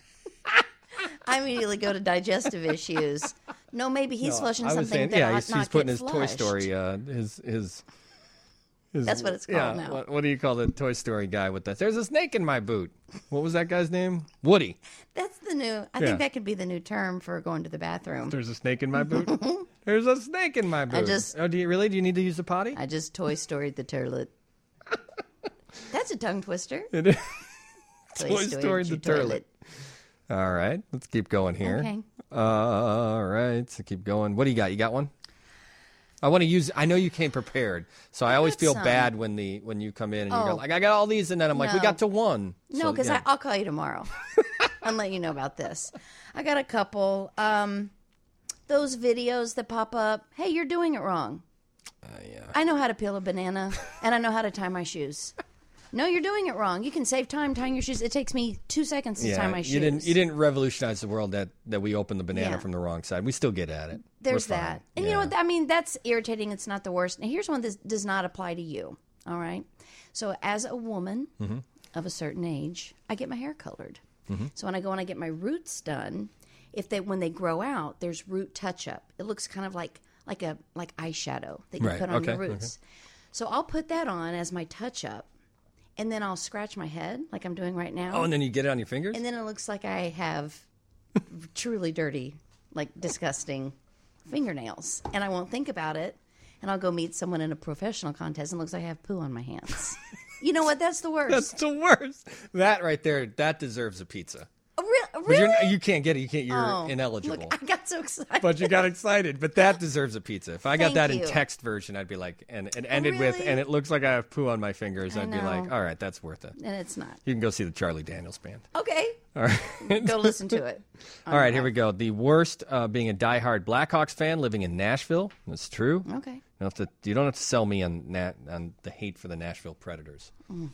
I immediately go to digestive issues. No, maybe he's no, flushing I was something saying, that yeah, ought he's, not he's putting get his Toy flushed. Story, uh, his his. His, That's what it's called yeah, now. What, what do you call the Toy Story guy with that? There's a snake in my boot. What was that guy's name? Woody. That's the new. I Yeah. think that could be the new term for going to the bathroom. There's a snake in my boot. There's a snake in my boot. I just- oh, do you really? Do you need to use the potty? I just Toy Storied the toilet. That's a tongue twister. It is. Toy Toy Story Story to the toilet. All right, let's keep going here. Okay. Uh, all right, so keep going. What do you got? You got one? I want to use. I know you came prepared, so I, always got feel some. bad when the when you come in and you Oh. go like, I got all these, and then I'm like, we No. got to one. No, So, because yeah. I'll call you tomorrow and let you know about this. I got a couple. Um, those videos that pop up. Hey, you're doing it wrong. Uh, yeah. I know how to peel a banana, and I know how to tie my shoes. No, you're doing it wrong. You can save time tying your shoes. It takes me two seconds to Yeah, tie my shoes. you didn't. You didn't revolutionize the world that that we opened the banana Yeah. from the wrong side. We still get at it. There's We're fine. that. And you know what? I mean, that's irritating. It's not the worst. Now, here's one that does not apply to you. All right. So, as a woman Mhm. of a certain age, I get my hair colored. Mhm. So, when I go and I get my roots done, if they when they grow out, there's root touch up. It looks kind of like like a like eyeshadow that you Right. put on your Okay. roots. So, I'll put that on as my touch up, and then I'll scratch my head like I'm doing right now. Oh, and then you get it on your fingers. And then it looks like I have truly dirty, like disgusting fingernails. And I won't think about it. And I'll go meet someone in a professional contest and it looks like I have poo on my hands. You know what? That's the worst. That's the worst. That right there, that deserves a pizza. Re- But really? you're, you can't get it. You can't. You're Oh, ineligible. Look, I got so excited. But you got excited. But that deserves a pizza. If I got Thank that you. in text version, I'd be like, and it ended with, really? and it looks like I have poo on my fingers. I I'd be like, know. all right, that's worth it. And it's not. You can go see the Charlie Daniels band. Okay. All right. Go listen to it. All right, here we go. The worst, uh, being a diehard Blackhawks fan living in Nashville. That's true. Okay. You don't have to, you don't have to sell me on, Nat, on the hate for the Nashville Predators. Mm.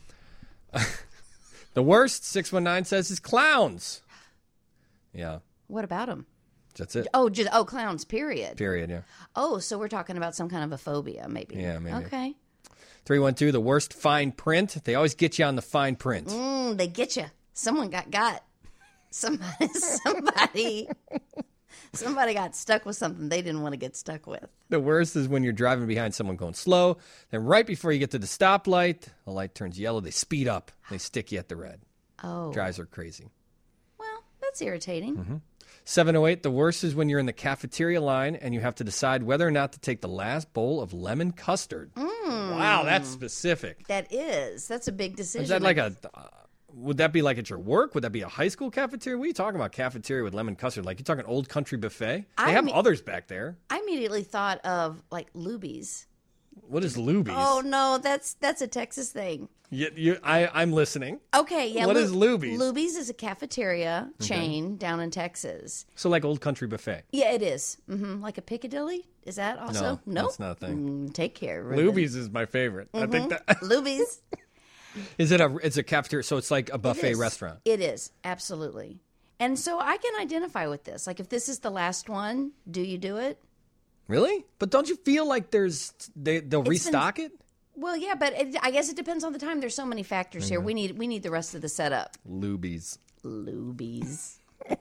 The worst, six one nine says, is clowns. Yeah, What about them? that's it. Oh, just oh, clowns. Period. Period, yeah. Oh, so we're talking about some kind of a phobia, maybe. Yeah, maybe. Okay. three one two, the worst fine print. They always get you on the fine print. Mm, they get you. Someone got got. Somebody, somebody, somebody got stuck with something they didn't want to get stuck with. The worst is when you're driving behind someone going slow. Then right before you get to the stoplight, the light turns yellow. They speed up. They stick you at the red. Oh, Drives her crazy. that's irritating. Mm-hmm. seven oh eight, the worst is when you're in the cafeteria line and you have to decide whether or not to take the last bowl of lemon custard. Mm. Wow, that's specific. That is. That's a big decision. Is that like a... Uh, would that be like at your work? Would that be a high school cafeteria? What are you talking about, cafeteria with lemon custard? Like, you're talking Old Country Buffet? They I have mean- others back there. I immediately thought of like Lubies. What is Lubies? Oh no, that's that's a Texas thing. You, you, I, I'm listening. Okay, yeah. What Lu- is Lubies? Lubies is a cafeteria Okay. chain down in Texas. So like Old Country Buffet. Yeah, it is. Mm-hmm. Like a Piccadilly? Is that also? No, that's not a thing. Mm, take care. Ruben. Lubies is my favorite. I think Mhm. that Lubies. is it a it's a cafeteria, so it's like a It buffet is. restaurant. It is, absolutely. And so I can identify with this. Like if this is the last one, do you do it? Really? But don't you feel like there's they they'll It's been- restock it? Well, yeah, but it, I guess it depends on the time. There's so many factors here. Okay. We need we need the rest of the setup. Lubies. Lubies.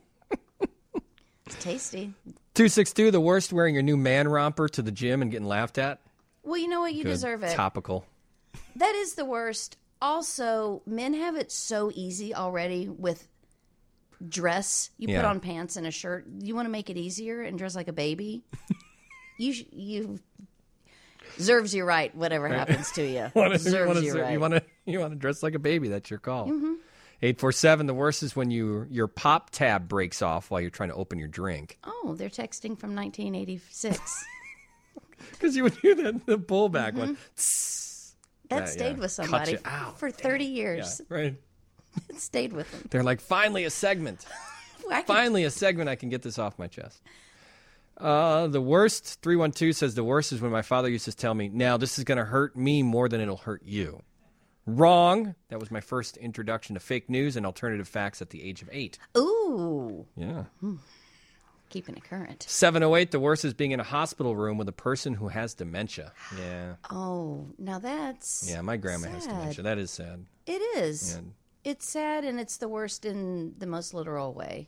It's tasty. two six two, the worst, wearing your new man romper to the gym and getting laughed at. Well, you know what? You Good. deserve it. Topical. That is the worst. Also, men have it so easy already with dress. You put Yeah. on pants and a shirt. You want to make it easier and dress like a baby? you sh- you serves you right. Whatever happens to you, Wanna- serves wanna you ser- right. You want to you want to dress like a baby. That's your call. Mhm. eight four seven, the worst is when you your pop tab breaks off while you're trying to open your drink. Oh, they're texting from nineteen eighty-six. Because you would hear the, the pullback Mm-hmm. one. That Yeah, stayed yeah. with Cut somebody you out. for thirty years. Yeah, right. It stayed with them. They're like, finally a segment. I can- Finally a segment I can get this off my chest. Uh, the worst, three one two says, the worst is when my father used to tell me, now this is going to hurt me more than it'll hurt you. Wrong. That was my first introduction to fake news and alternative facts at the age of eight. Ooh. Yeah. Keeping it current. seven oh eight, the worst is being in a hospital room with a person who has dementia. Yeah. Oh, now that's Yeah, my grandma has sad. dementia. That is sad. It is. And It's sad, and it's the worst in the most literal way.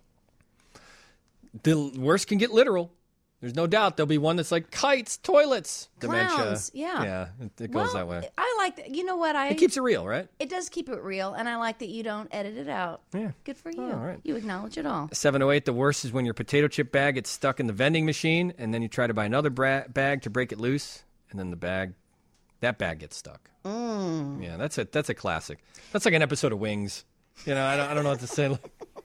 the worst can get literal. There's no doubt there'll be one that's like kites, toilets, dementia. Clowns, yeah. Yeah, it, it goes Well, that way. I like that. You know what? I It keeps it real, right? It does keep it real, and I like that you don't edit it out. Yeah. Good for you. All right. You acknowledge it all. seven oh eight, the worst is when your potato chip bag gets stuck in the vending machine, and then you try to buy another bra- bag to break it loose, and then the bag, that bag gets stuck. Mm. Yeah, that's a that's a classic. That's like an episode of Wings. You know, I don't, I don't know what to say.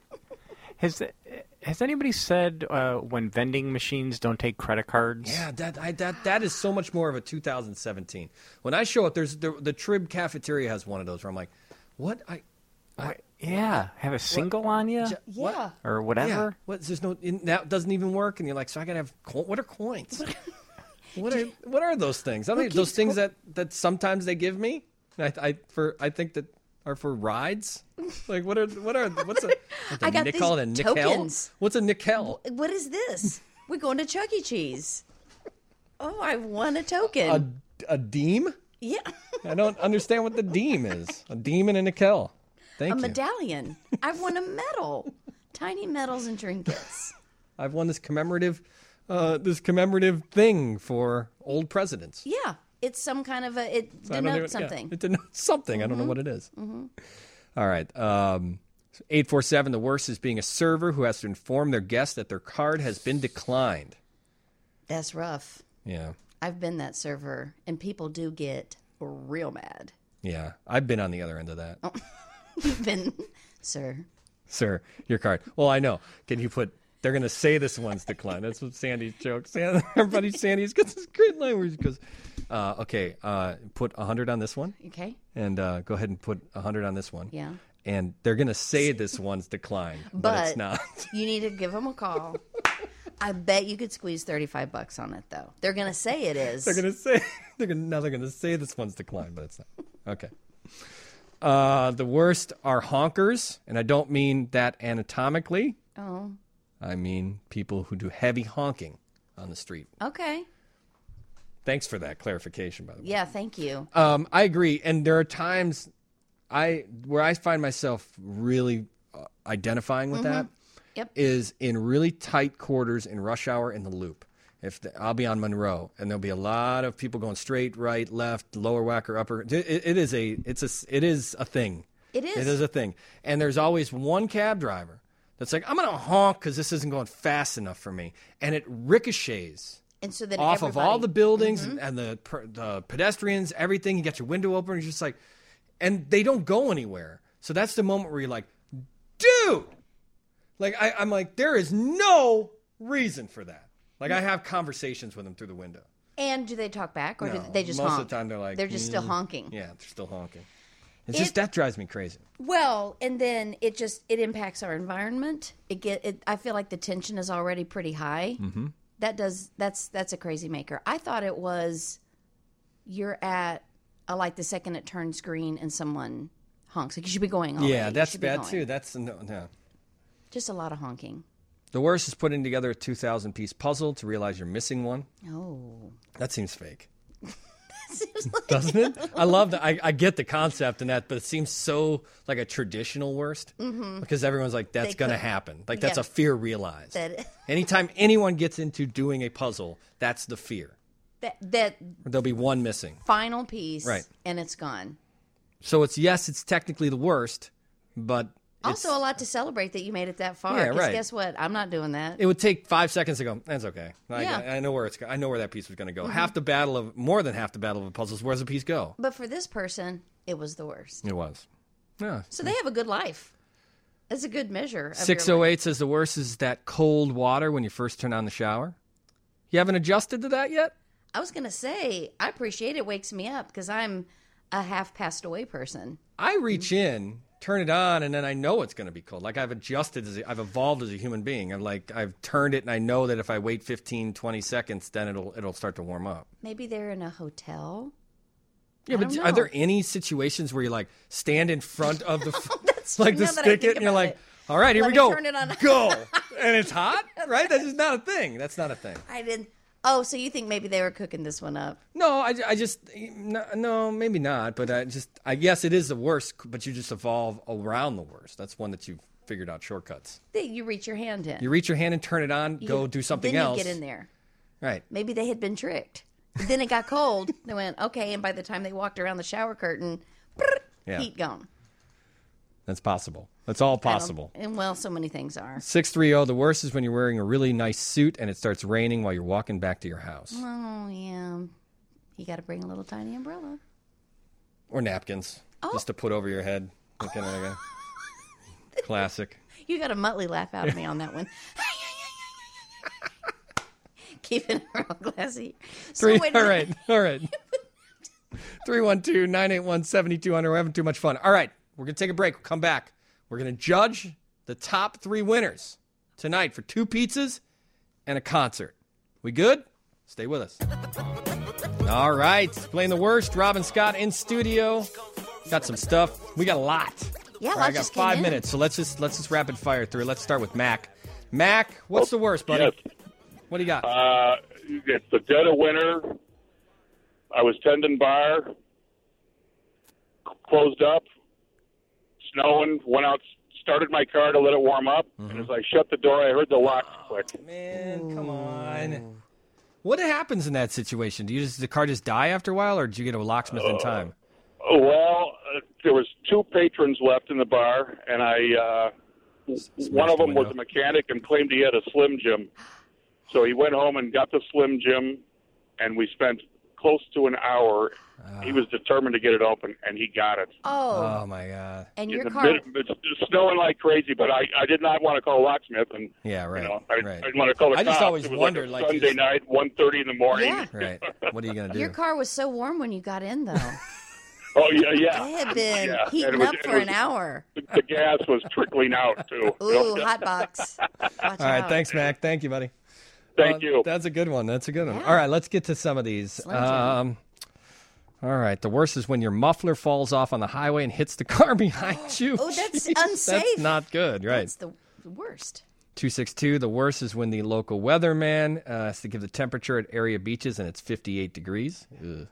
Has has anybody said uh, when vending machines don't take credit cards? Yeah, that I, that that is so much more of a two thousand seventeen. When I show up, there's the, the Trib cafeteria has one of those where I'm like, what I. I Yeah, have a single on you, Yeah. or whatever. Yeah. What? There's no in, that doesn't even work, and you're like, so I gotta have. Co- what are coins? what are what are those things? I mean, those things that, that sometimes they give me. I, I for I think that are for rides. Like what are what are what's a, what's a I got they these call it a nickel? tokens. What's a nickel? What is this? We're going to Chuck E. Cheese. Oh, I won a token. A a deem? Yeah. I don't understand what the deem is. A deem and a nickel. Thank a you. medallion. I've won a medal. Tiny medals and trinkets. I've won this commemorative uh, this commemorative thing for old presidents. Yeah. It's some kind of a, it So I don't even- denotes yeah, something. it denotes something. I don't know Mhm. what it is. Mm-hmm. All right. Um, eight four seven, the worst is being a server who has to inform their guests that their card has been declined. That's rough. Yeah. I've been that server, and people do get real mad. Yeah. I've been on the other end of that. Oh. You've been, sir. Sir, your card. Well, I know. Can you put, they're going to say this one's declined. That's what Sandy's joke. Sandy, everybody, Sandy's got this great line where he goes, uh, okay, uh, put one hundred on this one. Okay. And uh, go ahead and put one hundred on this one. Yeah. And they're going to say this one's declined, but, But it's not. you need to give them a call. I bet you could squeeze thirty-five bucks on it, though. They're going to say it is. They're going to say, they're gonna, now they're going to say this one's declined, but it's not. Okay. Uh, the worst are honkers, and I don't mean that anatomically. Oh, I mean people who do heavy honking on the street. okay. Thanks for that clarification, by the way. Yeah, thank you. Um, I agree, and there are times I where I find myself really uh, identifying with Mhm. that. Yep. Is in really tight quarters in rush hour in the Loop. If the, I'll be on Monroe, and there'll be a lot of people going straight, right, left, lower whacker, upper. It, it is a it's a it is a thing. It is. It is a thing, and there's always one cab driver that's like, I'm gonna honk because this isn't going fast enough for me, and it ricochets. And so then Off of all everybody- the buildings Mhm. and the, per- the pedestrians, everything. You got your window open. And you're just like, and they don't go anywhere. So that's the moment where you're like, dude, like I, I'm like, there is no reason for that. Like I have conversations with them through the window. And do they talk back, or No, do they just most honk? of the time they're like, they're just still "Mm." honking. Yeah, they're still honking. It's It- just that drives me crazy. Well, and then it just it impacts our environment. It get it. I feel like the tension is already pretty high. Mm-hmm. That does that's that's a crazy maker. I thought it was you're at a, like the second it turns green and someone honks. Like you should be going. Already. Yeah, You that's should be bad going. too. That's no, no. Just a lot of honking. The worst is putting together a two thousand piece puzzle to realize you're missing one. Oh, That seems fake. seems like Doesn't it? I love that. I, I get the concept and that, but it seems so like a traditional worst Mhm. because everyone's like, that's They going to could- happen. Like that's yeah. a fear realized. That- Anytime anyone gets into doing a puzzle, that's the fear. that that There'll be one missing. final piece, Right. And it's gone. So it's, yes, it's technically the worst, but it's, Also, a lot to celebrate that you made it that far. Yeah, 'cause right. guess what? I'm not doing that. it would take five seconds to go, that's okay. I, Yeah. I, I know where it's, go- I know where that piece was going to go. Mhm. Half the battle of, more than half the battle of a puzzle is where's the piece go? But for this person, it was the worst. It was. Yeah. So they have a good life. That's a good measure. of your six oh eight says the worst is that cold water when you first turn on the shower. You haven't adjusted to that yet? I was going to say, I appreciate it. Wakes me up because I'm a half passed away person. I reach in, turn it on, and then I know it's going to be cold. Like I've adjusted, as a, I've evolved as a human being. I'm like, I've turned it, and I know that if I wait fifteen, twenty seconds, then it'll it'll start to warm up. Maybe they're in a hotel. Yeah, I but don't are know. there any situations where you like stand in front of the That's like true, the now that I spigot think and you're about like, it. all right, here Let we me go, turn it on. go, and it's hot, right? That's just not a thing. That's not a thing. I didn't. Oh, so you think maybe they were cooking this one up? No, I, I just no, no, maybe not. But I just I guess it is the worst. But you just evolve around the worst. That's one that you've figured out shortcuts. They, you reach your hand in. You reach your hand and turn it on. You- Go do something then else. You get in there. Right. Maybe they had been tricked. Then it got cold. They went, okay, and by the time they walked around the shower curtain, brrr, Yeah. heat gone. That's possible. That's all I don't- possible. And well, so many things are. six three zero. The worst is when you're wearing a really nice suit and it starts raining while you're walking back to your house. Oh, yeah. You got to bring a little tiny umbrella. Or napkins, Oh. just to put over your head. Kind of like a classic. You got a Muttley laugh out of me on that one. Keep it real classy. So Three. wait a All minute. right. All right. three one two, nine eight one, seven two zero zero. We're having too much fun. All right. We're going to take a break. We'll come back. We're going to judge the top three winners tonight for two pizzas and a concert. We good? Stay with us. All right. Playing the worst. Robin Scott in studio. Got some stuff. We got a lot. Yeah, All right, lots I got just came five in. minutes, so let's just let's just rapid fire through. Let's start with Mac. Mac, what's the worst, buddy? Yes. What do you got? Uh, it's the dead of winter. I was tending bar, closed up, snowing, went out, started my car to let it warm up, Mm-hmm. and as I shut the door, I heard the lock click. Man, come on. What happens in that situation? Do you just the car just die after a while, or do you get a locksmith in time? Oh, well, uh, there was two patrons left in the bar, and I uh, one of them was a mechanic and claimed he had a Slim Jim. So he went home and got the Slim Jim, and we spent close to an hour. He was determined to get it open, and he got it. Oh. Oh, my God. And In your the car. mid- it's it's snowing like crazy, but I, I did not want to call a locksmith, and Yeah, right. you know, I, right. I didn't want to call the I just cops. always it was wondered, like, like, a Sunday is- night, one thirty in the morning. Yeah. Right. What are you going to do? Your car was so warm when you got in, though. Oh yeah, yeah. It had been Yeah, and heating it was- up it for was- an hour. The, the gas was trickling out too. Ooh, hot box. Watch All right, out. thanks, Mac. Thank you, buddy. Thank Uh, you. That's a good one. That's a good one. Yeah. All right, let's get to some of these. Slim Jim. Um, all right, the worst is when your muffler falls off on the highway and hits the car behind you. Oh, that's Jeez, unsafe. That's not good, right? That's the worst. two six two, the worst is when the local weatherman uh, has to give the temperature at area beaches and it's fifty-eight degrees. Ugh.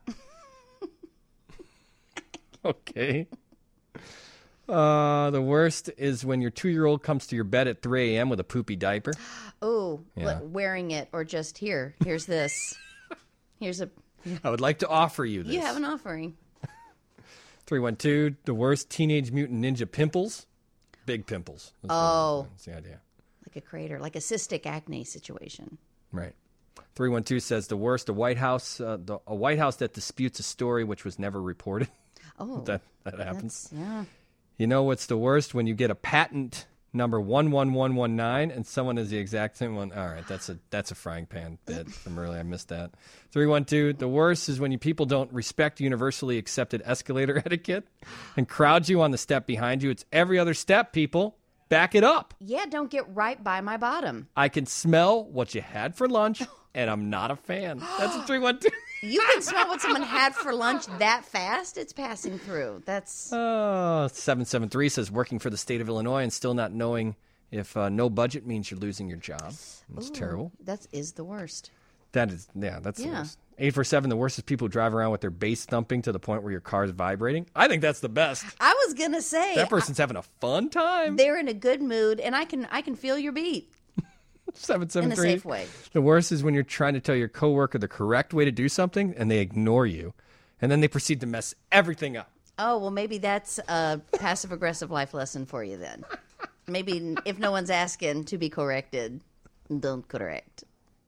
Okay. Uh, the worst is when your two-year-old comes to your bed at three a.m. with a poopy diaper. Oh, Yeah. wearing it or just here. Here's this. Here's a. I would like to offer you this. You have an offering. three one two, the worst Teenage Mutant Ninja pimples. Big pimples. That's Oh. the, that's the idea. Like a crater, like a cystic acne situation. Right. three one two says the worst, a White House, uh, the, a White House that disputes a story which was never reported. Oh, that that happens. that's- yeah. You know what's the worst? When you get a patent number one one one one nine and someone is the exact same one. All right, that's a that's a frying pan bit from earlier. I missed that. three one two, the worst is when you people don't respect universally accepted escalator etiquette and crowd you on the step behind you. It's every other step, people. Back it up. Yeah, don't get right by my bottom. I can smell what you had for lunch, and I'm not a fan. That's a three one two. You can smell what someone had for lunch that fast. It's passing through. That's Uh, seven seven three says working for the state of Illinois and still not knowing if uh, no budget means you're losing your job. That's Ooh, terrible. That is the worst. That is, yeah, that's the Yeah. worst. eight four seven, the worst is people who drive around with their bass thumping to the point where your car is vibrating. I think that's the best. I was gonna say That person's having a fun time. they're in a good mood, and I can I can feel your beat seven seven in a three. safe way. The worst is when you're trying to tell your coworker the correct way to do something and they ignore you. And then they proceed to mess everything up. Oh well, maybe that's a passive aggressive life lesson for you then. Maybe if no one's asking to be corrected, don't correct.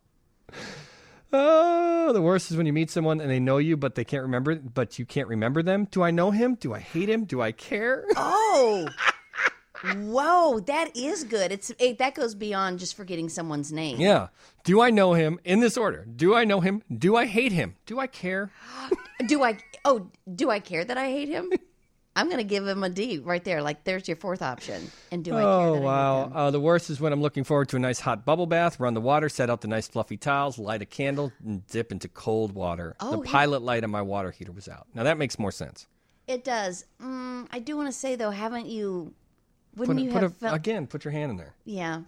Oh, the worst is when you meet someone and they know you, but they can't remember, but you can't remember them. Do I know him? Do I hate him? Do I care? Oh, Whoa, that is good. It's it, that goes beyond just forgetting someone's name. Yeah. Do I know him in this order? Do I know him? Do I hate him? Do I care? Do I? Oh, do I care that I hate him? I'm going to give him a D right there. Like, there's your fourth option. And do I care Oh, that I wow. hate him? Uh, the worst is when I'm looking forward to a nice hot bubble bath, run the water, set out the nice fluffy towels, light a candle, and dip into cold water. Oh, the yeah. pilot light on my water heater was out. Now, that makes more sense. It does. Mm, I do want to say, though, haven't you... Put, Wouldn't a- you put have a, felt... Again, put your hand in there. Yeah.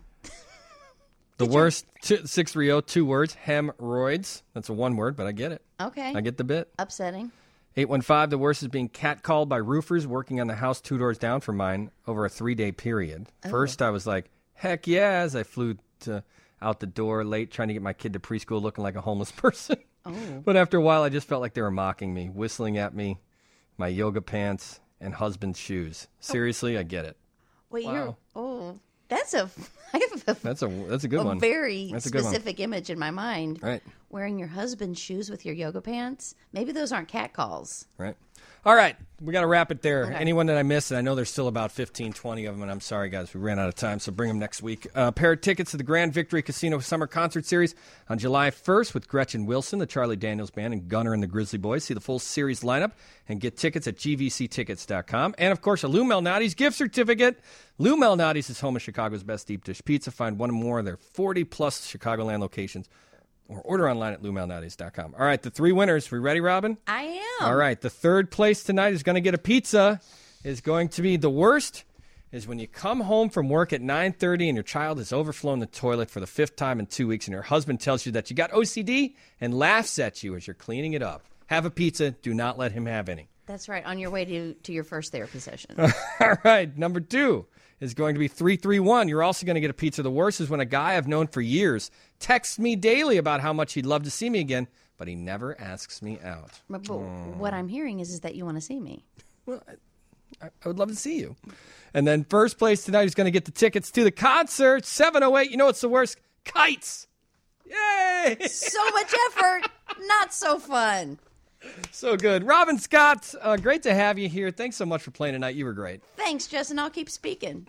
The worst, two, six three zero, two words, hemorrhoids. That's a one word, but I get it. Okay. I get the bit. Upsetting. eight one five, the worst is being catcalled by roofers working on the house two doors down from mine over a three-day period. Oh. First, I was like, heck yeah, as I flew to, out the door late trying to get my kid to preschool looking like a homeless person. Oh. But after a while, I just felt like they were mocking me, whistling at me, my yoga pants, and husband's shoes. Seriously, I get it. Wait, Wow. you're... Oh, that's a... I have a, That's a that's a good a one. very That's a good one. specific image in my mind. Right. Wearing your husband's shoes with your yoga pants. Maybe those aren't catcalls. Right. All right. We got to wrap it there. Okay. Anyone that I missed, and I know there's still about fifteen, twenty of them, and I'm sorry, guys, we ran out of time, so bring them next week. A uh, pair of tickets to the Grand Victory Casino Summer Concert Series on July first with Gretchen Wilson, the Charlie Daniels Band, and Gunner and the Grizzly Boys. See the full series lineup and get tickets at G V C tickets dot com. And, of course, a Lou Malnati's gift certificate. Lou Malnati's is home of Chicago's best deep dish pizza. Find one or more of their forty-plus Chicagoland locations or order online at Lou Malnati's dot com. All right, the three winners. We ready, Robin? I am. All right, the third place tonight is going to get a pizza. Is going to be the worst is when you come home from work at nine thirty and your child has overflown the toilet for the fifth time in two weeks and your husband tells you that you got O C D and laughs at you as you're cleaning it up. Have a pizza. Do not let him have any. That's right. On your way to, to your first therapy session. All right, number two is going to be three three one. You're also going to get a pizza. The worst is when a guy I've known for years texts me daily about how much he'd love to see me again, but he never asks me out. But, but what I'm hearing is, is that you want to see me. Well, I, I would love to see you. And then first place tonight is going to get the tickets to the concert, seven oh eight. You know what's the worst? Kites. Yay! So much effort, not so fun. So good. Robin Scott, uh, great to have you here. Thanks so much for playing tonight. You were great. Thanks, Justin. I'll keep speaking.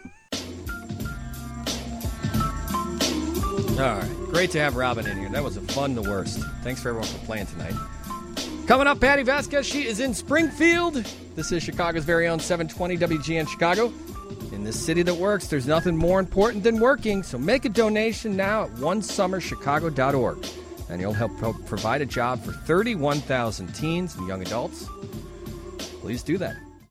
All right. Great to have Robin in here. That was a fun the worst. Thanks for everyone for playing tonight. Coming up, Patty Vasquez. She is in Springfield. This is Chicago's very own seven twenty W G N Chicago. In this city that works, there's nothing more important than working. So make a donation now at one summer chicago dot org. And you'll help pro- provide a job for thirty-one thousand teens and young adults. Please do that.